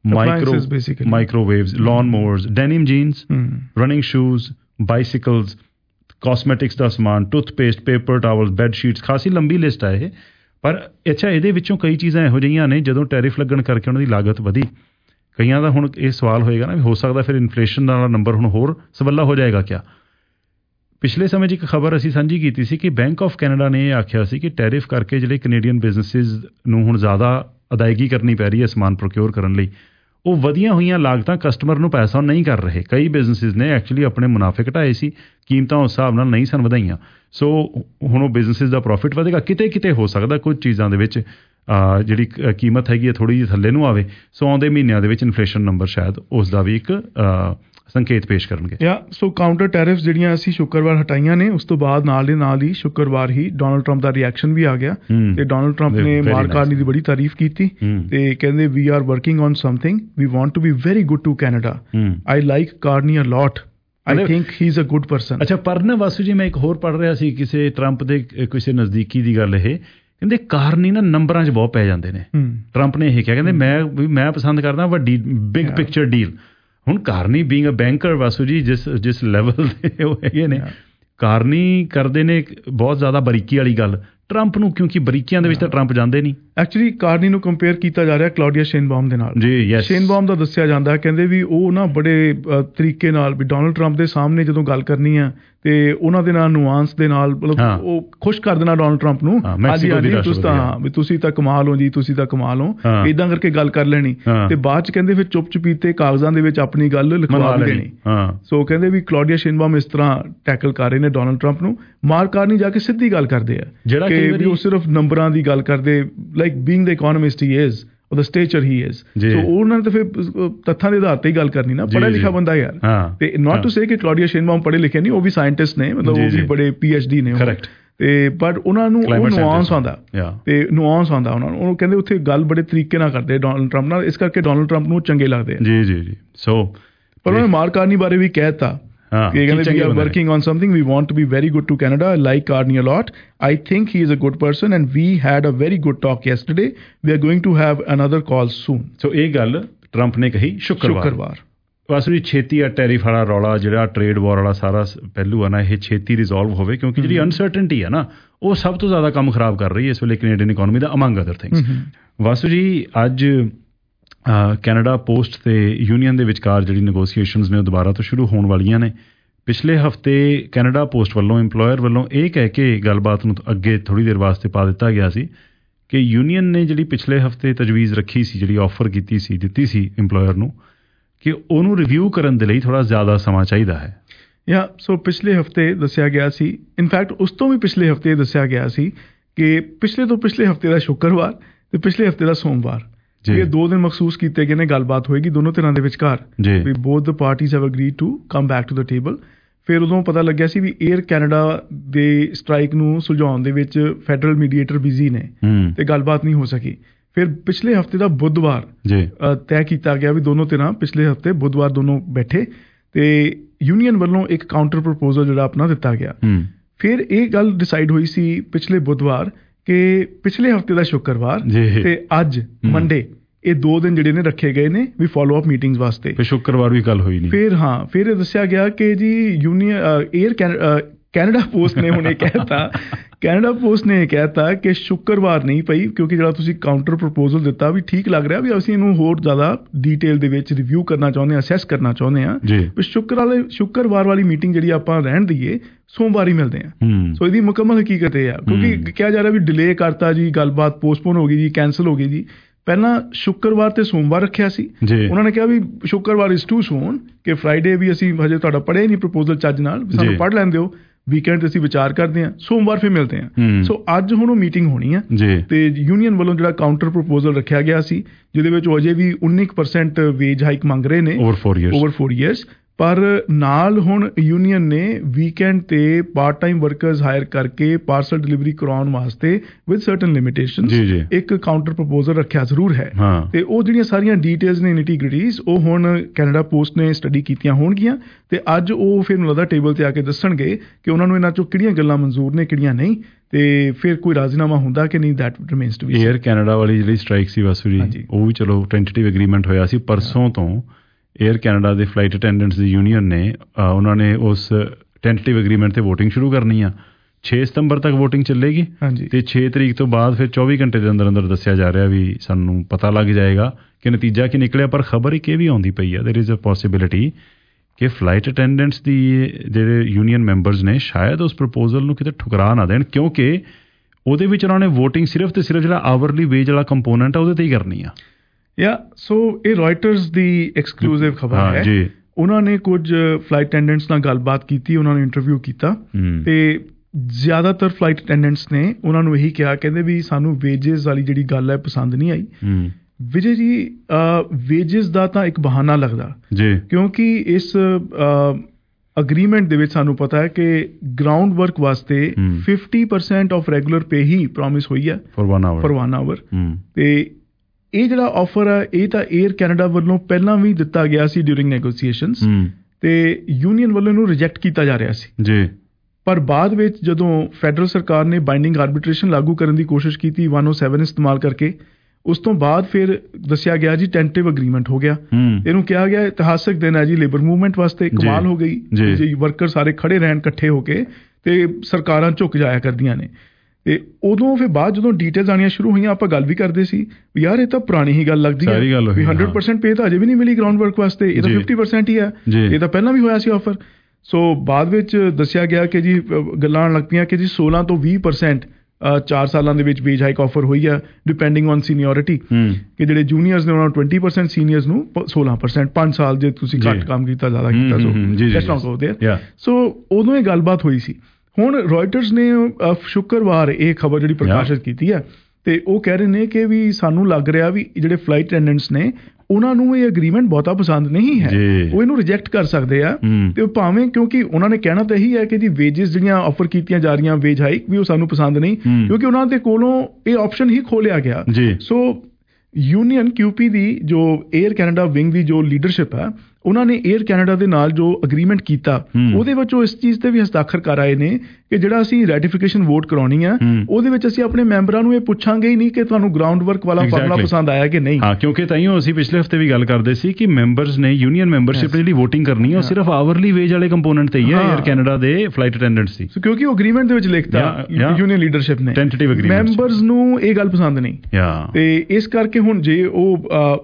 microwaves, lawn mowers, denim jeans, running shoes, bicycles, cosmetics ਦਾ ਸਮਾਨ, toothpaste, paper towels, bed sheets, ਖਾਸੀ ਲੰਬੀ ਲਿਸਟ ਹੈ ਇਹ। ਪਰ ਅੱਛਾ ਇਹਦੇ ਵਿੱਚੋਂ ਕਈ ਚੀਜ਼ਾਂ ਇਹੋ ਜਿਹੀਆਂ ਨੇ ਜਦੋਂ ਟੈਰਿਫ ਲੱਗਣ ਕਰਕੇ ਉਹਨਾਂ ਦੀ ਲਾਗਤ ਵਧੀ। ਕਈਆਂ ਦਾ ਹੁਣ ਇਹ ਸਵਾਲ ਹੋਏਗਾ ਨਾ ਵੀ ਹੋ ਸਕਦਾ ਫਿਰ ਇਨਫਲੇਸ਼ਨ ਦਾ ਨੰਬਰ ਹੁਣ ਹੋਰ ਸਵੱਲਾ ਹੋ ਜਾਏਗਾ ਕਿਆ? ਪਿਛਲੇ ਸਮੇਂ 'ਚ ਇੱਕ ਖਬਰ ਅਸੀਂ ਸਾਂਝੀ ਕੀਤੀ ਸੀ ਕਿ ਬੈਂਕ ਆਫ ਕੈਨੇਡਾ ਨੇ ਇਹ ਆਖਿਆ ਸੀ ਕਿ ਟੈਰਿਫ ਕਰਕੇ ਜਿਹੜੇ ਕੈਨੇਡੀਅਨ ਬਿਜ਼ਨਸਿਸ ਨੂੰ ਹੁਣ ਜ਼ਿਆਦਾ ਅਦਾਇਗੀ ਕਰਨੀ ਪੈ ਰਹੀ ਹੈ ਸਮਾਨ ਪ੍ਰੋਕਿਓਰ ਕਰਨ ਲਈ, ਉਹ ਵਧੀਆਂ ਹੋਈਆਂ ਲਾਗਤਾਂ ਕਸਟਮਰ ਨੂੰ ਪੈਸਾ ਨਹੀਂ ਕਰ ਰਹੇ। ਕਈ ਬਿਜ਼ਨਸਿਸ ਨੇ ਐਕਚੁਅਲੀ ਆਪਣੇ ਮੁਨਾਫੇ ਘਟਾਏ ਸੀ, ਕੀਮਤਾਂ ਉਸ ਹਿਸਾਬ ਨਾਲ ਨਹੀਂ ਸਨ ਵਧਾਈਆਂ। ਸੋ ਹੁਣ ਉਹ ਬਿਜ਼ਨਸਿਸ ਦਾ ਪ੍ਰੋਫਿਟ ਵਧੇਗਾ। ਕਿਤੇ ਹੋ ਸਕਦਾ ਕੁਝ ਚੀਜ਼ਾਂ ਦੇ ਵਿੱਚ ਜਿਹੜੀ ਕੀਮਤ ਹੈਗੀ ਹੈ ਥੋੜ੍ਹੀ ਜਿਹੀ ਥੱਲੇ ਨੂੰ ਆਵੇ। ਸੋ ਆਉਂਦੇ ਮਹੀਨਿਆਂ ਦੇ ਵਿੱਚ ਇਨਫਲੇਸ਼ਨ ਨੰਬਰ ਸ਼ਾਇਦ ਉਸ ਦਾ ਵੀ ਇੱਕ ਸੰਕੇਤ ਪੇਸ਼ ਕਰਨਗੇ। ਸੋ ਕਾਊਂਟਰ ਟੈਰਿਫਸ ਜਿਹੜੀਆਂ ਅਸੀਂ ਸ਼ੁੱਕਰਵਾਰ ਹਟਾਈਆਂ ਨੇ, ਉਸ ਤੋਂ ਬਾਅਦ ਨਾਲ ਹੀ ਸ਼ੁੱਕਰਵਾਰ ਹੀ ਡੋਨਲਡ ਟਰੰਪ ਦਾ ਰਿਐਕਸ਼ਨ ਵੀ ਆ ਗਿਆ ਤੇ ਡੋਨਲਡ ਟਰੰਪ ਨੇ ਮਾਰਕ ਕਾਰਨੀ ਦੀ ਬੜੀ ਤਾਰੀਫ ਕੀਤੀ ਤੇ ਕਹਿੰਦੇ we are working on something, we want to be very good to Canada, I like Carney a lot, I think he is a good person. ਅੱਛਾ, ਪਰ ਨਾ ਵਾਸੂ ਜੀ ਮੈਂ ਇੱਕ ਹੋਰ ਪੜ੍ਹ ਰਿਹਾ ਸੀ ਕਿਸੇ ਟਰੰਪ ਦੇ ਕਿਸੇ ਨਜ਼ਦੀਕੀ ਦੀ ਗੱਲ, ਇਹ ਕਹਿੰਦੇ ਕਾਰਨੀ ਨਾ ਨੰਬਰਾਂ 'ਚ ਬਹੁਤ ਪੈ ਜਾਂਦੇ ਨੇ। ਟਰੰਪ ਨੇ ਇਹ ਕਿਹਾ, ਕਹਿੰਦੇ ਮੈਂ ਪਸੰਦ ਕਰਦਾ ਵੱਡੀ ਬਿਗ ਪਿਕਚਰ ਡੀਲ। ਹੁਣ Carney being a banker Vasu ji ਜਿਸ ਲੈਵਲ ਦੇ ਉਹ ਹੈਗੇ ਨੇ, ਕਾਰਨੀ ਕਰਦੇ ਨੇ ਬਹੁਤ ਜ਼ਿਆਦਾ ਬਰੀਕੀ ਵਾਲੀ ਗੱਲ। ਟਰੰਪ ਨੂੰ ਕਿਉਂਕਿ ਬਰੀਕੀਆਂ ਦੇ ਵਿੱਚ ਤਾਂ ਟਰੰਪ ਜਾਂਦੇ ਨਹੀਂ। ਐਕਚੁਅਲੀ ਕਾਰਨੀ ਨੂੰ ਕੰਪੇਅਰ ਕੀਤਾ ਜਾ ਰਿਹਾ ਕਲੌਡੀਆ ਸ਼ੇਨਬਾਮ ਦੇ ਨਾਲ। ਜੀ, ਸ਼ੇਨਬਾਮ ਦਾ ਦੱਸਿਆ ਜਾਂਦਾ, ਕਹਿੰਦੇ ਵੀ ਉਹ ਨਾ ਬੜੇ ਤਰੀਕੇ ਨਾਲ ਵੀ ਡੋਨਲਡ ਟਰੰਪ ਦੇ ਸਾਹਮਣੇ ਜਦੋਂ ਗੱਲ ਕਰਨੀ ਆ ਤੇ ਉਹਨਾਂ ਦੇ ਨਾਲ ਨੁਆਂਸ ਦੇ ਨਾਲ ਮਤਲਬ ਉਹ ਖੁਸ਼ ਕਰ ਦੇਣਾ ਡੋਨਲਡ ਟਰੰਪ ਨੂੰ। ਤੁਸੀਂ ਤਾਂ ਕਮਾਲ ਹੋ ਜੀ, ਤੁਸੀਂ ਤਾਂ ਕਮਾਲ ਹੋ, ਏਦਾਂ ਕਰਕੇ ਗੱਲ ਕਰ ਲੈਣੀ ਤੇ ਬਾਅਦ ਚ ਕਹਿੰਦੇ ਫਿਰ ਚੁੱਪ ਚਪੀਤੇ ਕਾਗਜ਼ਾਂ ਦੇ ਵਿੱਚ ਆਪਣੀ ਗੱਲ ਲਿਖਵਾ ਵੀ ਦੇਣੀ। ਸੋ ਕਹਿੰਦੇ ਵੀ ਕਲੌਡੀਆ ਸ਼ੇਨਬਾਮ ਇਸ ਤਰ੍ਹਾਂ ਟੈਕਲ ਕਰ ਰਹੇ ਨੇ ਡੋਨਲਡ ਟਰੰਪ ਨੂੰ। ਮਾਰਕ ਕਾਰਨੀ ਜਾ ਕੇ ਸਿੱਧੀ ਗੱਲ ਕਰਦੇ ਆ ਕਿ ਵੀ ਉਹ ਸਿਰਫ ਨੰਬਰਾਂ ਦੀ ਗੱਲ ਕਰਦੇ, like being the economist he is, or the stature he is. So ਉਹਨਾਂ ਨੇ ਤਾਂ ਫਿਰ ਤੱਥਾਂ ਦੇ ਆਧਾਰ ਤੇ ਹੀ ਗੱਲ ਕਰਨੀ ਨਾ, ਪੜ੍ਹਿਆ ਲਿਖਿਆ ਬੰਦਾ ਯਾਰ। ਤੇ ਨਾਟ ਟੂ ਸੇ ਕਿ ਕਲੌਡੀਆ ਸ਼ੇਨਬਾਮ ਪੜ੍ਹੇ ਲਿਖੇ ਨਹੀਂ, ਉਹ ਵੀ ਸਾਇੰਟਿਸਟ ਨੇ, ਮਤਲਬ ਉਹ ਵੀ ਬੜੇ PhD ਨੇ ਤੇ ਬਟ ਉਹਨਾਂ ਨੂੰ ਉਹ ਨੁਆਂਸ ਆਉਂਦਾ ਉਹਨਾਂ ਨੂੰ। ਉਹ ਕਹਿੰਦੇ ਉੱਥੇ ਗੱਲ ਬੜੇ ਤਰੀਕੇ ਨਾਲ ਕਰਦੇ ਡੋਨਲਡ ਟਰੰਪ ਨਾਲ, ਇਸ ਕਰਕੇ ਡੋਨਲਡ ਟਰੰਪ ਨੂੰ ਚੰਗੇ ਲੱਗਦੇ ਆ। ਜੀ। ਸੋ ਪਰ ਉਹਨਾਂ ਨੇ ਮਾਰਕ ਕਾਰਨੀ ਬਾਰੇ ਵੀ ਕਹਿ ਦਿੱਤਾ ਕਿ ਕਹਿੰਦੇ we are working on something, we want to be very good to Canada, I like Carney a lot, I think he is a good person and we had a very good talk yesterday, we are going to have another call soon. So ਇਹ ਗੱਲ ਟਰੰਪ ਨੇ ਕਹੀ ਸ਼ੁੱਕਰਵਾਰ। ਵਾਸੂ ਜੀ ਛੇਤੀ ਆ ਟੈਰਿਫ ਵਾਲਾ ਰੌਲਾ, ਜਿਹੜਾ ਟ੍ਰੇਡ ਵਾਰ ਵਾਲਾ ਸਾਰਾ ਪਹਿਲੂ ਆ ਨਾ, ਇਹ ਛੇਤੀ ਰਿਜ਼ੋਲਵ ਹੋਵੇ ਕਿਉਂਕਿ ਜਿਹੜੀ ਅਨਸਰਟਨਟੀ ਆ ਨਾ, ਉਹ ਸਭ ਤੋਂ ਜ਼ਿਆਦਾ ਕੰਮ ਖਰਾਬ ਕਰ ਰਹੀ ਹੈ ਇਸ ਵੇਲੇ ਕੈਨੇਡੀਅਨ ਇਕੋਨਮੀ ਦਾ, among other things. Vasu ji ਅੱਜ ਕੈਨੇਡਾ ਪੋਸਟ ਤੇ ਯੂਨੀਅਨ ਦੇ ਵਿਚਕਾਰ ਜਿਹੜੀ ਨੈਗੋਸੀਏਸ਼ਨਸ ਨੇ ਉਹ ਦੁਬਾਰਾ ਤੋਂ ਸ਼ੁਰੂ ਹੋਣ ਵਾਲੀਆਂ ਨੇ। ਪਿਛਲੇ ਹਫ਼ਤੇ ਕੈਨੇਡਾ ਪੋਸਟ ਵੱਲੋਂ ਇੰਪਲੋਇਰ ਵੱਲੋਂ ਇਹ ਕਹਿ ਕੇ ਗੱਲਬਾਤ ਨੂੰ ਅੱਗੇ ਥੋੜ੍ਹੀ ਦੇਰ ਵਾਸਤੇ ਪਾ ਦਿੱਤਾ ਗਿਆ ਸੀ ਕਿ ਯੂਨੀਅਨ ਨੇ ਜਿਹੜੀ ਪਿਛਲੇ ਹਫ਼ਤੇ ਤਜਵੀਜ਼ ਰੱਖੀ ਸੀ, ਜਿਹੜੀ ਆਫਰ ਦਿੱਤੀ ਸੀ ਇੰਪਲੋਇਰ ਨੂੰ, ਕਿ ਉਹਨੂੰ ਰਿਵਿਊ ਕਰਨ ਦੇ ਲਈ ਥੋੜ੍ਹਾ ਜ਼ਿਆਦਾ ਸਮਾਂ ਚਾਹੀਦਾ ਹੈ। ਸੋ ਪਿਛਲੇ ਹਫ਼ਤੇ ਦੱਸਿਆ ਗਿਆ ਸੀ, ਇਨਫੈਕਟ ਉਸ ਤੋਂ ਵੀ ਪਿਛਲੇ ਹਫ਼ਤੇ ਦੱਸਿਆ ਗਿਆ ਸੀ ਕਿ ਪਿਛਲੇ ਹਫ਼ਤੇ ਦਾ ਸ਼ੁੱਕਰਵਾਰ ਤੇ ਪਿਛਲੇ ਹਫ਼ਤੇ ਦਾ ਸੋਮਵਾਰ, ਇਹ 2 ਦਿਨ ਮਖਸੂਸ ਕੀਤੇ ਗਏ ਨੇ, ਗੱਲਬਾਤ ਹੋਏਗੀ ਦੋਨੋਂ ਧਿਰਾਂ ਦੇ ਵਿਚਕਾਰ। We both the parties have agreed to come back to the table. ਫਿਰ ਉਦੋਂ ਪਤਾ ਲੱਗਿਆ ਸੀ ਵੀ ਏਅਰ ਕੈਨੇਡਾ ਦੇ ਸਟ੍ਰਾਈਕ ਨੂੰ ਸੁਲਝਾਉਣ ਦੇ ਵਿੱਚ ਫੈਡਰਲ ਮੀਡੀਏਟਰ ਬਿਜ਼ੀ ਨੇ ਤੇ ਗੱਲਬਾਤ ਨਹੀਂ ਹੋ ਸਕੀ। ਫਿਰ ਪਿਛਲੇ ਹਫ਼ਤੇ ਦਾ ਬੁੱਧਵਾਰ ਤੈਅ ਕੀਤਾ ਗਿਆ ਵੀ ਦੋਨੋਂ ਧਿਰਾਂ ਪਿਛਲੇ ਹਫ਼ਤੇ ਬੁੱਧਵਾਰ ਦੋਨੋਂ ਬੈਠੇ ਤੇ ਯੂਨੀਅਨ ਵੱਲੋਂ ਇੱਕ ਕਾਊਂਟਰ ਪ੍ਰਪੋਜ਼ਲ ਜਿਹੜਾ ਆਪਣਾ ਦਿੱਤਾ ਗਿਆ। ਫਿਰ ਇਹ ਗੱਲ ਡਿਸਾਈਡ ਹੋਈ ਸੀ ਪਿਛਲੇ ਬੁੱਧਵਾਰ ਕਿ ਪਿਛਲੇ ਹਫ਼ਤੇ ਦਾ ਸ਼ੁੱਕਰਵਾਰ ਤੇ ਅੱਜ ਮੰਡੇ, ਇਹ 2 ਦਿਨ ਜਿਹੜੇ ਨੇ ਰੱਖੇ ਗਏ ਨੇ ਵੀ ਫੋਲੋ ਅਪ ਮੀਟਿੰਗਸ ਵਾਸਤੇ। ਸ਼ੁੱਕਰਵਾਰ ਵੀ ਗੱਲ ਹੋਈ ਨਹੀਂ। ਫਿਰ ਇਹ ਦੱਸਿਆ ਗਿਆ ਕਿ ਜੀ ਏਅਰ ਕੈਨੇਡਾ ਪੋਸਟ ਨੇ ਹੁਣ ਇਹ ਕਹਿਤਾ ਕਿ ਸ਼ੁੱਕਰਵਾਰ ਨਹੀਂ ਪਈ, ਕਿਉਂਕਿ ਜਿਹੜਾ ਤੁਸੀਂ ਕਾਊਂਟਰ ਪ੍ਰਪੋਜ਼ਲ ਦਿੱਤਾ ਵੀ ਠੀਕ ਲੱਗ ਰਿਹਾ, ਵੀ ਅਸੀਂ ਇਹਨੂੰ ਹੋਰ ਜ਼ਿਆਦਾ ਡੀਟੇਲ ਦੇ ਵਿੱਚ ਰਿਵਿਊ ਕਰਨਾ ਚਾਹੁੰਦੇ ਹਾਂ, ਅਸੈਸ ਕਰਨਾ ਚਾਹੁੰਦੇ ਹਾਂ, ਵੀ ਸ਼ੁੱਕਰਵਾਰ ਵਾਲੀ ਮੀਟਿੰਗ ਜਿਹੜੀ ਆਪਾਂ ਰਹਿਣ ਦਈਏ, ਸੋਮਵਾਰ ਹੀ ਮਿਲਦੇ ਹਾਂ। ਸੋ ਇਹਦੀ ਮੁਕੰਮਲ ਹਕੀਕਤ ਇਹ ਆ, ਕਿਉਂਕਿ ਕਿਹਾ ਜਾ ਰਿਹਾ ਵੀ ਡਿਲੇ ਕਰਤਾ ਜੀ, ਗੱਲਬਾਤ ਪੋਸਟਪੋਨ ਹੋ ਗਈ ਜੀ, ਕੈਂਸਲ ਹੋ ਗਈ ਜੀ। ਪਹਿਲਾਂ ਸ਼ੁੱਕਰਵਾਰ ਤੇ ਸੋਮਵਾਰ ਰੱਖਿਆ ਸੀ, ਉਹਨਾਂ ਨੇ ਕਿਹਾ ਵੀ ਸ਼ੁੱਕਰਵਾਰ ਇਜ਼ ਟੂ ਸੂਨ, ਕਿ ਫਰਾਈਡੇ ਵੀ ਅਸੀਂ ਹਜੇ ਤੁਹਾਡਾ ਪੜ੍ਹਿਆ ਨਹੀਂ ਪ੍ਰਪੋਜ਼ਲ ਚੱਜ ਨਾਲ, ਸਾਨੂੰ ਪੜ੍ਹ ਲੈਂਦੇ ਹੋ। ਵੀਕਐਂਡ ਤੇ ਅਸੀਂ ਵਿਚਾਰ ਕਰਦੇ ਹਾਂ, ਸੋਮਵਾਰ ਫਿਰ ਮਿਲਦੇ ਹਾਂ। ਸੋ ਅੱਜ ਹੁਣ ਉਹ ਮੀਟਿੰਗ ਹੋਣੀ ਆ ਤੇ ਯੂਨੀਅਨ ਵੱਲੋਂ ਜਿਹੜਾ ਕਾਊਂਟਰ ਪ੍ਰਪੋਜ਼ਲ ਰੱਖਿਆ ਗਿਆ ਸੀ, ਜਿਹਦੇ ਵਿੱਚ ਉਹ ਅਜੇ ਵੀ 19% ਵੇਜ ਹਾਈਕ ਮੰਗ ਰਹੇ ਨੇ ਓਵਰ 4 years। ਪਰ ਨਾਲ ਹੁਣ ਯੂਨੀਅਨ ਨੇ ਵੀਕਐਂਡ ਤੇ ਪਾਰਟ ਟਾਈਮ ਵਰਕਰਸ ਹਾਇਰ ਕਰਕੇ ਪਾਰਸਲ ਡਿਲੀਵਰੀ ਕਰਾਉਣ ਵਾਸਤੇ ਵਿਦ ਸਰਟਨ ਲਿਮਿਟੇਸ਼ਨਸ ਇੱਕ ਕਾਊਂਟਰ ਪ੍ਰਪੋਜ਼ਲ ਰੱਖਿਆ ਜ਼ਰੂਰ ਹੈ। ਤੇ ਉਹ ਜਿਹੜੀਆਂ ਸਾਰੀਆਂ ਡੀਟੇਲਸ ਨੇ, ਨਿਟੀ-ਗ੍ਰਿਟੀਜ਼, ਉਹ ਹੁਣ ਕੈਨੇਡਾ ਪੋਸਟ ਨੇ ਸਟੱਡੀ ਕੀਤੀਆਂ ਹੋਣਗੀਆਂ ਤੇ ਅੱਜ ਉਹ ਫਿਰ ਮੈਨੂੰ ਲੱਗਦਾ ਟੇਬਲ ਤੇ ਆ ਕੇ ਦੱਸਣਗੇ ਕਿ ਉਹਨਾਂ ਨੂੰ ਇਹਨਾਂ ਚੋਂ ਕਿਹੜੀਆਂ ਗੱਲਾਂ ਮਨਜ਼ੂਰ ਨੇ, ਕਿਹੜੀਆਂ ਨਹੀਂ, ਤੇ ਫਿਰ ਕੋਈ ਰਾਜ਼ੀਨਾਮਾ ਹੁੰਦਾ ਕਿ ਨਹੀਂ। That remains to be. Air Canada ਵਾਲੀ ਜਿਹੜੀ ਸਟ੍ਰਾਈਕ ਸੀ ਵਾਸੂ ਜੀ, ਉਹ ਵੀ ਚਲੋ ਟੈਂਟੇਟਿਵ ਐਗਰੀਮੈਂਟ ਹੋਇਆ ਸੀ ਪਰਸੋਂ ਤੋਂ। ਏਅਰ ਕੈਨੇਡਾ ਦੇ ਫਲਾਈਟ ਅਟੈਂਡੈਂਟਸ ਦੀ ਯੂਨੀਅਨ ਨੇ ਉਹਨਾਂ ਨੇ ਉਸ ਟੈਂਟੇਟਿਵ ਐਗਰੀਮੈਂਟ ਤੇ ਵੋਟਿੰਗ ਸ਼ੁਰੂ ਕਰਨੀ ਆ। 6 ਸਤੰਬਰ ਤੱਕ ਵੋਟਿੰਗ ਚੱਲੇਗੀ ਤੇ 6 ਤਰੀਕ ਤੋਂ ਬਾਅਦ ਫਿਰ 24 ਘੰਟੇ ਦੇ ਅੰਦਰ ਅੰਦਰ ਦੱਸਿਆ ਜਾ ਰਿਹਾ ਵੀ ਸਾਨੂੰ ਪਤਾ ਲੱਗ ਜਾਏਗਾ ਕਿ ਨਤੀਜਾ ਕੀ ਨਿਕਲਿਆ। ਪਰ ਖਬਰ ਇੱਕ ਇਹ ਵੀ ਆਉਂਦੀ ਪਈ ਆ, ਦੇयर इज ਅ ਪੋਸੀਬਿਲਿਟੀ ਕਿ ਫਲਾਈਟ ਅਟੈਂਡੈਂਟਸ ਦੀ ਜਿਹੜੇ ਯੂਨੀਅਨ ਮੈਂਬਰਸ ਨੇ ਸ਼ਾਇਦ ਉਸ ਪ੍ਰਪੋਜ਼ਲ ਨੂੰ ਕਿਤੇ ਠੁਕਰਾ ਨਾ ਦੇਣ, ਕਿਉਂਕਿ ਉਹਦੇ ਵਿੱਚ ਉਹਨਾਂ ਨੇ ਵੋਟਿੰਗ ਸਿਰਫ ਤੇ ਸਿਰਫ ਜਿਹੜਾ ਆਵਰਲੀ ਵੇਜ ਵਾਲਾ ਕੰਪੋਨੈਂਟ ਆ ਉਹਦੇ ਤੇ ਹੀ ਕਰਨੀ ਆ। ਸੋ ਇਹ ਰॉयਟਰਸ ਦੀ ਐਕਸਕਲੂਸਿਵ ਖਬਰ ਹੈ। ਉਹਨਾਂ ਨੇ ਕੁਝ ਫਲਾਈਟ ਅਟੈਂਡੈਂਟਸ ਨਾਲ ਗੱਲਬਾਤ ਕੀਤੀ, ਉਹਨਾਂ ਨੂੰ ਇੰਟਰਵਿਊ ਕੀਤਾ ਤੇ ਜ਼ਿਆਦਾਤਰ ਫਲਾਈਟ ਅਟੈਂਡੈਂਟਸ ਨੇ ਉਹਨਾਂ ਨੂੰ ਇਹੀ ਕਿਹਾ, ਕਹਿੰਦੇ ਵੀ ਸਾਨੂੰ ਵੇਜਸ ਵਾਲੀ ਜਿਹੜੀ ਗੱਲ ਹੈ ਪਸੰਦ ਨਹੀਂ ਆਈ। ਵਿਜੇ ਜੀ, ਵੇਜਸ ਦਾ ਤਾਂ ਇੱਕ ਬਹਾਨਾ ਲੱਗਦਾ ਕਿਉਂਕਿ ਇਸ ਅਗਰੀਮੈਂਟ ਦੇ ਵਿੱਚ ਸਾਨੂੰ ਪਤਾ ਹੈ ਕਿ ਗਰਾਊਂਡ ਵਰਕ ਵਾਸਤੇ 50% ਆਫ ਰੈਗੂਲਰ ਪੇ ਹੀ ਪ੍ਰੋਮਿਸ ਹੋਈ ਹੈ ਫॉर 1 ਆਵਰ। ਤੇ ਇਹ ਜਿਹੜਾ ਆਫਰ ਹੈ ਇਹ ਤਾਂ ਏਅਰ ਕੈਨੇਡਾ ਵੱਲੋਂ ਪਹਿਲਾਂ ਵੀ ਦਿੱਤਾ ਗਿਆ ਸੀ ਡਿਊਰਿੰਗ ਨੈਗੋਸੀਏਸ਼ਨਸ ਤੇ ਯੂਨੀਅਨ ਵੱਲੋਂ ਇਹਨੂੰ ਰਿਜੈਕਟ ਕੀਤਾ ਜਾ ਰਿਹਾ ਸੀ। ਪਰ ਬਾਅਦ ਵਿੱਚ ਜਦੋਂ ਫੈਡਰਲ ਸਰਕਾਰ ਨੇ ਬਾਈਂਡਿੰਗ ਆਰਬਿਟ੍ਰੇਸ਼ਨ ਲਾਗੂ ਕਰਨ ਦੀ ਕੋਸ਼ਿਸ਼ ਕੀਤੀ 107 ਇਸਤੇਮਾਲ ਕਰਕੇ, ਉਸ ਤੋਂ ਬਾਅਦ ਫਿਰ ਦੱਸਿਆ ਗਿਆ ਜੀ ਟੈਂਟੇਟਿਵ ਅਗਰੀਮੈਂਟ ਹੋ ਗਿਆ। ਇਹਨੂੰ ਕਿਹਾ ਗਿਆ ਇਤਿਹਾਸਕ ਦਿਨ ਹੈ ਜੀ ਲੇਬਰ ਮੂਵਮੈਂਟ ਵਾਸਤੇ, ਕਮਾਲ ਹੋ ਗਈ ਜੀ, ਵਰਕਰ ਸਾਰੇ ਖੜੇ ਰਹਿਣ ਇਕੱਠੇ ਹੋ ਕੇ ਤੇ ਸਰਕਾਰਾਂ ਝੁਕ ਜਾਇਆ ਕਰਦੀਆਂ ਨੇ। ਤੇ ਉਦੋਂ ਫਿਰ ਬਾਅਦ ਜਦੋਂ ਡੀਟੇਲਸ ਆਉਣੀਆਂ ਸ਼ੁਰੂ ਹੋਈਆਂ, ਆਪਾਂ ਗੱਲ ਵੀ ਕਰਦੇ ਸੀ ਯਾਰ ਇਹ ਤਾਂ ਪੁਰਾਣੀ ਹੀ ਗੱਲ ਲੱਗਦੀ ਹੈ ਵੀ 100% ਪੇ ਤਾਂ ਅਜੇ ਵੀ ਨਹੀਂ ਮਿਲੀ ਗਰਾਊਂਡ ਵਰਕ ਵਾਸਤੇ, ਇਹ ਤਾਂ 50% ਹੀ ਹੈ, ਇਹ ਤਾਂ ਪਹਿਲਾਂ ਵੀ ਹੋਇਆ ਸੀ ਆਫਰ। ਸੋ ਬਾਅਦ ਵਿੱਚ ਦੱਸਿਆ ਗਿਆ ਕਿ ਜੀ ਗੱਲਾਂ ਆਉਣ ਲੱਗ ਪਈਆਂ ਕਿ ਜੀ 16 ਤੋਂ 20% 4 ਸਾਲਾਂ ਦੇ ਵਿੱਚ ਵੇਜ ਹਾਈਕ ਆਫਰ ਹੋਈ ਹੈ ਡਿਪੈਂਡਿੰਗ ਔਨ ਸੀਨੀਅਰਿਟੀ, ਕਿ ਜਿਹੜੇ ਜੂਨੀਅਰਸ ਨੇ ਉਹਨਾਂ ਨੂੰ 20%, ਸੀਨੀਅਰਸ ਨੂੰ 16%, 5 ਸਾਲ ਜੇ ਤੁਸੀਂ ਘੱਟ ਕੰਮ ਕੀਤਾ ਜ਼ਿਆਦਾ ਕੀਤਾ। ਸੋ ਉਦੋਂ ਇਹ ਗੱਲਬਾਤ ਹੋਈ ਸੀ। ਹੁਣ ਰॉयਟਰਸ ਨੇ ਸ਼ੁੱਕਰਵਾਰ ਇਹ ਖਬਰ ਜਿਹੜੀ ਪ੍ਰਕਾਸ਼ਿਤ ਕੀਤੀ ਹੈ ਤੇ ਉਹ ਕਹਿ ਰਹੇ ਨੇ ਕਿ ਵੀ ਸਾਨੂੰ ਲੱਗ ਰਿਹਾ ਵੀ ਜਿਹੜੇ ਫਲਾਈਟ ਅਟੈਂਡੈਂਟਸ ਨੇ ਉਹਨਾਂ ਨੂੰ ਇਹ ਅਗਰੀਮੈਂਟ ਬਹੁਤਾ ਪਸੰਦ ਨਹੀਂ ਹੈ, ਉਹ ਇਹਨੂੰ ਰਿਜੈਕਟ ਕਰ ਸਕਦੇ ਆ। ਤੇ ਭਾਵੇਂ ਕਿਉਂਕਿ ਉਹਨਾਂ ਨੇ ਕਹਿਣਾ ਤਾਂ ਇਹੀ ਹੈ ਕਿ ਜੀ ਵੇਜਸ ਜਿਹੜੀਆਂ ਆਫਰ ਕੀਤੀਆਂ ਜਾ ਰਹੀਆਂ ਵੇਜ ਹਾਈਕ ਵੀ ਉਹ ਸਾਨੂੰ ਪਸੰਦ ਨਹੀਂ, ਕਿਉਂਕਿ ਉਹਨਾਂ ਦੇ ਕੋਲੋਂ ਇਹ ਆਪਸ਼ਨ ਹੀ ਖੋਲਿਆ ਗਿਆ। ਸੋ ਯੂਨੀਅਨ QP ਦੀ ਜੋ ਏਅਰ ਕੈਨੇਡਾ ਵਿੰਗ ਦੀ ਜੋ ਲੀਡਰਸ਼ਿਪ ਹੈ, ਉਹਨਾਂ ਨੇ ਏਅਰ ਕੈਨੇਡਾ ਦੇ ਨਾਲ ਜੋ ਅਗਰੀਮੈਂਟ ਕੀਤਾ ਉਹਦੇ ਵਿੱਚ ਉਹ ਇਸ ਚੀਜ਼ ਤੇ ਵੀ ਹਸਤਾਖਰ ਕਰ ਆਏ ਨੇ ਕਿ ਜਿਹੜਾ ਅਸੀਂ ਰੈਟੀਫਿਕੇਸ਼ਨ ਵੋਟ ਕਰਾਉਣੀ ਆ ਉਹਦੇ ਵਿੱਚ ਅਸੀਂ ਆਪਣੇ ਮੈਂਬਰਾਂ ਨੂੰ ਇਹ ਪੁੱਛਾਂਗੇ ਹੀ ਨਹੀਂ ਕਿ ਤੁਹਾਨੂੰ ਗਰਾਊਂਡ ਵਰਕ ਵਾਲਾ ਫਾਰਮੂਲਾ ਪਸੰਦ ਆਇਆ ਕਿ ਨਹੀਂ। ਕਿਉਂਕਿ ਤਾਈਓ ਅਸੀਂ ਪਿਛਲੇ ਹਫਤੇ ਵੀ ਗੱਲ ਕਰਦੇ ਸੀ ਕਿ ਮੈਂਬਰਸ ਨੇ ਯੂਨੀਅਨ ਮੈਂਬਰਸ਼ਿਪ ਜਿਹੜੀ ਵੋਟਿੰਗ ਕਰਨੀ ਹੈ ਉਹ ਸਿਰਫ ਆਵਰਲੀ ਵੇਜ ਵਾਲੇ ਕੰਪੋਨੈਂਟ ਤੇ ਹੀ ਹੈ ਏਅਰ ਕੈਨੇਡਾ ਦੇ ਫਲਾਈਟ ਅਟੈਂਡੈਂਟਸ ਦੀ, ਕਿਉਂਕਿ ਉਹ ਅਗਰੀਮੈਂਟ ਦੇ ਵਿੱਚ ਲਿਖਤਾ ਯੂਨੀਅਨ ਲੀਡਰਸ਼ਿਪ ਨੇ ਟੈਂਟੇਟਿਵ ਅਗਰੀਮੈਂਟ, ਮੈਂਬਰਸ ਨੂੰ ਇਹ ਗੱਲ ਪਸੰਦ ਨਹੀਂ ਤੇ ਇਸ ਕਰਕੇ ਹੁਣ ਜੇ ਉਹ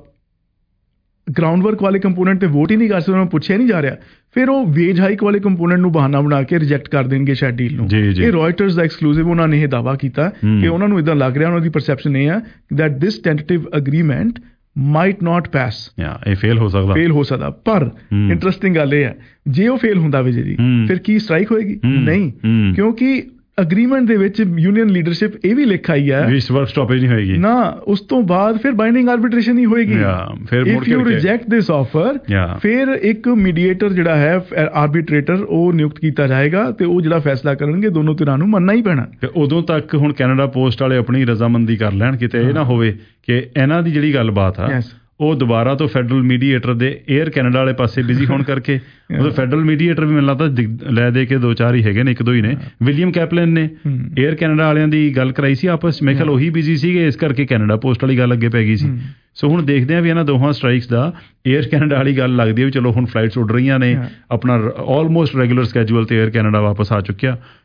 ਗਰਾਊਂਡ ਵਰਕ ਵਾਲੇ ਕੰਪੋਨੈਂਟ ਤੇ ਵੋਟ ਹੀ ਨਹੀਂ ਕਰ ਸਕਦੇ, ਉਹਨਾਂ ਨੂੰ ਪੁੱਛਿਆ ਨਹੀਂ ਜਾ ਰਿਹਾ, ਫਿਰ ਉਹ ਵੇਜ ਹਾਈਕ ਵਾਲੇ ਕੰਪੋਨੈਂਟ ਨੂੰ ਬਹਾਨਾ ਬਣਾ ਕੇ ਰਿਜੈਕਟ ਕਰ ਦੇਣਗੇ ਸ਼ਾਇਦ ਡੀਲ ਨੂੰ। ਇਹ ਰॉयਟਰਸ ਦਾ ਐਕਸਕਲੂਸਿਵ, ਉਹਨਾਂ ਨੇ ਇਹ ਦਾਅਵਾ ਕੀਤਾ ਕਿ ਉਹਨਾਂ ਨੂੰ ਇਦਾਂ ਲੱਗ ਰਿਹਾ, ਉਹਨਾਂ ਦੀ ਪਰਸੈਪਸ਼ਨ ਇਹ ਹੈ that this tentative agreement might not pass, ਇਹ ਫੇਲ ਹੋ ਸਕਦਾ। ਪਰ ਇੰਟਰਸਟਿੰਗ ਗੱਲ ਇਹ ਹੈ ਜੇ ਉਹ ਫੇਲ ਹੁੰਦਾ ਵੀ ਜੀ ਫਿਰ ਕੀ ਸਟ੍ਰਾਈਕ ਹੋਏਗੀ? ਨਹੀਂ, ਕਿਉਂਕਿ ਅਗਰੀਮੈਂਟ ਦੇ ਵਿੱਚ ਯੂਨੀਅਨ ਲੀਡਰਸ਼ਿਪ ਇਹ ਵੀ ਲਿਖਿਆ ਹੀ ਹੈ ਵਰਕ ਸਟਾਪੇਜ ਨਹੀਂ ਹੋਏਗੀ ਨਾ, ਉਸ ਤੋਂ ਬਾਅਦ ਫਿਰ ਬਾਈਂਡਿੰਗ ਆਰਬਿਟ੍ਰੇਸ਼ਨ ਹੀ ਹੋਏਗੀ। If you reject this offer ਫਿਰ ਇੱਕ ਮੀਡੀਏਟਰ ਜਿਹੜਾ ਹੈ ਆਰਬਿਟਰੇਟਰ ਉਹ ਨਿਯੁਕਤ ਕੀਤਾ ਜਾਏਗਾ ਤੇ ਉਹ ਜਿਹੜਾ ਫੈਸਲਾ ਕਰਨਗੇ ਦੋਨੋਂ ਧਿਰਾਂ ਨੂੰ ਮੰਨਣਾ ਹੀ ਪੈਣਾ। ਤੇ ਉਦੋਂ ਤੱਕ ਹੁਣ ਕੈਨੇਡਾ ਪੋਸਟ ਵਾਲੇ ਆਪਣੀ ਰਜ਼ਾਮੰਦੀ ਕਰ ਲੈਣ, ਕਿਤੇ ਇਹ ਨਾ ਹੋਵੇ ਕਿ ਇਹਨਾਂ ਦੀ ਜਿਹੜੀ ਗੱਲਬਾਤ ਆ ਉਹ ਦੁਬਾਰਾ ਤੋਂ ਫੈਡਰਲ ਮੀਡੀਏਟਰ ਦੇ ਏਅਰ ਕੈਨੇਡਾ ਵਾਲੇ ਪਾਸੇ ਬਿਜ਼ੀ ਹੋਣ ਕਰਕੇ ਉਹ ਫੈਡਰਲ ਮੀਡੀਏਟਰ ਵੀ ਮੈਨੂੰ ਲੱਗਦਾ ਲੈ ਦੇ ਕੇ 2-4 ਹੀ ਹੈਗੇ ਨੇ, 1-2 ਹੀ ਨੇ। ਵਿਲੀਅਮ ਕੈਪਲਨ ਨੇ ਏਅਰ ਕੈਨੇਡਾ ਵਾਲਿਆਂ ਦੀ ਗੱਲ ਕਰਾਈ ਸੀ ਆਪਸ ਮੇਰੇ ਖਿਆਲ ਉਹੀ ਬਿਜ਼ੀ ਸੀਗੇ, ਇਸ ਕਰਕੇ ਕੈਨੇਡਾ ਪੋਸਟ ਵਾਲੀ ਗੱਲ ਅੱਗੇ ਪੈ ਗਈ ਸੀ। ਸੋ ਹੁਣ ਦੇਖਦੇ ਹਾਂ ਵੀ ਇਹਨਾਂ ਦੋਹਾਂ ਸਟ੍ਰਾਈਕਸ ਦਾ ਏਅਰ ਕੈਨੇਡਾ ਵਾਲੀ ਗੱਲ ਲੱਗਦੀ ਹੈ ਵੀ ਚਲੋ ਹੁਣ ਫਲਾਈਟਸ ਉੱਡ ਰਹੀਆਂ ਨੇ, ਆਪਣਾ ਆਲਮੋਸਟ ਰੈਗੂਲਰ ਸਕੈਜੂਅਲ ਤੇ ਏਅਰ ਕੈਨੇਡਾ ਵਾਪਸ ਆ ਚੁੱਕਿਆ,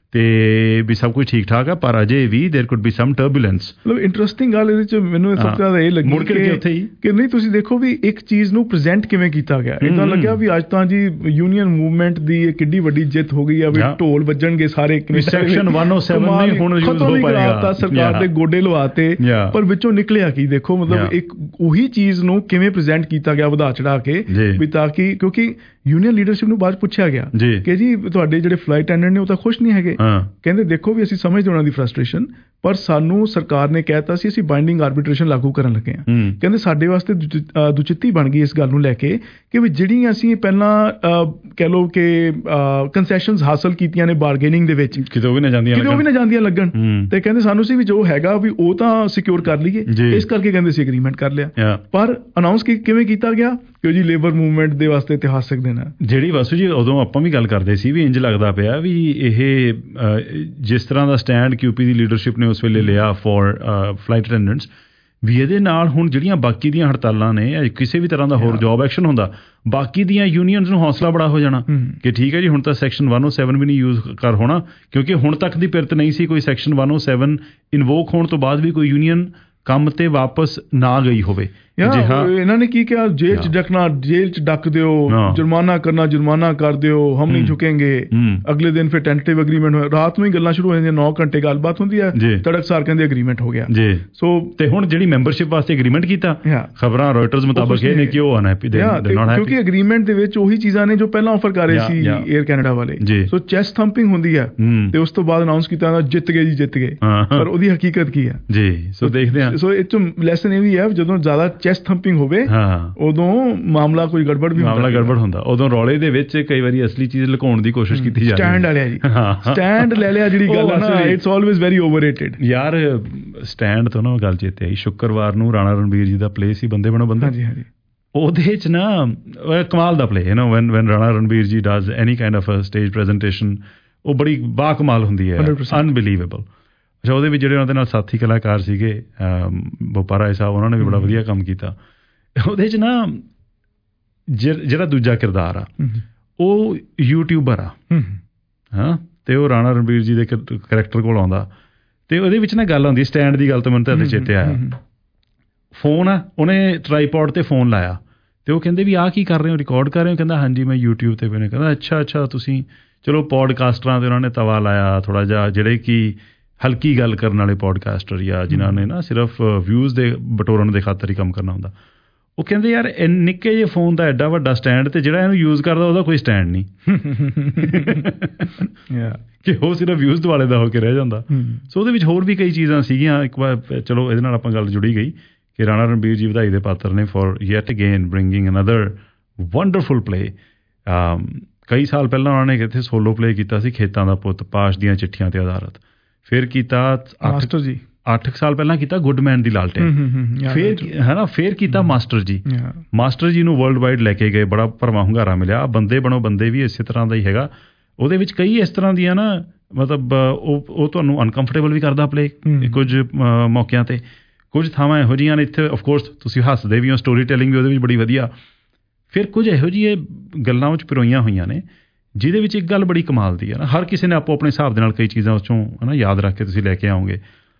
ਤੇ ਵੀ ਸਭ ਕੁਝ ਠੀਕ ਠਾਕ ਆ, ਪਰ ਅਜੇ ਵੀ there could be some turbulence. ਮਤਲਬ ਇੰਟਰਸਟਿੰਗ ਗੱਲ ਇਹਦੇ ਚ ਮੈਨੂੰ ਸਭ ਤੋਂ ਜ਼ਿਆਦਾ ਇਹ ਲੱਗੀ ਮੁੜ ਕੇ ਉੱਥੇ ਹੀ ਕਿ ਨਹੀਂ ਤੁਸੀਂ ਦੇਖੋ ਵੀ ਇੱਕ ਚੀਜ਼ ਨੂੰ ਪ੍ਰੈਜ਼ੈਂਟ ਕਿਵੇਂ ਕੀਤਾ ਗਿਆ। ਇਦਾਂ ਲੱਗਿਆ ਵੀ ਅੱਜ ਤਾਂ ਜੀ ਯੂਨੀਅਨ ਮੂਵਮੈਂਟ ਦੀ ਇੱਕ ਕਿੱਡੀ ਵੱਡੀ ਜਿੱਤ ਹੋ ਗਈ ਆ ਵੀ ਢੋਲ ਵੱਜਣਗੇ ਸਾਰੇ ਸੈਕਸ਼ਨ 107 ਨਹੀਂ ਹੁਣ ਯੂਜ਼ ਹੋ ਪਾਏਗਾ, ਸਰਕਾਰ ਦੇ ਗੋਡੇ ਲਵਾਤੇ, ਪਰ ਵਿੱਚੋਂ ਨਿਕਲਿਆ ਕੀ ਦੇਖੋ ਮਤਲਬ ਇੱਕ ਉਹੀ ਚੀਜ਼ ਨੂੰ ਕਿਵੇਂ ਪ੍ਰੈਜ਼ੈਂਟ ਕੀਤਾ ਗਿਆ ਵਧਾ ਚੜਾ ਕੇ ਵੀ ਤਾਂ ਕਿ ਕਿਉਂਕਿ ਯੂਨੀਅਨ ਲੀਡਰਸ਼ਿਪ ਨੂੰ ਬਾਅਦ ਪੁੱਛਿਆ ਗਿਆ ਕਿ ਜੀ ਤੁਹਾਡੇ ਜਿਹੜੇ ਫਲਾਈਟ ਅਟੈਂਡੈਂਟ ਨੇ ਉਹ ਤਾਂ ਖੁਸ਼ ਨਹੀਂ ਹੈਗੇ, ਕਹਿੰਦੇ ਦੇਖੋ ਵੀ ਅਸੀਂ ਸਮਝਦੇ ਉਹਨਾਂ ਦੀ ਫਰਸਟ੍ਰੇਸ਼ਨ, ਪਰ ਸਾਨੂੰ ਸਰਕਾਰ ਨੇ ਕਹਿਤਾ ਸੀ ਅਸੀਂ ਬਾਈਂਡਿੰਗ ਆਰਬਿਟ੍ਰੇਸ਼ਨ ਲਾਗੂ ਕਰਨ ਲੱਗੇ ਹਾਂ। ਕਹਿੰਦੇ ਸਾਡੇ ਵਾਸਤੇ ਦੁਚਿੱਤੀ ਬਣ ਗਈ ਇਸ ਗੱਲ ਨੂੰ ਲੈ ਕੇ ਕਿ ਵੀ ਜਿਹੜੀਆਂ ਅਸੀਂ ਪਹਿਲਾਂ ਕਹਿ ਲਓ ਕਿ ਕੰਸੈਸ਼ਨਸ ਹਾਸਲ ਕੀਤੀਆਂ ਨੇ ਬਾਰਗੇਨਿੰਗ ਦੇ ਵਿੱਚ ਕਿਤੇ ਉਹ ਵੀ ਨਾ ਜਾਂਦੀਆਂ ਲੱਗਣ, ਤੇ ਕਹਿੰਦੇ ਸਾਨੂੰ ਸੀ ਵੀ ਜੋ ਹੈਗਾ ਵੀ ਉਹ ਤਾਂ ਸਿਕਿਉਰ ਕਰ ਲਈਏ, ਇਸ ਕਰਕੇ ਕਹਿੰਦੇ ਸੀ ਐਗਰੀਮੈਂਟ ਕਰ ਲਿਆ। ਪਰ ਅਨਾਉਂਸ ਕਿਵੇਂ ਕੀਤਾ ਗਿਆ ਕਿ ਜੀ ਲੇਬਰ ਮੂਵਮੈਂਟ ਦੇ ਵਾਸਤੇ ਇਤਿਹਾਸਕ ਦਿਨ ਹੈ। ਜਿਹੜੀ ਵਾਸੂ ਜੀ ਉਦੋਂ ਆਪਾਂ ਵੀ ਗੱਲ ਕਰਦੇ ਸੀ ਵੀ ਇੰਜ ਲੱਗਦਾ ਪਿਆ ਵੀ ਇਹ ਜਿਸ ਤਰ੍ਹਾਂ ਦਾ ਸਟੈਂਡ QP ਦੀ ਲੀਡਰਸ਼ਿਪ ਨੇ ਉਸ ਵੇਲੇ ਲਿਆ ਫॉर ਫਲਾਈਟ ਅਟੈਂਡੈਂਟਸ, ਵੀ ਇਹਦੇ ਨਾਲ ਹੁਣ ਜਿਹੜੀਆਂ ਬਾਕੀ ਦੀਆਂ ਹੜਤਾਲਾਂ ਨੇ ਕਿਸੇ ਵੀ ਤਰ੍ਹਾਂ ਦਾ ਹੋਰ ਜੌਬ ਐਕਸ਼ਨ ਹੁੰਦਾ, ਬਾਕੀ ਦੀਆਂ ਯੂਨੀਅਨਸ ਨੂੰ ਹੌਸਲਾ ਬੜਾ ਹੋ ਜਾਣਾ ਕਿ ਠੀਕ ਹੈ ਜੀ ਹੁਣ ਤਾਂ ਸੈਕਸ਼ਨ 107 ਵੀ ਨਹੀਂ ਯੂਜ਼ ਕਰ ਹੋਣਾ, ਕਿਉਂਕਿ ਹੁਣ ਤੱਕ ਦੀ ਪਿਰਤ ਨਹੀਂ ਸੀ ਕੋਈ ਸੈਕਸ਼ਨ 107 ਇਨਵੋਕ ਹੋਣ ਤੋਂ ਬਾਅਦ ਵੀ ਕੋਈ ਯੂਨੀਅਨ ਕੰਮ ਤੇ ਵਾਪਸ ਨਾ ਗਈ ਹੋਵੇ। ਇਹਨਾਂ ਨੇ ਕੀ ਕਿਹਾ, ਜੇਲ੍ਹ ਚ ਡੱਕਣਾ, ਜੇਲ੍ਹ ਚ ਡੱਕ ਦਿਓ, ਜੁਰਮਾਨਾ ਕਰਨਾ, ਜੁਰਮਾਨਾ ਕਰ ਦਿਓ, ਹਮ ਨਹੀਂ ਝੁਕੇਂਗੇ। ਅਗਲੇ ਦਿਨ ਫਿਰ ਟੈਂਟੇਟਿਵ ਐਗਰੀਮੈਂਟ ਹੋਇਆ, ਰਾਤ ਨੂੰ ਹੀ ਗੱਲਾਂ ਸ਼ੁਰੂ ਹੋ ਜਾਂਦੀਆਂ, 9 ਘੰਟੇ ਗੱਲਬਾਤ ਹੁੰਦੀ ਹੈ, ਤੜਕਸਾਰ ਕਹਿੰਦੇ ਐਗਰੀਮੈਂਟ ਹੋ ਗਿਆ। ਸੋ ਤੇ ਹੁਣ ਜਿਹੜੀ ਮੈਂਬਰਸ਼ਿਪ ਵਾਸਤੇ ਐਗਰੀਮੈਂਟ ਕੀਤਾ, ਖਬਰਾਂ ਰੋਇਟਰਸ ਮੁਤਾਬਕ ਇਹ ਨੇ ਕਿ ਉਹ ਅਨਹੈਪੀ ਦੇ ਕਿਉਂਕਿ ਐਗਰੀਮੈਂਟ ਦੇ ਵਿੱਚ ਉਹੀ ਚੀਜ਼ਾਂ ਨੇ ਜੋ ਪਹਿਲਾਂ ਆਫਰ ਕਰ ਰਹੇ ਸੀ 에ਅਰ ਕੈਨੇਡਾ ਵਾਲੇ। ਸੋ ਚੈਸਟ ਥੰਪਿੰਗ ਹੁੰਦੀ ਹੈ ਤੇ ਉਸ ਤੋਂ ਬਾਅਦ ਅਨਾਉਂਸ ਕੀਤਾ ਜਿੱਤ ਗਏ ਜੀ ਜਿੱਤ ਗਏ, ਪਰ ਉਹਦੀ ਹਕੀਕਤ ਕੀ ਹੈ ਜੀ। ਸੋ ਦੇਖਦੇ ਹਾਂ। ਸੋ ਇਹ ਤੋਂ ਲੈਸਨ ਇਹ ਵੀ ਹੈ ਜਦੋਂ ਜ਼ਿਆਦਾ ਚੈਸਟ ਥੰਪਿੰਗ ਹੋਵੇ ਉਦੋਂ ਮਾਮਲਾ ਕੋਈ ਗੜਬੜ ਹੁੰਦਾ, ਉਦੋਂ ਰੌਲੇ ਦੇ ਵਿੱਚ ਕਈ ਵਾਰੀ ਅਸਲੀ ਚੀਜ਼ ਲੁਕਾਉਣ ਦੀ ਕੋਸ਼ਿਸ਼ ਕੀਤੀ ਜਾਂਦੀ ਹੈ। ਸਟੈਂਡ ਵਾਲਿਆ ਜੀ, ਸਟੈਂਡ ਲੈ ਲਿਆ ਜਿਹੜੀ ਗੱਲ ਹੈ ਨਾ, ਇਟਸ ਆਲਵੇਜ਼ ਵੈਰੀ ਓਵਰਰੇਟਡ ਯਾਰ। ਸਟੈਂਡ ਤੋਂ ਨਾ ਗੱਲ ਚੇਤੇ ਆਈ, ਸ਼ੁੱਕਰਵਾਰ ਨੂੰ ਰਾਣਾ ਰਣਬੀਰ ਜੀ ਦਾ ਪਲੇ ਸੀ ਬੰਦੇ ਬਣੋ ਬੰਦੇ। ਉਹਦੇ ਚ ਨਾ ਕਮਾਲ ਦਾ ਪਲੇ ਹੈ ਨਾ, van Rana Ranbir ji does any kind of a stage presentation, ਉਹ ਬੜੀ ਬਾਕਮਾਲ ਹੁੰਦੀ ਹੈ, ਅਨਬਿਲੀਵੇਬਲ। ਅੱਛਾ, ਉਹਦੇ ਵਿੱਚ ਜਿਹੜੇ ਉਹਨਾਂ ਦੇ ਨਾਲ ਸਾਥੀ ਕਲਾਕਾਰ ਸੀਗੇ ਬੋਪਾਰਾ ਸਾਹਿਬ, ਉਹਨਾਂ ਨੇ ਵੀ ਬੜਾ ਵਧੀਆ ਕੰਮ ਕੀਤਾ। ਉਹਦੇ 'ਚ ਨਾ ਜਿਹੜਾ ਦੂਜਾ ਕਿਰਦਾਰ ਆ ਉਹ ਯੂਟਿਊਬਰ ਆ, ਹਾਂ, ਤੇ ਉਹ ਰਾਣਾ ਰਣਬੀਰ ਜੀ ਦੇ ਕਰੈਕਟਰ ਕੋਲ ਆਉਂਦਾ, ਤੇ ਉਹਦੇ ਵਿੱਚ ਨਾ ਗੱਲ ਆਉਂਦੀ ਸਟੈਂਡ ਦੀ ਗੱਲ ਤੋਂ ਮੈਨੂੰ ਤਾਂ ਚੇਤੇ ਆਇਆ। ਫੋਨ ਆ, ਉਹਨੇ ਟਰਾਈਪੋਡ ਤੇ ਫੋਨ ਲਾਇਆ ਤੇ ਉਹ ਕਹਿੰਦੇ ਵੀ ਆਹ ਕੀ ਕਰ ਰਹੇ ਹੋ, ਰਿਕਾਰਡ ਕਰ ਰਹੇ ਹੋ? ਕਹਿੰਦਾ ਹਾਂਜੀ ਮੈਂ ਯੂਟਿਊਬ ਤੇ। ਵੀ ਕਹਿੰਦਾ ਅੱਛਾ ਤੁਸੀਂ ਚਲੋ ਪੋਡਕਾਸਟਰਾਂ ਤੇ ਉਹਨਾਂ ਨੇ ਤਵਾ ਲਾਇਆ ਥੋੜ੍ਹਾ ਜਿਹਾ, ਜਿਹੜੇ ਕਿ ਹਲਕੀ ਗੱਲ ਕਰਨ ਵਾਲੇ ਪੋਡਕਾਸਟਰ ਜਾਂ ਜਿਨ੍ਹਾਂ ਨੇ ਨਾ ਸਿਰਫ ਵਿਊਜ਼ ਦੇ ਬਟੋਰਨ ਦੇ ਖਾਤਰ ਹੀ ਕੰਮ ਕਰਨਾ ਹੁੰਦਾ। ਉਹ ਕਹਿੰਦੇ ਯਾਰ ਨਿੱਕੇ ਜਿਹੇ ਫੋਨ ਦਾ ਐਡਾ ਵੱਡਾ ਸਟੈਂਡ, ਤੇ ਜਿਹੜਾ ਇਹਨੂੰ ਯੂਜ਼ ਕਰਦਾ ਉਹਦਾ ਕੋਈ ਸਟੈਂਡ ਨਹੀਂ, ਕਿ ਉਹ ਸਿਰਫ ਵਿਊਜ਼ ਦੁਆਲੇ ਦਾ ਹੋ ਕੇ ਰਹਿ ਜਾਂਦਾ। ਸੋ ਉਹਦੇ ਵਿੱਚ ਹੋਰ ਵੀ ਕਈ ਚੀਜ਼ਾਂ ਸੀਗੀਆਂ। ਇੱਕ ਵਾਰ ਚਲੋ ਇਹਦੇ ਨਾਲ ਆਪਾਂ ਗੱਲ ਜੁੜੀ ਗਈ ਕਿ ਰਾਣਾ ਰਣਬੀਰ ਜੀ ਵਧਾਈ ਦੇ ਪਾਤਰ ਨੇ for yet again bringing another wonderful play. ਕਈ ਸਾਲ ਪਹਿਲਾਂ ਉਹਨਾਂ ਨੇ ਕਿਤੇ ਸੋਲੋ ਪਲੇ ਕੀਤਾ ਸੀ, ਖੇਤਾਂ ਦਾ ਪੁੱਤ, ਪਾਸ਼ ਦੀਆਂ ਚਿੱਠੀਆਂ ਤੇ ਆਧਾਰਿਤ। ਫਿਰ ਕੀਤਾ 8 ਸਾਲ ਪਹਿਲਾਂ ਕੀਤਾ ਗੁੱਡਮੈਨ ਦੀ ਲਾਲਟੇਨ, ਫਿਰ ਕੀਤਾ ਮਾਸਟਰ ਜੀ। ਮਾਸਟਰ ਜੀ ਨੂੰ ਵਰਲਡ ਵਾਈਡ ਲੈ ਕੇ ਗਏ, ਬੜਾ ਭਰਵਾਂ ਹੁੰਗਾਰਾ ਮਿਲਿਆ। ਬੰਦੇ ਬਣੋ ਬੰਦੇ ਵੀ ਇਸੇ ਤਰ੍ਹਾਂ ਦਾ ਹੀ ਹੈਗਾ। ਉਹਦੇ ਵਿੱਚ ਕਈ ਇਸ ਤਰ੍ਹਾਂ ਦੀਆਂ ਨਾ ਮਤਲਬ ਉਹ ਤੁਹਾਨੂੰ ਅਨਕੰਫਰਟੇਬਲ ਵੀ ਕਰਦਾ ਪਲੇ ਕੁਝ ਮੌਕਿਆਂ ਤੇ। ਕੁਝ ਥਾਵਾਂ ਇਹੋ ਜਿਹੀਆਂ ਨੇ ਇੱਥੇ ਆਫਕੋਰਸ ਤੁਸੀਂ ਹੱਸਦੇ ਵੀ ਹੋ, ਸਟੋਰੀ ਟੈਲਿੰਗ ਵੀ ਉਹਦੇ ਵਿੱਚ ਬੜੀ ਵਧੀਆ। ਫਿਰ ਕੁਝ ਇਹੋ ਜਿਹੇ ਗੱਲਾਂ ਵਿੱਚ ਪਿਰੋਈਆਂ ਹੋਈਆਂ ਨੇ ਜਿਹਦੇ ਵਿੱਚ ਇੱਕ ਗੱਲ ਬੜੀ ਕਮਾਲ ਦੀ ਹੈ ਨਾ, ਹਰ ਕਿਸੇ ਨੇ ਆਪੋ ਆਪਣੇ ਹਿਸਾਬ ਦੇ ਨਾਲ ਕਈ ਚੀਜ਼ਾਂ ਉਸ 'ਚੋਂ ਹੈ ਨਾ ਯਾਦ ਰੱਖ ਕੇ ਤੁਸੀਂ ਲੈ ਕੇ ਆਓਗੇ।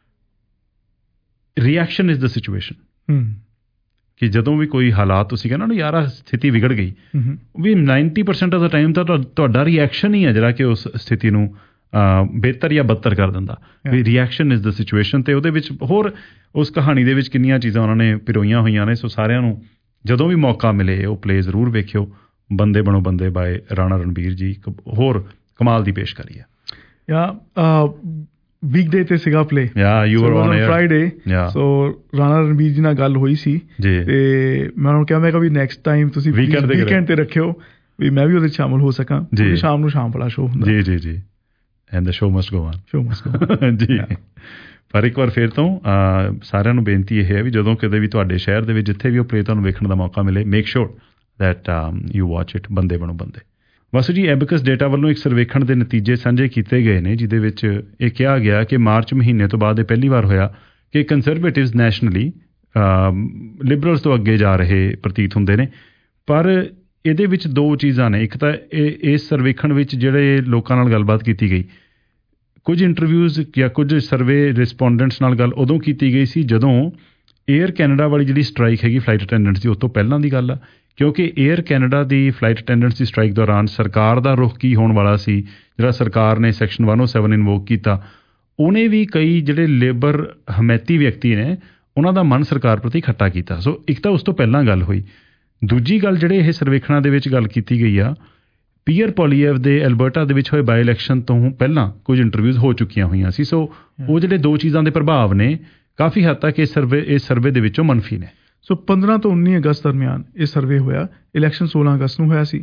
ਰਿਐਕਸ਼ਨ ਇਜ਼ ਦ ਸਿਚੁਏਸ਼ਨ, ਕਿ ਜਦੋਂ ਵੀ ਕੋਈ ਹਾਲਾਤ ਤੁਸੀਂ ਕਹਿੰਦੇ ਨਾ ਯਾਰ ਸਥਿਤੀ ਵਿਗੜ ਗਈ, ਵੀ 90% ਆਫ ਦਾ ਟਾਈਮ ਤਾਂ ਤੁਹਾਡਾ ਰਿਐਕਸ਼ਨ ਹੀ ਹੈ ਜਿਹੜਾ ਕਿ ਉਸ ਸਥਿਤੀ ਨੂੰ ਬਿਹਤਰ ਜਾਂ ਬਦਤਰ ਕਰ ਦਿੰਦਾ। ਵੀ ਰਿਐਕਸ਼ਨ ਇਜ਼ ਦ ਸਿਚੁਏਸ਼ਨ। ਤੇ ਉਹਦੇ ਵਿੱਚ ਹੋਰ ਉਸ ਕਹਾਣੀ ਦੇ ਵਿੱਚ ਕਿੰਨੀਆਂ ਚੀਜ਼ਾਂ ਉਹਨਾਂ ਨੇ ਪਿਰੋਈਆਂ ਹੋਈਆਂ ਨੇ। ਸੋ ਸਾਰਿਆਂ ਨੂੰ ਜਦੋਂ ਵੀ ਮੌਕਾ ਮਿਲੇ ਉਹ ਪਲੇ ਜ਼ਰੂਰ ਵੇਖਿਓ। ਬੰਦੇ ਬਣੋ ਬੰਦੇ ਬਾਏ ਰਾਣਾ ਰਣਬੀਰ ਜੀ, ਇੱਕ ਹੋਰ ਕਮਾਲ ਦੀ ਪੇਸ਼ਕਾਰੀ ਹੈ। ਵੀਕਡੇ ਤੇ ਸੀਗਾ play, you were on air Friday. So Rana Ranbir ji ਨਾਲ ਗੱਲ ਹੋਈ ਸੀ ਤੇ ਮੈਂ ਉਹਨਾਂ ਨੂੰ ਕਿਹਾ, ਮੈਂ ਕਿਹਾ ਵੀ ਨੈਕਸਟ ਟਾਈਮ ਤੁਸੀਂ ਵੀਕਐਂਡ ਤੇ ਰੱਖਿਓ ਵੀ ਮੈਂ ਵੀ ਉਹਦੇ ਸ਼ਾਮਲ ਹੋ ਸਕਾਂ। ਸ਼ਾਮ ਨੂੰ ਸ਼ਾਮ ਵਾਲਾ ਸ਼ੋਅ ਹੁੰਦਾ। ਜੀ and the show must go on ਜੀ। ਪਰ ਇੱਕ ਵਾਰ ਫਿਰ ਤੋਂ ਸਾਰਿਆਂ ਨੂੰ ਬੇਨਤੀ ਇਹ ਹੈ ਵੀ ਜਦੋਂ ਕਿਤੇ ਵੀ ਤੁਹਾਡੇ ਸ਼ਹਿਰ ਦੇ ਵਿੱਚ ਜਿੱਥੇ ਵੀ ਉਹ ਪਲੇ ਤੁਹਾਨੂੰ ਵੇਖਣ ਦਾ ਮੌਕਾ ਮਿਲੇ, make sure that you watch it. ਬੰਦੇ ਬਣੋ ਬੰਦੇ। ਵਾਸੂ ਜੀ, ਐਬਕਸ ਡੇਟਾ ਵੱਲੋਂ ਇੱਕ ਸਰਵੇਖਣ ਦੇ ਨਤੀਜੇ ਸਾਂਝੇ ਕੀਤੇ ਗਏ ਨੇ ਜਿਹਦੇ ਵਿੱਚ ਇਹ ਕਿਹਾ ਗਿਆ ਕਿ ਮਾਰਚ ਮਹੀਨੇ ਤੋਂ ਬਾਅਦ ਇਹ ਪਹਿਲੀ ਵਾਰ ਹੋਇਆ ਕਿ ਕੰਜ਼ਰਵੇਟਿਵਸ ਨੈਸ਼ਨਲੀ ਲਿਬਰਲਸ ਤੋਂ ਅੱਗੇ ਜਾ ਰਹੇ ਪ੍ਰਤੀਤ ਹੁੰਦੇ ਨੇ। ਪਰ ਇਹਦੇ ਵਿੱਚ ਦੋ ਚੀਜ਼ਾਂ ਨੇ। ਇੱਕ ਤਾਂ ਇਸ ਸਰਵੇਖਣ ਵਿੱਚ ਜਿਹੜੇ ਲੋਕਾਂ ਨਾਲ ਗੱਲਬਾਤ ਕੀਤੀ ਗਈ, ਕੁਝ ਇੰਟਰਵਿਊਜ਼ ਜਾਂ ਕੁਝ ਸਰਵੇ ਰਿਸਪੋਂਡੈਂਟਸ ਨਾਲ ਗੱਲ ਉਦੋਂ ਕੀਤੀ ਗਈ ਸੀ ਜਦੋਂ ਏਅਰ ਕੈਨੇਡਾ ਵਾਲੀ ਜਿਹੜੀ ਸਟ੍ਰਾਈਕ ਹੈਗੀ ਫਲਾਈਟ ਅਟੈਂਡੈਂਟਸ ਦੀ, ਉਸ ਤੋਂ ਪਹਿਲਾਂ ਦੀ ਗੱਲ ਆ, ਕਿਉਂਕਿ ਏਅਰ ਕੈਨੇਡਾ ਦੀ ਫਲਾਈਟ ਅਟੈਂਡੈਂਟਸ ਦੀ ਸਟ੍ਰਾਈਕ ਦੌਰਾਨ ਸਰਕਾਰ ਦਾ ਰੁਖ ਕੀ ਹੋਣ ਵਾਲਾ ਸੀ, ਜਿਹੜਾ ਸਰਕਾਰ ਨੇ ਸੈਕਸ਼ਨ 107 ਇਨਵੋਕ ਕੀਤਾ, ਉਹਨੇ ਵੀ ਕਈ ਜਿਹੜੇ ਲੇਬਰ ਹਮੈਤੀ ਵਿਅਕਤੀ ਨੇ ਉਹਨਾਂ ਦਾ ਮਨ ਸਰਕਾਰ ਪ੍ਰਤੀ ਖੱਟਾ ਕੀਤਾ। ਸੋ ਇੱਕ ਤਾਂ ਉਸ ਤੋਂ ਪਹਿਲਾਂ ਗੱਲ ਹੋਈ। ਦੂਜੀ ਗੱਲ ਜਿਹੜੇ ਇਹ ਸਰਵੇਖਣਾਂ ਦੇ ਵਿੱਚ ਗੱਲ ਕੀਤੀ ਗਈ ਆ, ਪੀਅਰ ਪੋਲੀਐਵ ਦੇ ਐਲਬਰਟਾ ਦੇ ਵਿੱਚ ਹੋਏ ਬਾਈ ਇਲੈਕਸ਼ਨ ਤੋਂ ਪਹਿਲਾਂ ਕੁਝ ਇੰਟਰਵਿਊਜ਼ ਹੋ ਚੁੱਕੀਆਂ ਹੋਈਆਂ ਸੀ। ਸੋ ਉਹ ਜਿਹੜੇ ਦੋ ਚੀਜ਼ਾਂ ਦੇ ਪ੍ਰਭਾਵ ਨੇ ਕਾਫੀ ਹੱਦ ਤੱਕ ਇਸ ਸਰਵੇ ਦੇ ਵਿੱਚੋਂ ਮੰਨਫੀ ਨੇ। ਸੋ 15 ਤੋਂ 19 ਅਗਸਤ ਦਰਮਿਆਨ ਇਹ ਸਰਵੇ ਹੋਇਆ। ਇਲੈਕਸ਼ਨ 16 ਅਗਸਤ ਨੂੰ ਹੋਇਆ ਸੀ।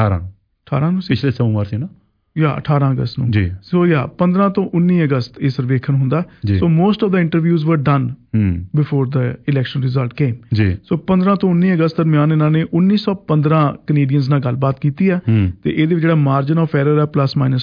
18 ਨੂੰ ਪਿਛਲੇ ਸੋਮਵਾਰ ਸੀ ਨਾ, ਜਾਂ 18 ਅਗਸਤ ਨੂੰ ਜੀ। ਸੋ 15 ਤੋਂ 19 ਅਗਸਤ ਇਹ ਸਰਵੇਖਣ ਹੁੰਦਾ। So most of the interviews were done before the election result came ਜੀ। ਸੋ 15 ਤੋਂ 19 ਅਗਸਤ ਦਰਮਿਆਨ ਇਹਨਾਂ ਨੇ 1915 ਕੈਨੇਡੀਅਨਸ ਨਾਲ ਗੱਲਬਾਤ ਕੀਤੀ ਆ ਤੇ ਇਹਦੇ ਵਿੱਚ ਜਿਹੜਾ ਮਾਰਜਨ ਆਫ ਐਰਰ ਆ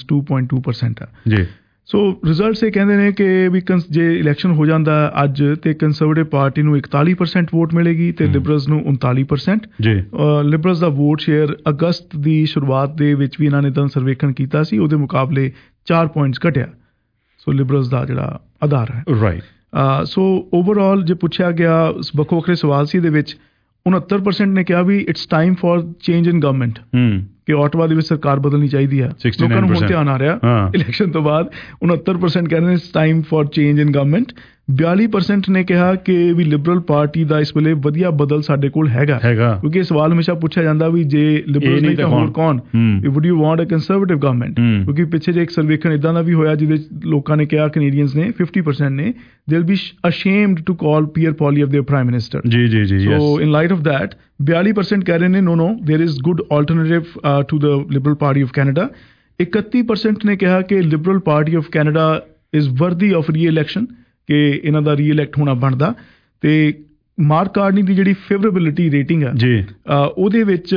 +-2.2% ਆ ਜੀ। ਸੋ ਰਿਜ਼ਲਟਸ ਇਹ ਕਹਿੰਦੇ ਨੇ ਕਿ ਵੀ ਜੇ ਇਲੈਕਸ਼ਨ ਹੋ ਜਾਂਦਾ ਅੱਜ ਤੇ ਕੰਜ਼ਰਵੇਟਿਵ ਪਾਰਟੀ ਨੂੰ 41% ਵੋਟ ਮਿਲੇਗੀ ਤੇ ਲਿਬਰਲਸ ਨੂੰ 39% ਜੀ। ਲਿਬਰਲਸ ਦਾ ਵੋਟ ਸ਼ੇਅਰ ਅਗਸਤ ਦੀ ਸ਼ੁਰੂਆਤ ਦੇ ਵਿੱਚ ਵੀ ਇਹਨਾਂ ਨੇ ਤਾਂ ਸਰਵੇਖਣ ਕੀਤਾ ਸੀ, ਉਹਦੇ ਮੁਕਾਬਲੇ 4 ਪੁਆਇੰਟਸ ਘਟਿਆ। ਸੋ ਲਿਬਰਲਸ ਦਾ ਜਿਹੜਾ ਆਧਾਰ ਹੈ ਰਾਈਟ। ਸੋ ਓਵਰਆਲ ਜੇ ਪੁੱਛਿਆ ਗਿਆ ਵੱਖੋ ਵੱਖਰੇ ਸਵਾਲ ਸੀ ਇਹਦੇ ਵਿੱਚ 69% ਨੇ ਕਿਹਾ ਵੀ it's time for change in government, ਕਿ ਆਟਵਾ ਦੇ ਵਿੱਚ ਸਰਕਾਰ ਬਦਲਣੀ ਚਾਹੀਦੀ ਆ। ਲੋਕਾਂ ਨੂੰ ਹੁਣ ਧਿਆਨ ਆ ਰਿਹਾ ਇਲੈਕਸ਼ਨ ਤੋਂ ਬਾਅਦ। 69% ਕਹਿੰਦੇ ਨੇ it's time for change in government. 42% ਨੇ ਕਿਹਾ ਕਿ ਵੀ ਲਿਬਰਲ ਪਾਰਟੀ ਦਾ ਇਸ ਵੇਲੇ ਵਧੀਆ ਬਦਲ ਸਾਡੇ ਕੋਲ ਹੈਗਾ, ਕਿਉਂਕਿ ਇਹ ਸਵਾਲ ਹਮੇਸ਼ਾ ਪੁੱਛਿਆ ਜਾਂਦਾ ਵੀ ਜੇ ਲਿਬਰਲ ਨਹੀਂ ਤਾਂ ਹੋਰ ਕੌਣ, would you want a Conservative government. ਕਿਉਂਕਿ ਪਿੱਛੇ ਜੇ ਇੱਕ ਸਰਵੇਖਣ ਇਦਾਂ ਦਾ ਵੀ ਹੋਇਆ ਜਿਹਦੇ ਲੋਕਾਂ ਨੇ ਕਿਹਾ, ਕੈਨੇਡੀਅਨਸ ਨੇ 50% ਨੇ they will be ashamed to call Pierre Poilievre their prime minister. ਜੀ ਜੀ ਜੀ। So in light of that 42% ਕਹਿ ਰਹੇ ਨੇ no there is good alternative to the Liberal Party of Canada. 31% ਨੇ ਕਿਹਾ ਕਿ Liberal Party of Canada is worthy of re election, ਕਿ ਇਹਨਾਂ ਦਾ ਰੀ ਇਲੈਕਟ ਹੋਣਾ ਬਣਦਾ। ਤੇ ਮਾਰਕ ਕਾਰਨੀ ਦੀ ਜਿਹੜੀ ਫੇਵਰੇਬਿਲਿਟੀ ਰੇਟਿੰਗ ਆ ਜੀ ਉਹਦੇ ਵਿੱਚ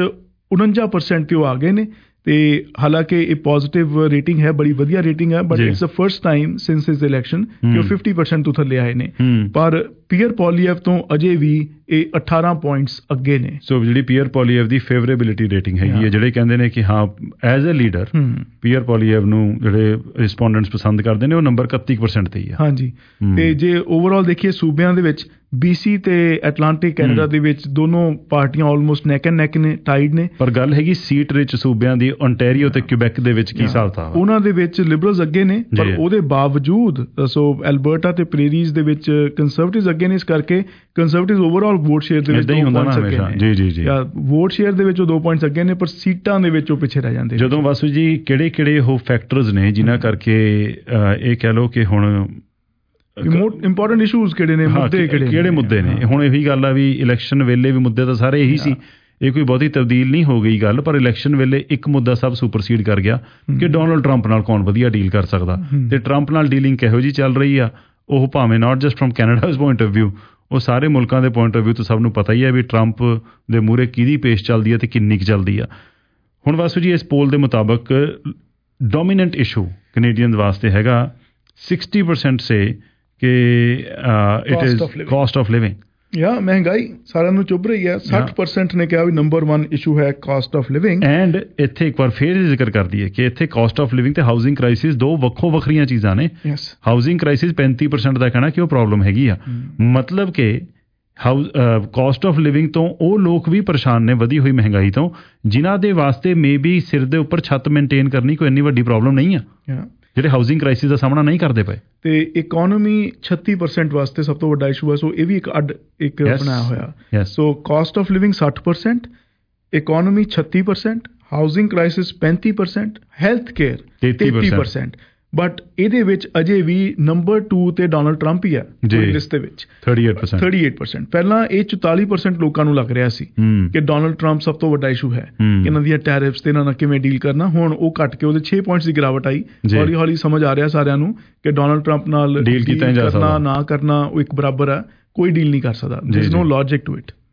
49% ਤੇ ਉਹ ਆ ਗਏ ਨੇ। ਤੇ ਹਾਲਾਂਕਿ ਇਹ ਪੋਜ਼ਿਟਿਵ ਰੇਟਿੰਗ ਹੈ, ਬੜੀ ਵਧੀਆ ਰੇਟਿੰਗ ਹੈ, but it's the first time since his election ਕਿ ਉਹ 50% ਤੋਂ ਥੱਲੇ ਆਏ ਨੇ। ਪਰ ਪੀਅਰ ਪੋਲੀਐਵ ਤੋਂ ਅਜੇ ਵੀ ਇਹ 18 ਪੁਆਇੰਟਸ ਅੱਗੇ ਨੇ। ਸੋ ਜਿਹੜੀ ਪੀਅਰ ਪੋਲੀਐਵ ਦੀ ਫੇਵਰੇਬਿਲਿਟੀ ਰੇਟਿੰਗ ਹੈਗੀ ਹੈ, ਜਿਹੜੇ ਕਹਿੰਦੇ ਨੇ ਕਿ ਹਾਂ as a leader Pierre Poilievre ਨੂੰ ਜਿਹੜੇ ਰਿਸਪੋਂਡੈਂਟਸ ਪਸੰਦ ਕਰਦੇ ਨੇ, ਉਹ ਨੰਬਰ 31% ਤੇ ਹੀ ਆ। ਹਾਂਜੀ। ਤੇ ਜੇ ਓਵਰਆਲ ਦੇਖੀਏ ਸੂਬਿਆਂ ਦੇ ਵਿੱਚ BC ਤੇ ਐਟਲਾਂਟਿਕ ਕੈਨੇਡਾ ਦੇ ਵਿੱਚ ਦੋਨੋਂ ਪਾਰਟੀਆਂ ਆਲਮੋਸਟ ਨੈਕ ਐਂਡ ਨੈਕ ਨੇ, ਟਾਈਡ ਨੇ। ਪਰ ਗੱਲ ਹੈਗੀ ਸੀਟ ਰਿਚ ਸੂਬਿਆਂ ਦੀ, ਓਨਟਾਰੀਓ ਤੇ ਕਿਊਬੈਕ ਦੇ ਵਿੱਚ ਕੀ ਹਿਸਾਬ ਤਾ ਉਹਨਾਂ ਦੇ ਵਿੱਚ ਲਿਬਰਲਸ ਅੱਗੇ ਨੇ, ਪਰ ਉਹਦੇ ਬਾਵਜੂਦ ਸੋ ਐਲਬਰਟਾ ਤੇ ਪ੍ਰੇਰੀਜ਼ ਦੇ ਵਿੱਚ ਕੰਜ਼ਰਵੇਟਿਵਸ ਅੱਗੇ ਨੇ। ਇਸ ਕਰਕੇ ਕੰਜ਼ਰਵੇਟਿਵਸ ਓਵਰਆਲ ਵੋਟ ਸ਼ੇਅਰ ਦੇ ਵਿੱਚ 2 ਪੁਆਇੰਟਸ ਅੱਗੇ ਨੇ। ਜੀ ਜੀ ਜੀ। ਵੋਟ ਸ਼ੇਅਰ ਦੇ ਵਿੱਚ ਉਹ 2 ਪੁਆਇੰਟਸ ਅੱਗੇ ਨੇ, ਪਰ ਸੀਟਾਂ ਦੇ ਵਿੱਚ ਉਹ ਪਿੱਛੇ ਰਹਿ ਜਾਂਦੇ। ਜਦੋਂ ਵਾਸੂ ਜੀ ਕਿਹੜੇ ਉਹ ਫੈਕਟਰਸ ਨੇ ਜਿਨ੍ਹਾਂ ਕਰਕੇ ਇਹ ਕਹਿ ਲਓ ਕਿ ਹੁਣ ਇੰਪੋਰਟੈਂਟ ਇਸ਼ੂਜ਼ ਕਿਹੜੇ ਨੇ, ਮੁੱਦੇ ਕਿਹੜੇ ਮੁੱਦੇ ਨੇ? ਹੁਣ ਇਹੀ ਗੱਲ ਆ ਵੀ ਇਲੈਕਸ਼ਨ ਵੇਲੇ ਵੀ ਮੁੱਦੇ ਤਾਂ ਸਾਰੇ ਇਹੀ ਸੀ, ਇਹ ਕੋਈ ਬਹੁਤੀ ਤਬਦੀਲ ਨਹੀਂ ਹੋ ਗਈ ਗੱਲ। ਪਰ ਇਲੈਕਸ਼ਨ ਵੇਲੇ ਇੱਕ ਮੁੱਦਾ ਸਭ ਸੁਪਰਸੀਡ ਕਰ ਗਿਆ ਕਿ ਡੋਨਲਡ ਟਰੰਪ ਨਾਲ ਕੌਣ ਵਧੀਆ ਡੀਲ ਕਰ ਸਕਦਾ। ਤੇ ਟਰੰਪ ਨਾਲ ਡੀਲਿੰਗ ਕਿਹੋ ਜਿਹੀ ਚੱਲ ਰਹੀ ਆ, ਉਹ ਭਾਵੇਂ not just from Canada's point of view, ਉਹ ਸਾਰੇ ਮੁਲਕਾਂ ਦੇ ਪੁਆਇੰਟ ਆਫ ਵਿਊ ਤੋਂ ਸਭ ਨੂੰ ਪਤਾ ਹੀ ਹੈ ਵੀ ਟਰੰਪ ਦੇ ਮੂਹਰੇ ਕਿਹਦੀ ਪੇਸ਼ ਚੱਲਦੀ ਹੈ ਤੇ ਕਿੰਨੀ ਕੁ ਚੱਲਦੀ ਆ। ਹੁਣ ਵਾਸੂ ਜੀ ਇਸ ਪੋਲ ਦੇ ਮੁਤਾਬਕ ਡੋਮੀਨੈਂਟ ਇਸ਼ੂ ਕੈਨੇਡੀਅਨ ਵਾਸਤੇ ਹੈਗਾ 60% ਸੇ ਕਿ it is cost of living. ਮਹਿੰਗਾਈ ਸਾਰਿਆਂ ਨੂੰ ਚੁੱਭ ਰਹੀ ਹੈ। 60% ਨੇ ਕਿਹਾ ਵੀ ਨੰਬਰ 1 ਇਸ਼ੂ ਹੈ ਕਾਸਟ ਆਫ ਲਿਵਿੰਗ। ਐਂਡ ਇੱਥੇ ਇੱਕ ਵਾਰ ਫੇਰ ਜ਼ਿਕਰ ਕਰਦੀ ਹੈ ਕਿ ਇੱਥੇ ਕਾਸਟ ਆਫ ਲਿਵਿੰਗ ਤੇ ਹਾਊਸਿੰਗ ਕ੍ਰਾਈਸਿਸ ਦੋ ਵੱਖੋ ਵੱਖਰੀਆਂ ਚੀਜ਼ਾਂ ਨੇ। ਹਾਊਸਿੰਗ ਕ੍ਰਾਈਸਿਸ 35% ਦਾ ਕਹਿਣਾ ਕਿ ਉਹ ਪ੍ਰੋਬਲਮ ਹੈਗੀ ਆ, ਮਤਲਬ ਕਿ ਕਾਸਟ ਆਫ ਲਿਵਿੰਗ ਤੋਂ ਉਹ ਲੋਕ ਵੀ ਪਰੇਸ਼ਾਨ ਨੇ ਵਧੀ ਹੋਈ ਮਹਿੰਗਾਈ ਤੋਂ, ਜਿਨ੍ਹਾਂ ਦੇ ਵਾਸਤੇ ਮੇ ਬੀ ਸਿਰ ਦੇ ਉੱਪਰ ਛੱਤ ਮੇਨਟੇਨ ਕਰਨੀ ਕੋਈ ਇੰਨੀ ਵੱਡੀ ਪ੍ਰੋਬਲਮ ਨਹੀਂ ਆ, ਜਿਹੜੇ ਹਾਊਸਿੰਗ ਕ੍ਰਾਈਸਿਸ ਦਾ ਸਾਹਮਣਾ ਨਹੀਂ ਕਰਦੇ ਪਏ। ਤੇ ਇਕੋਨਮੀ 36% ਵਾਸਤੇ ਸਭ ਤੋਂ ਵੱਡਾ ਇਸ਼ੂ ਹੈ। ਸੋ ਇਹ ਵੀ ਇੱਕ ਬਣਾਇਆ ਹੋਇਆ। So cost of living 60%, economy 36%, housing crisis 35%, health care 33%। But ਇਹਦੇ ਵਿੱਚ ਅਜੇ ਵੀ ਨੰਬਰ 2 ਤੇ ਡੋਨਲਡ ਟਰੰਪ ਹੀ ਆ ਲਿਸਟ ਦੇ ਵਿੱਚ 38%। ਪਹਿਲਾਂ ਇਹ 44% ਲੋਕਾਂ ਨੂੰ ਲੱਗ ਰਿਹਾ ਸੀ ਕਿ ਡੋਨਲਡ ਟਰੰਪ ਸਭ ਤੋਂ ਵੱਡਾ ਇਸ਼ੂ ਹੈ, ਇਹਨਾਂ ਦੀਆਂ ਟੈਰਿਫਸ ਤੇ ਇਹਨਾਂ ਨਾਲ ਕਿਵੇਂ ਡੀਲ ਕਰਨਾ। ਹੁਣ ਉਹ ਘਟ ਕੇ ਉਹਦੇ 6 ਪੁਆਇੰਟਸ ਦੀ ਗਿਰਾਵਟ ਆਈ। ਹੌਲੀ ਹੌਲੀ ਸਮਝ ਆ ਰਿਹਾ ਸਾਰਿਆਂ ਨੂੰ ਕਿ ਡੋਨਲਡ ਟਰੰਪ ਨਾਲ ਡੀਲ ਕਰਨਾ ਨਾ ਕਰਨਾ ਉਹ ਇੱਕ ਬਰਾਬਰ ਆ, ਕੋਈ ਡੀਲ ਨਹੀਂ ਕਰ ਸਕਦਾ। There is no logic to it.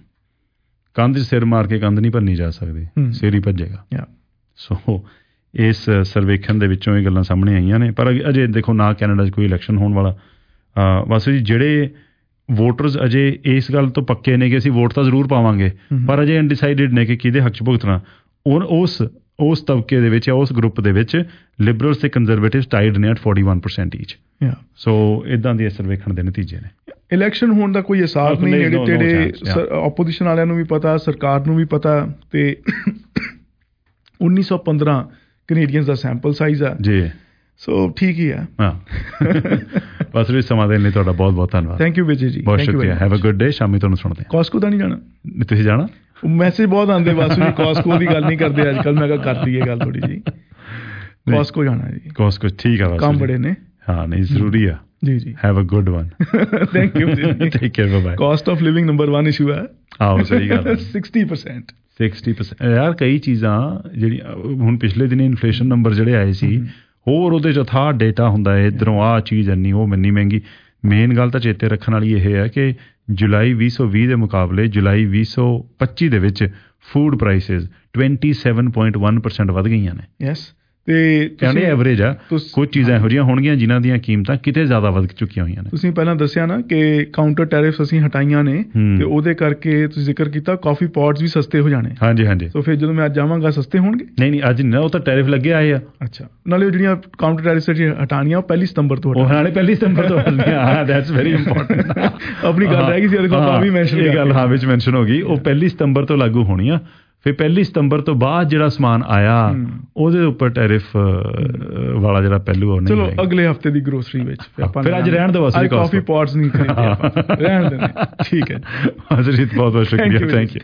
ਕੰਧ ਸਿਰ ਮਾਰ ਕੇ ਕੰਧ ਨਹੀਂ ਭੰਨੀ ਜਾ ਸਕਦੀ, ਸਿਰ ਹੀ ਭੱਜੇਗਾ। ਸੋ ਇਸ ਸਰਵੇਖਣ ਦੇ ਵਿੱਚੋਂ ਇਹ ਗੱਲਾਂ ਸਾਹਮਣੇ ਆਈਆਂ ਨੇ। ਪਰ ਅਜੇ ਦੇਖੋ ਨਾ ਕੈਨੇਡਾ 'ਚ ਕੋਈ ਇਲੈਕਸ਼ਨ ਹੋਣ ਵਾਲਾ। ਬਸ ਜੀ ਜਿਹੜੇ ਵੋਟਰਸ ਅਜੇ ਇਸ ਗੱਲ ਤੋਂ ਪੱਕੇ ਨੇ ਕਿ ਅਸੀਂ ਵੋਟ ਤਾਂ ਜ਼ਰੂਰ ਪਾਵਾਂਗੇ, ਪਰ ਅਜੇ ਅਨਡਿਸਾਈਡਡ ਨੇ ਕਿ ਕਿਹਦੇ ਹੱਕ 'ਚ ਭੁਗਤਣਾ। ਉਸ ਉਸ ਤਬਕੇ ਦੇ ਵਿੱਚ ਜਾਂ ਉਸ ਗਰੁੱਪ ਦੇ ਵਿੱਚ ਲਿਬਰਲਸ ਤੇ ਕੰਜ਼ਰਵੇਟਿਵਸ ਟਾਈਡ ਨੇ ਐਟ 41% ਈਚ। ਸੋ ਇਦਾਂ ਦੇ ਅਸਰ ਵੇਖਣ ਦੇ ਨਤੀਜੇ ਨੇ। ਇਲੈਕਸ਼ਨ ਹੋਣ ਦਾ ਕੋਈ ਅਹਿਸਾਸ ਨਹੀਂ, ਨੇੜੇ ਤੇੜੇ ਆਪੋਜੀਸ਼ਨ ਵਾਲਿਆਂ ਨੂੰ ਵੀ ਪਤਾ, ਸਰਕਾਰ ਨੂੰ ਵੀ ਪਤਾ, ਤੇ 1915 ਕੈਨੇਡੀਅਨਸ ਦਾ ਸੈਂਪਲ ਸਾਈਜ਼ ਆ ਜੀ। ਸੋ ਠੀਕ ਹੀ ਆ। ਬਸ ਵੀ ਸਮਾਂ ਦੇਣ ਲਈ ਤੁਹਾਡਾ ਬਹੁਤ ਬਹੁਤ ਧੰਨਵਾਦ। ਥੈਂਕ ਯੂ ਵਿਜੇ ਜੀ, ਬਹੁਤ ਸ਼ੁਕਰੀਆ। Have a good day. ਸ਼ਾਮੀ ਤੁਹਾਨੂੰ ਸੁਣਦੇ ਹਾਂ। ਕਾਸਕੋ ਦਾ ਨਹੀਂ ਜਾਣਾ? ਤੁਸੀਂ ਜਾਣਾ? ਮੈਸੇਜ ਬਹੁਤ ਆਉਂਦੇ ਬਸ ਵੀ ਕਾਸਕੋ ਦੀ ਗੱਲ ਨਹੀਂ ਕਰਦੇ ਅੱਜ ਕੱਲ੍ਹ। ਮੈਂ ਕਿਹਾ ਕਰ ਦਈਏ ਗੱਲ ਥੋੜੀ ਜੀ। ਕਾਸਕੋ ਜਾਣਾ ਜੀ। ਕਾਸਕੋ ਠੀਕ ਆ, ਕੰਮ ਬੜੇ ਨੇ। ਹਾਂ ਨਹੀਂ ਜ਼ਰੂਰੀ ਆ ਜੀ ਜੀ। Have a good one. Thank you ਜੀ। Take care, bye bye. Cost of living number 1 issue ਹੈ। ਆਹੋ ਸਹੀ ਗੱਲ। 60% ਯਾਰ ਕਈ ਚੀਜ਼ਾਂ ਜਿਹੜੀਆਂ ਹੁਣ ਪਿਛਲੇ ਦਿਨੀ ਇਨਫਲੇਸ਼ਨ ਨੰਬਰ ਜਿਹੜੇ ਆਏ ਸੀ, ਹੋਰ ਉਹਦੇ 'ਚ ਅਥਾਹ ਡੇਟਾ ਹੁੰਦਾ ਹੈ, ਇੱਧਰੋਂ ਆਹ ਚੀਜ਼ ਇੰਨੀ, ਉਹ ਇੰਨੀ ਮਹਿੰਗੀ। ਮੇਨ ਗੱਲ ਤਾਂ ਚੇਤੇ ਰੱਖਣ ਵਾਲੀ ਇਹ ਹੈ ਕਿ ਜੁਲਾਈ 2020 ਦੇ ਮੁਕਾਬਲੇ ਜੁਲਾਈ 2025 ਦੇ ਵਿੱਚ ਫੂਡ ਪ੍ਰਾਈਸਿਸ 27.1% ਵੱਧ ਗਈਆਂ ਨੇ। ਯੈਸ, ਤੇ ਕਹਿੰਦੇ ਐਵਰੇਜ ਆ। ਕੁਝ ਚੀਜ਼ਾਂ ਇਹੋ ਜਿਹੀਆਂ ਹੋਣਗੀਆਂ ਜਿਨ੍ਹਾਂ ਦੀਆਂ ਕੀਮਤਾਂ ਕਿਤੇ ਜ਼ਿਆਦਾ ਵੱਧ ਚੁੱਕੀਆਂ ਹੋਈਆਂ ਨੇ। ਤੁਸੀਂ ਪਹਿਲਾਂ ਦੱਸਿਆ ਨਾ ਕਿ ਕਾਊਂਟਰ ਟੈਰਿਫਸ ਅਸੀਂ ਹਟਾਈਆਂ ਨੇ, ਤੇ ਉਹਦੇ ਕਰਕੇ ਤੁਸੀਂ ਜ਼ਿਕਰ ਕੀਤਾ ਕਾਫੀ ਪੌਟਸ ਵੀ ਸਸਤੇ ਹੋ ਜਾਣੇ। ਹਾਂਜੀ ਹਾਂਜੀ। ਸੋ ਫਿਰ ਜਦੋਂ ਮੈਂ ਅੱਜ ਜਾਵਾਂਗਾ ਸਸਤੇ ਹੋਣਗੇ? ਨਹੀਂ ਅੱਜ ਨਹੀਂ, ਉਹ ਤਾਂ ਟੈਰਿਫ ਲੱਗੇ ਆਏ ਆ। ਅੱਛਾ, ਨਾਲੇ ਉਹ ਜਿਹੜੀਆਂ ਕਾਊਂਟਰ ਟੈਰਿਫਸ ਹਟਾਣੀਆਂ ਉਹ 1 ਸਤੰਬਰ ਤੋਂ ਹਟਾਣੀਆਂ। 1 ਸਤੰਬਰ ਤੋਂ ਹਟਣੀਆਂ। ਹਾਂ, ਦੈਟਸ ਵੈਰੀ ਇੰਪੋਰਟੈਂਟ। ਆਪਣੀ ਗੱਲ ਰਹਿ ਗਈ ਸੀ, ਉਹਦੇ ਕੋਲ ਵੀ ਮੈਂਸ਼ਨ ਇਹ ਗੱਲ ਹਾਂ ਵਿੱਚ ਮੈਂਸ਼ਨ ਹੋ ਗਈ। ਉਹ 1 ਸਤੰਬਰ ਤੋਂ ਲਾਗੂ ਹੋਣੀਆਂ। ਫਿਰ 1 ਸਤੰਬਰ ਤੋਂ ਬਾਅਦ ਜਿਹੜਾ ਸਮਾਨ ਆਇਆ ਉਹਦੇ ਉੱਪਰ ਟੈਰਿਫ ਵਾਲਾ ਜਿਹੜਾ ਪਹਿਲੂ ਉਹ ਨਹੀਂ। ਚਲੋ ਅਗਲੇ ਹਫਤੇ ਦੀ ਗਰੋਸਰੀ ਵਿੱਚ ਫਿਰ ਅੱਜ ਰਹਿਣ ਦਿਓ। ਕਾਫੀ ਪੌਟਸ ਨਹੀਂ ਖਰੀਦੇ, ਰਹਿਣ ਦਿੰਦੇ। ਠੀਕ ਹੈ। ਬਹੁਤ ਬਹੁਤ ਸ਼ੁਕਰੀਆ। Thank you.